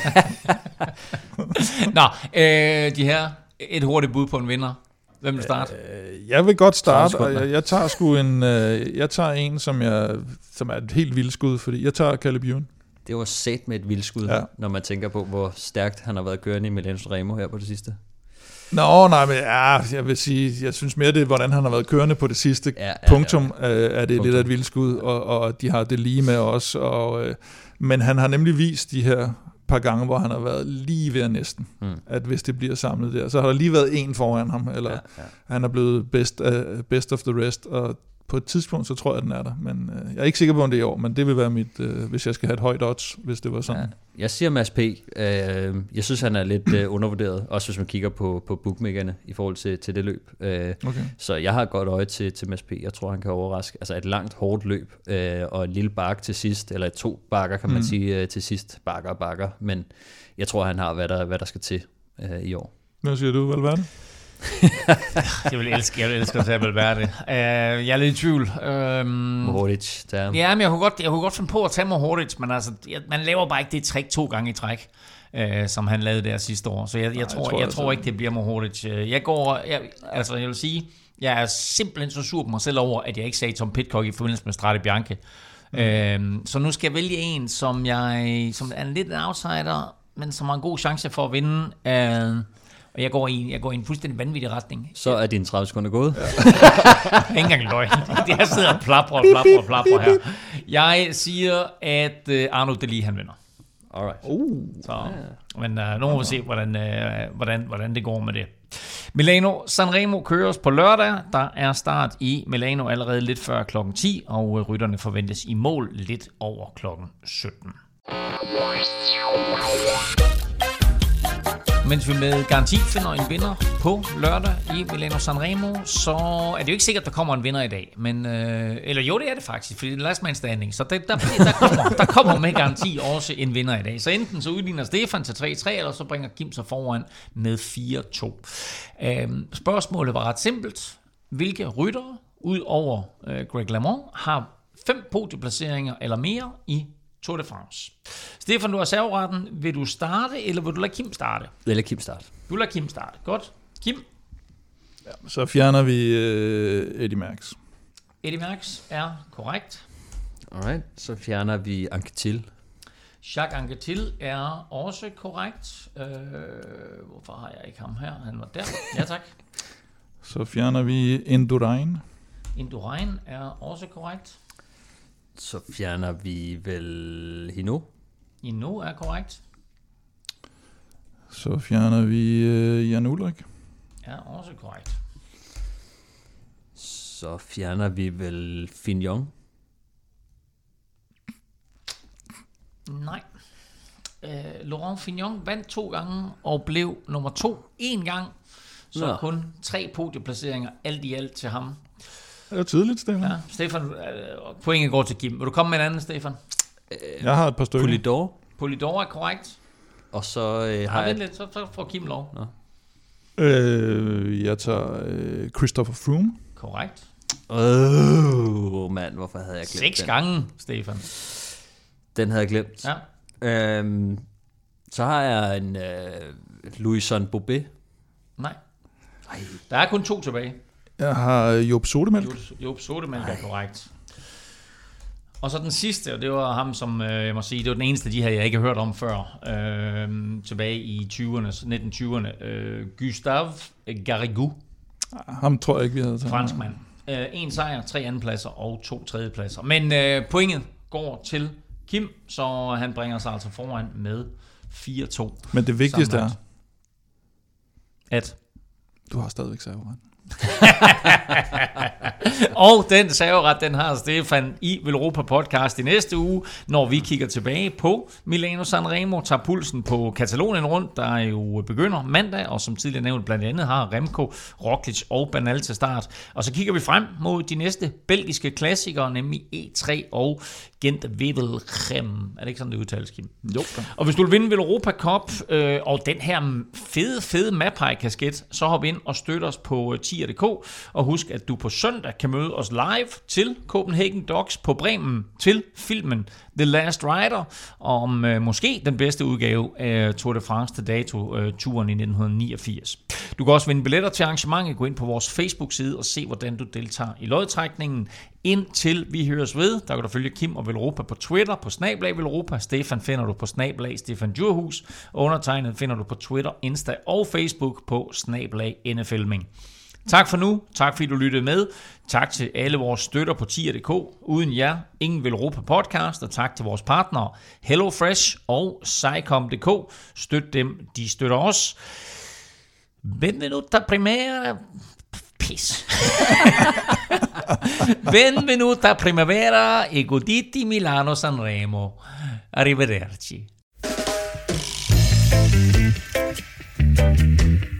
Nå, øh, de her, et hurtigt bud på en vinder. Hvem vil starte? Øh, jeg vil godt starte, og jeg, jeg tager sgu en, øh, jeg tager en, som, jeg, som er et helt vildskud, fordi jeg tager Caleb Ewan. Det var sat med et vildskud, ja. Når man tænker på, hvor stærkt han har været kørende i Milano Sanremo her på det sidste. Nå, nej, men ja, jeg vil sige, jeg synes mere, det er, hvordan han har været kørende på det sidste. Ja, ja, punktum ja, ja. er det punktum. Lidt af et vildskud, og, og de har det lige med os. Og, øh, men han har nemlig vist de her par gange, hvor han har været lige ved næsten, mm. at hvis det bliver samlet der, så har der lige været en foran ham, eller ja, ja. Han er blevet best, uh, best of the rest, og på et tidspunkt, så tror jeg, at den er der. Men øh, jeg er ikke sikker på, om det er i år, men det vil være mit, øh, hvis jeg skal have et højt odds, hvis det var sådan. Ja, jeg siger Mads P. Øh, jeg synes, han er lidt øh, undervurderet, også hvis man kigger på, på bookmakerne i forhold til, til det løb. Øh, okay. Så jeg har et godt øje til, til Mads P. Jeg tror, han kan overraske. Altså et langt, hårdt løb, øh, og en lille bakke til sidst, eller to bakker, kan man mm. sige, øh, til sidst. Bakker og bakker. Men jeg tror, han har, hvad der, hvad der skal til øh, i år. Hvad siger du, Valverde? jeg vil elske, jeg vil elske at tage Valverde. Uh, jeg er lidt i tvivl. Uh, Mohoric, der. Ja, men jeg kunne godt, jeg kunne godt finde på at tage Mohoric, men altså, jeg, man laver bare ikke det trick to gange i træk, uh, som han lavede der sidste år. Så jeg, jeg, Nej, tror, jeg, tror, jeg tror ikke, det bliver Mohoric. Jeg går, jeg, altså jeg vil sige, jeg er simpelthen så sur på mig selv over, at jeg ikke sagde Tom Pidcock i forbindelse med Strade Bianche. Mm. Uh, så nu skal jeg vælge en, som jeg, som er lidt en outsider, men som har en god chance for at vinde. Uh, Og jeg går i jeg går i en fuldstændig vanvittig retning. Så er dine tredive sekunder gået. Ja. Ikke engang løgn. Jeg sidder og plapper og plapper og plapper her. Jeg siger, at uh, Arno Deli, han vinder. Alright. Uh, Så, yeah. Men uh, nu må vi se, hvordan, uh, hvordan, hvordan det går med det. Milano Sanremo køres på lørdag. Der er start i Milano allerede lidt før klokken ti, og uh, rytterne forventes i mål lidt over klokken sytten. Mens vi med garanti finder en vinder på lørdag i Milano Sanremo, så er det jo ikke sikkert, at der kommer en vinder i dag. Men, øh, eller jo, det er det faktisk, fordi det er last man standing. Så der, der, der, kommer, der kommer med garanti også en vinder i dag. Så enten så udligner Stefan til tre tre, eller så bringer Kim sig foran med fire to. Øh, spørgsmålet var ret simpelt. Hvilke ryttere, ud over øh, Greg LeMond, har fem podieplaceringer eller mere i Tour de France? Stefan, du har serveretten. Vil du starte, eller vil du lade Kim starte? Jeg lader Kim starte. Du lader Kim starte. Godt. Kim? Ja, så fjerner vi uh, Eddie Merckx. Eddie Merckx er korrekt. Alright, så fjerner vi Anquetil. Jacques Anquetil er også korrekt. Øh, hvorfor har jeg ikke ham her? Han var der. Ja, tak. Så fjerner vi Indurain. Indurain er også korrekt. Så fjerner vi vel Hino. Hino er korrekt. Så fjerner vi øh, Jan Ulrik. Er også korrekt. Så fjerner vi vel Fignon. Nej. Øh, Laurent Fignon vandt to gange og blev nummer to en gang. Så Nå. kun tre podieplaceringer alt i alt til ham. Det er tidligt, Stefan. Ja, Stefan, øh, pointet går til Kim. Vil du komme med en anden, Stefan? Jeg har et par stykker. Polidor. Polidor er korrekt. Og så øh, har Ja, vent jeg... lidt, så, så får Kim lov. Nå. Øh, jeg tager øh, Christopher Froome. Korrekt. Åh, oh, mand, hvorfor havde jeg glemt Seks den? gange, Stefan. Den havde jeg glemt. Ja. Øhm, så har jeg en øh, Louison Bobet. Nej. Ej. Der er kun to tilbage. Jeg har Job Sotemælk. Job Sotemælk er korrekt. Og så den sidste, og det var ham, som øh, jeg må sige, det var den eneste af de her, jeg ikke har hørt om før, øh, tilbage i tyverne, nitten tyverne. Øh, Gustave Garrigou, Ham tror jeg ikke, vi havde taget. franskmand. Øh, en sejr, tre andenpladser og to tredjepladser. Men øh, pointet går til Kim, så han bringer sig altså foran med fire to. Men det vigtigste er, at du har stadigvæk serveret. og den serveret, den har Stefan i Velropa Podcast i næste uge, når vi kigger tilbage på Milano Sanremo, tager pulsen på Katalonien rundt, der jo begynder mandag, og som tidligere nævnt blandt andet har Remco, Roglic og Bernal til start. Og så kigger vi frem mod de næste belgiske klassikere, nemlig E tre og Gent-Wevelgem. Er det ikke sådan, det udtales, Kim? Jo. Og hvis du vil vinde Velropa Cup øh, og den her fede, fede Mapei-kasket, så hop ind og støt os på tier punktum d k, og husk, at du på søndag kan møde os live til Copenhagen Dogs på Bremen til filmen The Last Rider, om øh, måske den bedste udgave af Tour de France til dato, øh, turen i nitten niogfirs. Du kan også vinde billetter til arrangementet. Gå ind på vores Facebook-side og se, hvordan du deltager i lodtrækningen. Indtil vi høres ved, der kan du følge Kim og Velropa på Twitter, på snablag Velropa. Stefan finder du på snablag Stefan Djurhus. Undertegnet finder du på Twitter, Insta og Facebook på snablag N F L Ming. Tak for nu. Tak fordi du lyttede med. Tak til alle vores støtter på tier punktum d k. Uden jer, ingen Velropa Podcast. Og tak til vores partnere HelloFresh og Cycom punktum d k. Støt dem, de støtter os. Benvenuta primera... Pis. Benvenuta primavera e goditi Milano Sanremo. Arrivederci.